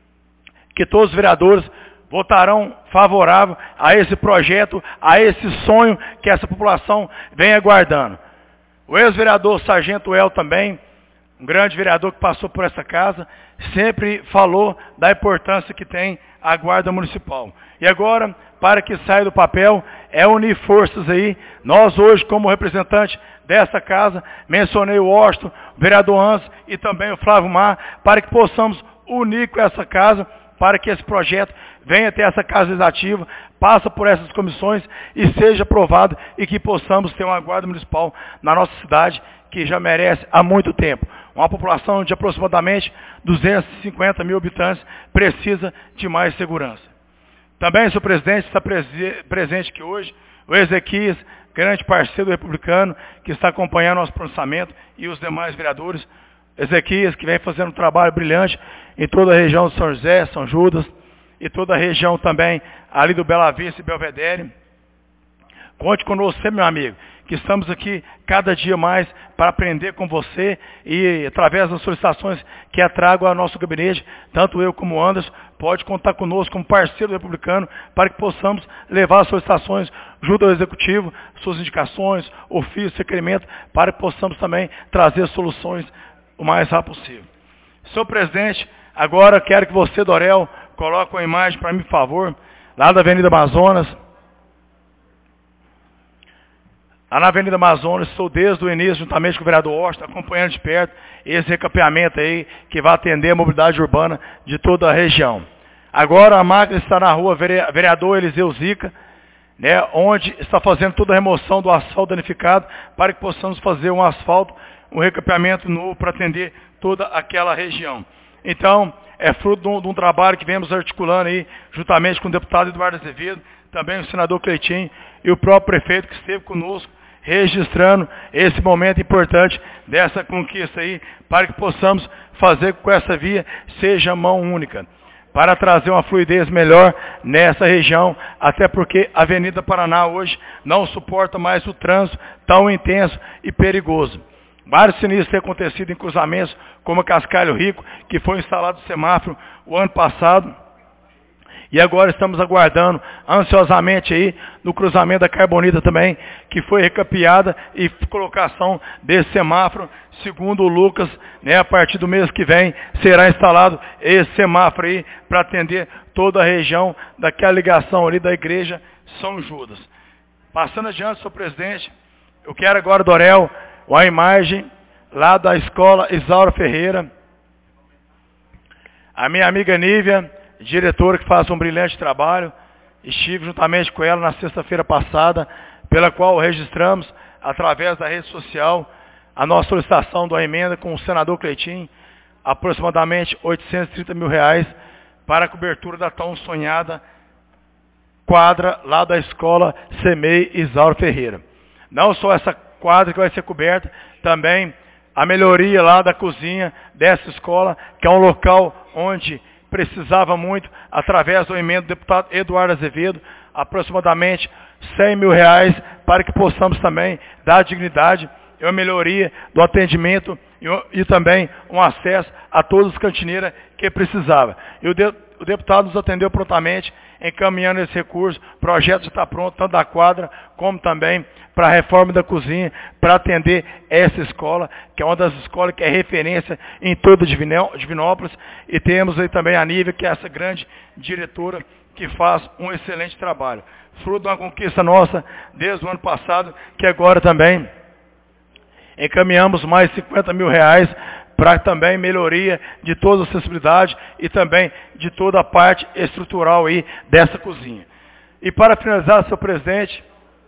que todos os vereadores votarão favorável a esse projeto, a esse sonho que essa população vem aguardando. O ex-vereador Sargento El também, um grande vereador que passou por essa casa, sempre falou da importância que tem a Guarda Municipal. E agora, para que saia do papel, é unir forças aí. Nós hoje, como representante dessa casa, mencionei o Washington, o vereador Hans e também o Flávio Mar, para que possamos unir com essa casa, para que esse projeto venha até essa casa legislativa, passe por essas comissões e seja aprovado, e que possamos ter uma Guarda Municipal na nossa cidade, que já merece há muito tempo. Uma população de aproximadamente 250 mil habitantes precisa de mais segurança. Também, senhor presidente, está presente aqui hoje o Ezequias, grande parceiro do republicano, que está acompanhando nosso pronunciamento, e os demais vereadores. Ezequias, que vem fazendo um trabalho brilhante em toda a região de São José, São Judas, e toda a região também ali do Bela Vista e Belvedere. Conte conosco sempre, meu amigo, que estamos aqui cada dia mais para aprender com você, e através das solicitações que eu trago ao nosso gabinete, tanto eu como o Anderson, pode contar conosco como parceiro do republicano, para que possamos levar as solicitações junto ao executivo, suas indicações, ofícios, requerimentos, para que possamos também trazer soluções o mais rápido possível. Senhor presidente, agora quero que você, Dorel, coloque uma imagem para mim, por favor, lá da Avenida Amazonas. Lá na Avenida Amazonas, estou desde o início, juntamente com o vereador Washington, acompanhando de perto esse recapeamento aí, que vai atender a mobilidade urbana de toda a região. Agora a máquina está na rua Vereador Eliseu Zica, né, onde está fazendo toda a remoção do asfalto danificado, para que possamos fazer um asfalto, um recapeamento novo para atender toda aquela região. Então, é fruto de um trabalho que viemos articulando aí, juntamente com o deputado Eduardo Azevedo, também o senador Cleitinho e o próprio prefeito que esteve conosco, registrando esse momento importante dessa conquista aí, para que possamos fazer com que essa via seja mão única, para trazer uma fluidez melhor nessa região, até porque a Avenida Paraná hoje não suporta mais o trânsito tão intenso e perigoso. Vários sinistros têm acontecido em cruzamentos, como a Cascalho Rico, que foi instalado o semáforo o ano passado, E agora estamos aguardando ansiosamente aí no cruzamento da Carbonita também, que foi recapeada e colocação desse semáforo, segundo o Lucas, né, a partir do mês que vem será instalado esse semáforo aí para atender toda a região daquela ligação ali da igreja São Judas. Passando adiante, senhor presidente, eu quero agora, Dorel, a imagem lá da escola Isaura Ferreira, a minha amiga Nívia, diretora que faz um brilhante trabalho, estive juntamente com ela na sexta-feira passada, pela qual registramos, através da rede social, a nossa solicitação da emenda com o senador Cleitinho, aproximadamente R$830 mil para a cobertura da tão sonhada quadra lá da escola CEMEI Isaura Ferreira. Não só essa quadra que vai ser coberta, também a melhoria lá da cozinha dessa escola, que é um local onde precisava muito, através do emenda do deputado Eduardo Azevedo, aproximadamente R$100 mil, para que possamos também dar dignidade e uma melhoria do atendimento e também um acesso a todos os cantineiros que precisava. E o deputado nos atendeu prontamente, encaminhando esse recurso. O projeto já está pronto, tanto da quadra, como também para a reforma da cozinha, para atender essa escola, que é uma das escolas que é referência em toda Divinópolis. E temos aí também a Nívia, que é essa grande diretora, que faz um excelente trabalho. Fruto de uma conquista nossa desde o ano passado, que agora também encaminhamos mais R$50 mil para também melhoria de toda a acessibilidade e também de toda a parte estrutural aí dessa cozinha. E para finalizar, senhor presidente,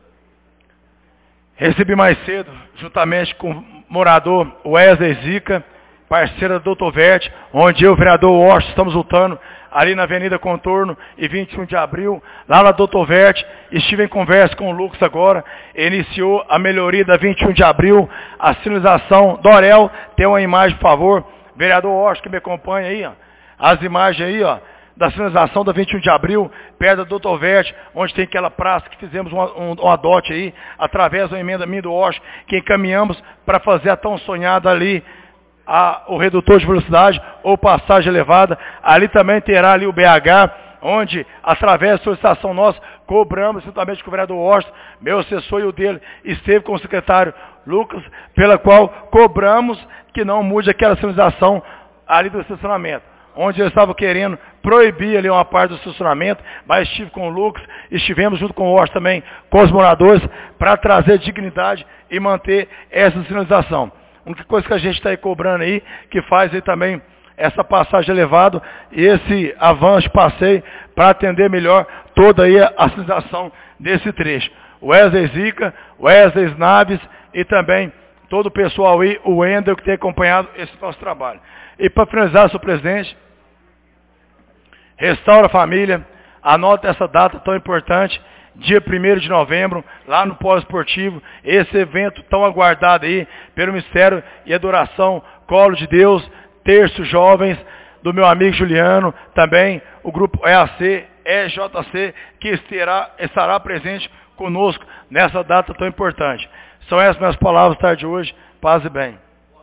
recebi mais cedo, juntamente com o morador Wesley Zica, parceira do Dr. Verte, onde eu e o vereador Washington estamos lutando ali na Avenida Contorno e 21 de abril, lá na Dr. Verte. Estive em conversa com o Lucas agora, iniciou a melhoria da 21 de abril, a sinalização. Dorel, tem uma imagem, por favor, vereador Washington que me acompanha aí, ó, as imagens aí, ó, da sinalização da 21 de abril, perto da Dr. Verte, onde tem aquela praça que fizemos um adote aí, através da emenda minha do Washington, que encaminhamos para fazer a tão sonhada ali, o redutor de velocidade ou passagem elevada. Ali também terá ali o BH, onde, através da solicitação nossa, cobramos, juntamente com o vereador Washington, meu assessor e o dele, esteve com o secretário Lucas, pela qual cobramos que não mude aquela sinalização ali do estacionamento, onde eles estavam querendo proibir ali uma parte do estacionamento, mas estive com o Lucas, estivemos junto com o Washington também, com os moradores, para trazer dignidade e manter essa sinalização. A única coisa que a gente está aí cobrando aí, que faz aí também essa passagem elevada e esse avanço, passeio, para atender melhor toda aí a sinalização desse trecho. Wesley Zica, Wesley Naves e também todo o pessoal aí, o Wendel, que tem acompanhado esse nosso trabalho. E para finalizar, senhor presidente, Restaura a Família, anota essa data tão importante, dia 1º de novembro, lá no Polo Esportivo, esse evento tão aguardado aí pelo Ministério e Adoração, Colo de Deus, Terço Jovens, do meu amigo Juliano, também o grupo EAC, EJC, que estará presente conosco nessa data tão importante. São essas minhas palavras tarde de hoje, paz e bem.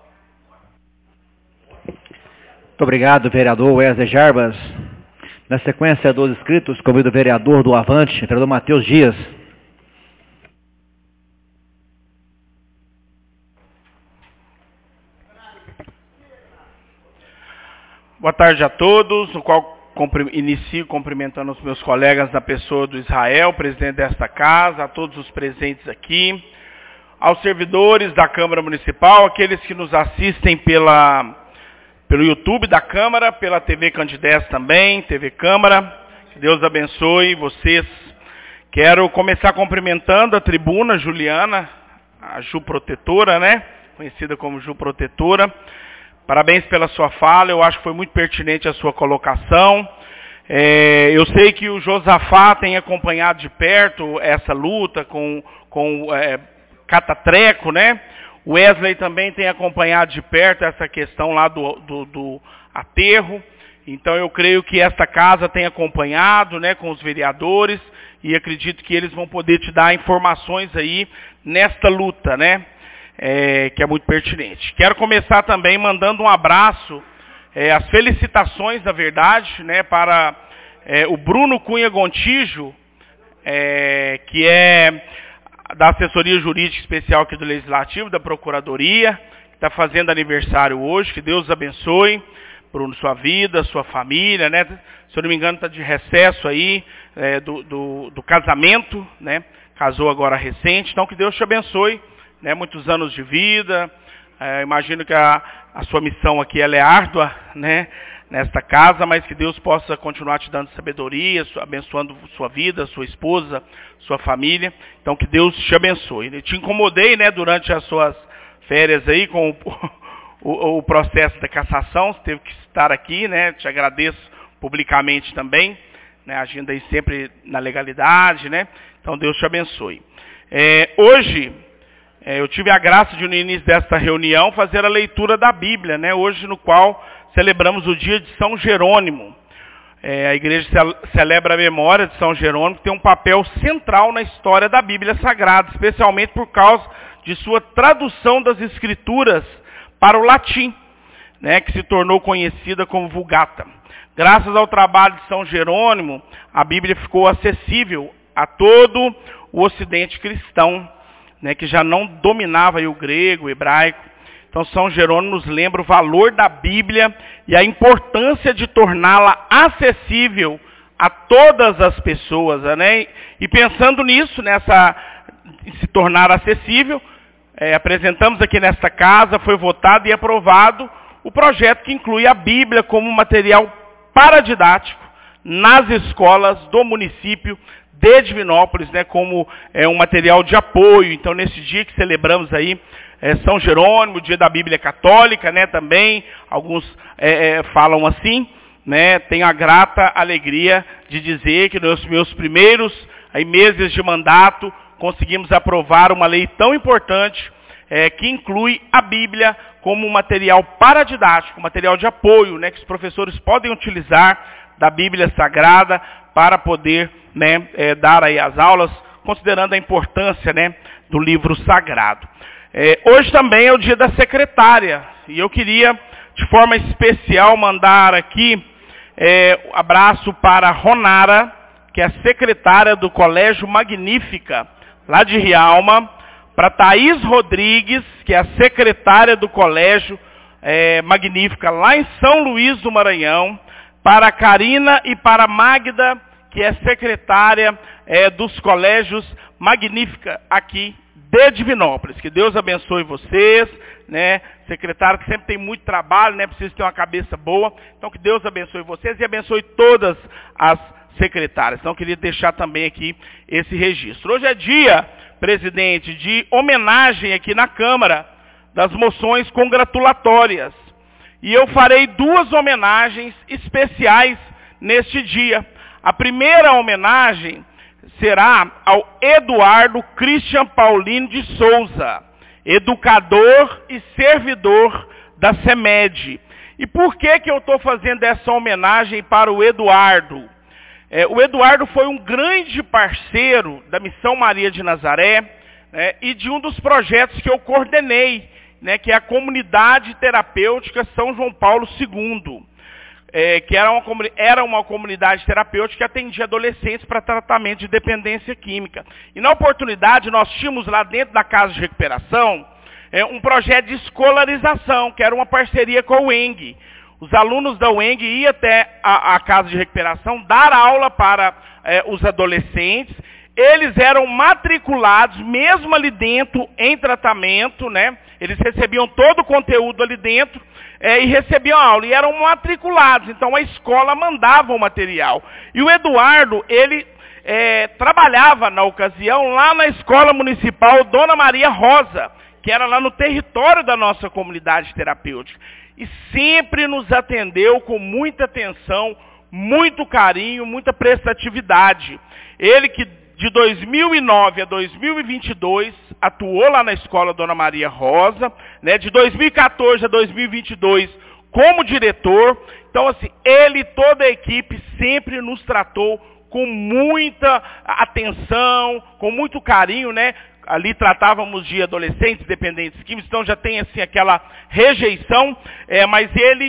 Muito obrigado, vereador Wesley Jarbas. Na sequência dos inscritos, convido o vereador do Avante, vereador Matheus Dias. Boa tarde a todos, no qual inicio cumprimentando os meus colegas na pessoa do Israel, presidente desta casa, a todos os presentes aqui, aos servidores da Câmara Municipal, aqueles que nos assistem pelo YouTube da Câmara, pela TV Candidez também, TV Câmara. Que Deus abençoe vocês. Quero começar cumprimentando a tribuna Juliana, a Ju Protetora, né? Conhecida como Ju Protetora. Parabéns pela sua fala, eu acho que foi muito pertinente a sua colocação. Eu sei que o Josafá tem acompanhado de perto essa luta com Catatreco, né? O Wesley também tem acompanhado de perto essa questão lá do aterro. Então eu creio que esta casa tem acompanhado, né, com os vereadores, e acredito que eles vão poder te dar informações aí nesta luta, né, que é muito pertinente. Quero começar também mandando um abraço, as felicitações, na verdade, né, para o Bruno Cunha Gontijo, que é da assessoria jurídica especial aqui do Legislativo, da Procuradoria, que está fazendo aniversário hoje. Que Deus abençoe, Bruno, sua vida, sua família, né? Se eu não me engano, está de recesso aí do casamento, né? Casou agora recente. Então, que Deus te abençoe, né? Muitos anos de vida. Imagino que a sua missão aqui ela é árdua, né? Nesta casa, mas que Deus possa continuar te dando sabedoria, abençoando sua vida, sua esposa, sua família. Então, que Deus te abençoe. Eu te incomodei, né, durante as suas férias aí com o processo da cassação. Você teve que estar aqui, né? Te agradeço publicamente também, né? Agindo aí sempre na legalidade, né? Então, Deus te abençoe. Hoje, eu tive a graça de, no início desta reunião, fazer a leitura da Bíblia, né? Hoje, no qual celebramos o dia de São Jerônimo. A igreja celebra a memória de São Jerônimo, que tem um papel central na história da Bíblia Sagrada, especialmente por causa de sua tradução das Escrituras para o latim, né, que se tornou conhecida como Vulgata. Graças ao trabalho de São Jerônimo, a Bíblia ficou acessível a todo o Ocidente cristão, né, que já não dominava aí o grego, o hebraico. Então, São Jerônimo nos lembra o valor da Bíblia e a importância de torná-la acessível a todas as pessoas, né? E pensando nisso, em se tornar acessível, apresentamos aqui nesta casa, foi votado e aprovado o projeto que inclui a Bíblia como material paradidático nas escolas do município de Divinópolis, né? Como um material de apoio. Então, nesse dia que celebramos aí São Jerônimo, o dia da Bíblia Católica, né, também, alguns falam assim, né, tenho a grata alegria de dizer que nos meus primeiros meses de mandato, conseguimos aprovar uma lei tão importante, que inclui a Bíblia como um material paradidático, um material de apoio, né, que os professores podem utilizar da Bíblia Sagrada para poder, né, dar aí as aulas, considerando a importância, né, do livro sagrado. Hoje também é o dia da secretária, e eu queria, de forma especial, mandar aqui abraço para Ronara, que é secretária do Colégio Magnífica, lá de Rialma, para Thaís Rodrigues, que é a secretária do Colégio Magnífica, lá em São Luís do Maranhão, para a Karina e para a Magda, que é secretária dos Colégios Magnífica, aqui de Divinópolis. Que Deus abençoe vocês, né? Secretário que sempre tem muito trabalho, né? Precisa ter uma cabeça boa. Então, que Deus abençoe vocês e abençoe todas as secretárias. Então, eu queria deixar também aqui esse registro. Hoje é dia, presidente, de homenagem aqui na Câmara das moções congratulatórias. E eu farei 2 homenagens especiais neste dia. A primeira homenagem será ao Eduardo Christian Paulino de Souza, educador e servidor da CEMED. E por que eu estou fazendo essa homenagem para o Eduardo? O Eduardo foi um grande parceiro da Missão Maria de Nazaré, né, e de um dos projetos que eu coordenei, né, que é a Comunidade Terapêutica São João Paulo II. Que era uma comunidade terapêutica que atendia adolescentes para tratamento de dependência química. E na oportunidade nós tínhamos lá dentro da Casa de Recuperação um projeto de escolarização, que era uma parceria com a UENG. Os alunos da UENG iam até a Casa de Recuperação dar aula para os adolescentes. Eles eram matriculados, mesmo ali dentro, em tratamento, né? Eles recebiam todo o conteúdo ali dentro e recebiam aula. E eram matriculados, então a escola mandava o material. E o Eduardo, ele trabalhava na ocasião lá na Escola Municipal Dona Maria Rosa, que era lá no território da nossa comunidade terapêutica. E sempre nos atendeu com muita atenção, muito carinho, muita prestatividade. Ele que de 2009 a 2022, atuou lá na Escola Dona Maria Rosa, né, de 2014 a 2022 como diretor. Então, assim, ele e toda a equipe sempre nos tratou com muita atenção, com muito carinho, né? Ali tratávamos de adolescentes dependentes químicos, então já tem assim aquela rejeição, mas ele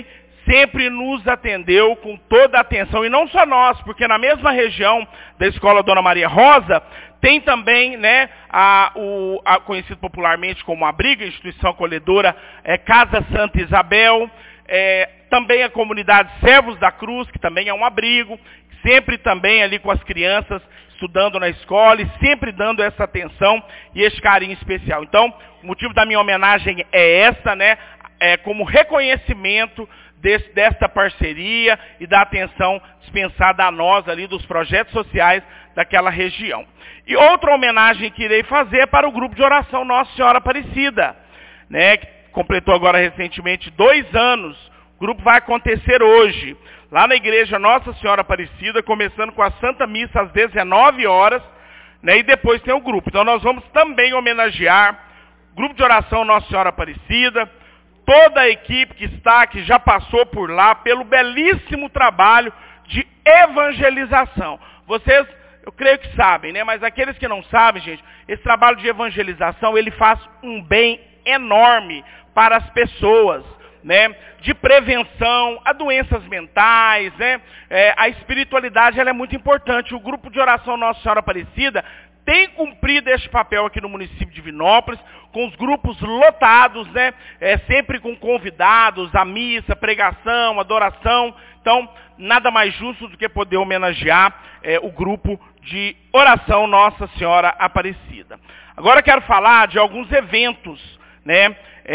sempre nos atendeu com toda a atenção, e não só nós, porque na mesma região da Escola Dona Maria Rosa, tem também, né, conhecido popularmente como Abrigo, instituição acolhedora, Casa Santa Isabel, também a comunidade Servos da Cruz, que também é um abrigo, sempre também ali com as crianças estudando na escola e sempre dando essa atenção e esse carinho especial. Então, o motivo da minha homenagem é essa, né, como reconhecimento desta parceria e da atenção dispensada a nós ali dos projetos sociais daquela região. E outra homenagem que irei fazer é para o grupo de oração Nossa Senhora Aparecida, né, que completou agora recentemente 2 anos. O grupo vai acontecer hoje, lá na igreja Nossa Senhora Aparecida, começando com a Santa Missa às 19 horas, né, e depois tem o grupo. Então nós vamos também homenagear o grupo de oração Nossa Senhora Aparecida, toda a equipe que já passou por lá, pelo belíssimo trabalho de evangelização. Vocês, eu creio que sabem, né? Mas aqueles que não sabem, gente, esse trabalho de evangelização, ele faz um bem enorme para as pessoas, né? De prevenção a doenças mentais, né? A espiritualidade, ela é muito importante. O grupo de oração Nossa Senhora Aparecida tem cumprido este papel aqui no município de Divinópolis, com os grupos lotados, né? Sempre com convidados, a missa, pregação, adoração. Então, nada mais justo do que poder homenagear o grupo de oração Nossa Senhora Aparecida. Agora quero falar de alguns eventos, né?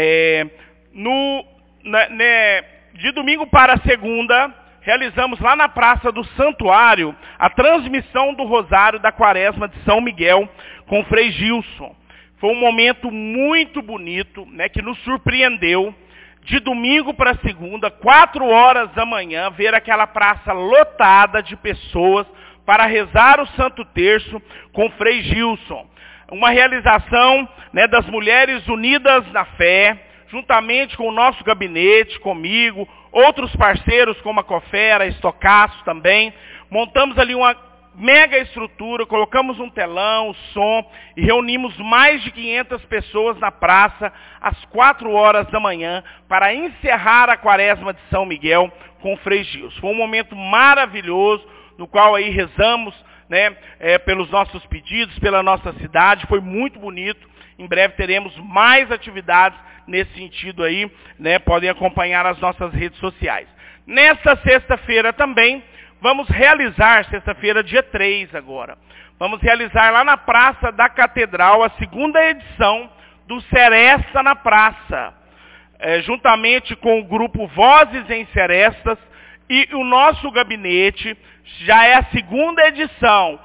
De domingo para segunda, realizamos lá na Praça do Santuário a transmissão do Rosário da Quaresma de São Miguel com o Frei Gilson. Foi um momento muito bonito, né, que nos surpreendeu. De domingo para segunda, 4 horas da manhã, ver aquela praça lotada de pessoas para rezar o Santo Terço com o Frei Gilson. Uma realização, né, das Mulheres Unidas na Fé, juntamente com o nosso gabinete, comigo, outros parceiros como a Cofera, a Estocaço também. Montamos ali uma mega estrutura, colocamos um telão, som, e reunimos mais de 500 pessoas na praça às 4 horas da manhã para encerrar a Quaresma de São Miguel com o Frei Gilson. Foi um momento maravilhoso, no qual aí rezamos, né, pelos nossos pedidos, pela nossa cidade. Foi muito bonito. Em breve teremos mais atividades nesse sentido aí, né? Podem acompanhar as nossas redes sociais. Nesta sexta-feira também, vamos realizar, sexta-feira, dia 3 agora, vamos realizar lá na Praça da Catedral a 2ª edição do Seresta na Praça, juntamente com o grupo Vozes em Serestas e o nosso gabinete. Já é a 2ª edição.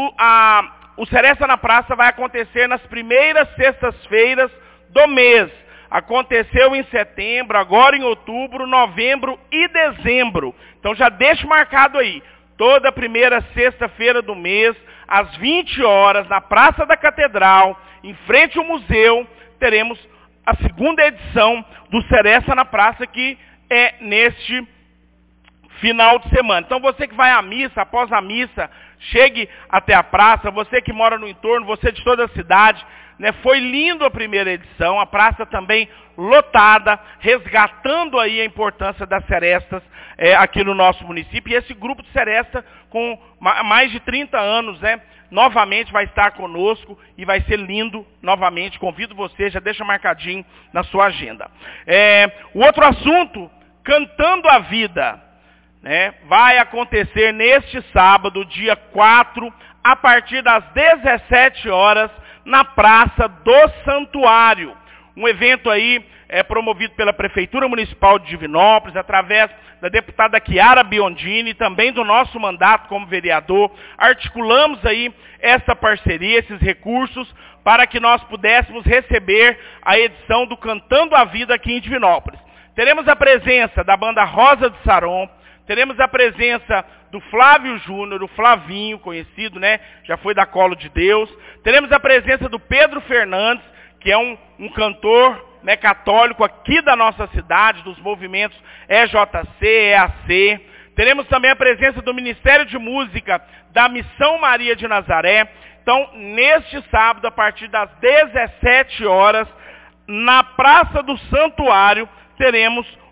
O Seresta na Praça vai acontecer nas primeiras sextas-feiras do mês. Aconteceu em setembro, agora em outubro, novembro e dezembro. Então já deixa marcado aí. Toda primeira sexta-feira do mês, às 20 horas, na Praça da Catedral, em frente ao museu, teremos a 2ª edição do Seresta na Praça, que é neste final de semana. Então você que vai à missa, após a missa, chegue até a praça, você que mora no entorno, você de toda a cidade, né? Foi lindo a primeira edição, a praça também lotada, resgatando aí a importância das serestas aqui no nosso município. E esse grupo de seresta, com mais de 30 anos, né, novamente vai estar conosco e vai ser lindo novamente. Convido você, já deixa marcadinho na sua agenda. O outro assunto, Cantando a Vida, né, vai acontecer neste sábado, dia 4, a partir das 17 horas, na Praça do Santuário. Um evento aí promovido pela Prefeitura Municipal de Divinópolis, através da deputada Chiara Biondini, também do nosso mandato como vereador. Articulamos aí essa parceria, esses recursos, para que nós pudéssemos receber a edição do Cantando a Vida aqui em Divinópolis. Teremos a presença da banda Rosa de Saron, teremos a presença do Flávio Júnior, o Flavinho, conhecido, né? Já foi da Colo de Deus. Teremos a presença do Pedro Fernandes, que é um cantor, né, católico aqui da nossa cidade, dos movimentos EJC, EAC. Teremos também a presença do Ministério de Música da Missão Maria de Nazaré. Então, neste sábado, a partir das 17 horas, na Praça do Santuário, teremos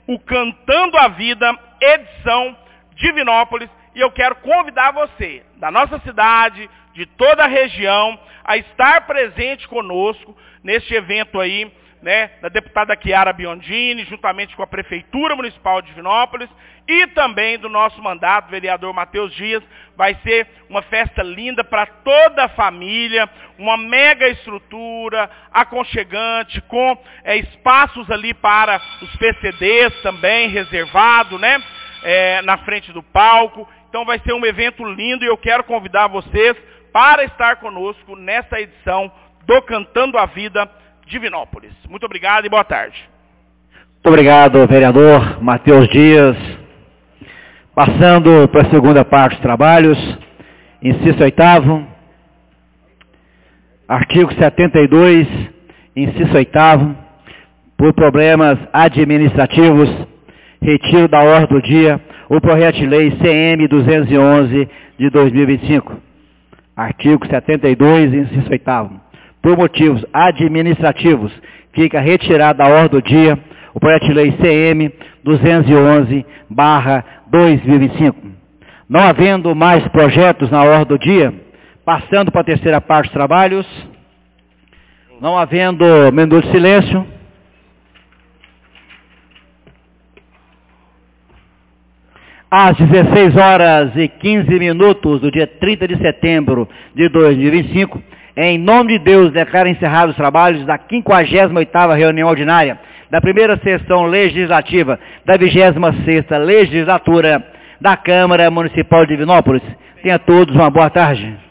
o Cantando a Vida, edição Divinópolis, e eu quero convidar você, da nossa cidade, de toda a região, a estar presente conosco neste evento aí, né, da deputada Chiara Biondini, juntamente com a Prefeitura Municipal de Divinópolis, e também do nosso mandato, vereador Matheus Dias. Vai ser uma festa linda para toda a família, uma mega estrutura, aconchegante, com espaços ali para os PCDs também, reservado, né, na frente do palco. Então vai ser um evento lindo e eu quero convidar vocês para estar conosco nessa edição do Cantando a Vida Divinópolis. Muito obrigado e boa tarde. Muito obrigado, vereador Matheus Dias. Passando para a segunda parte dos trabalhos, inciso 8º, artigo 72, inciso 8º, por problemas administrativos, retiro da ordem do dia o projeto de lei CM 211 de 2025. Artigo 72, inciso 8º. Por motivos administrativos, fica retirado da ordem do dia o projeto de lei CM 211/2025. Não havendo mais projetos na ordem do dia, passando para a terceira parte dos trabalhos, não havendo minuto de silêncio, às 16h15 do dia 30 de setembro de 2025, em nome de Deus, declaro encerrados os trabalhos da 58ª reunião ordinária da primeira sessão legislativa da 26ª legislatura da Câmara Municipal de Divinópolis. Tenha todos uma boa tarde.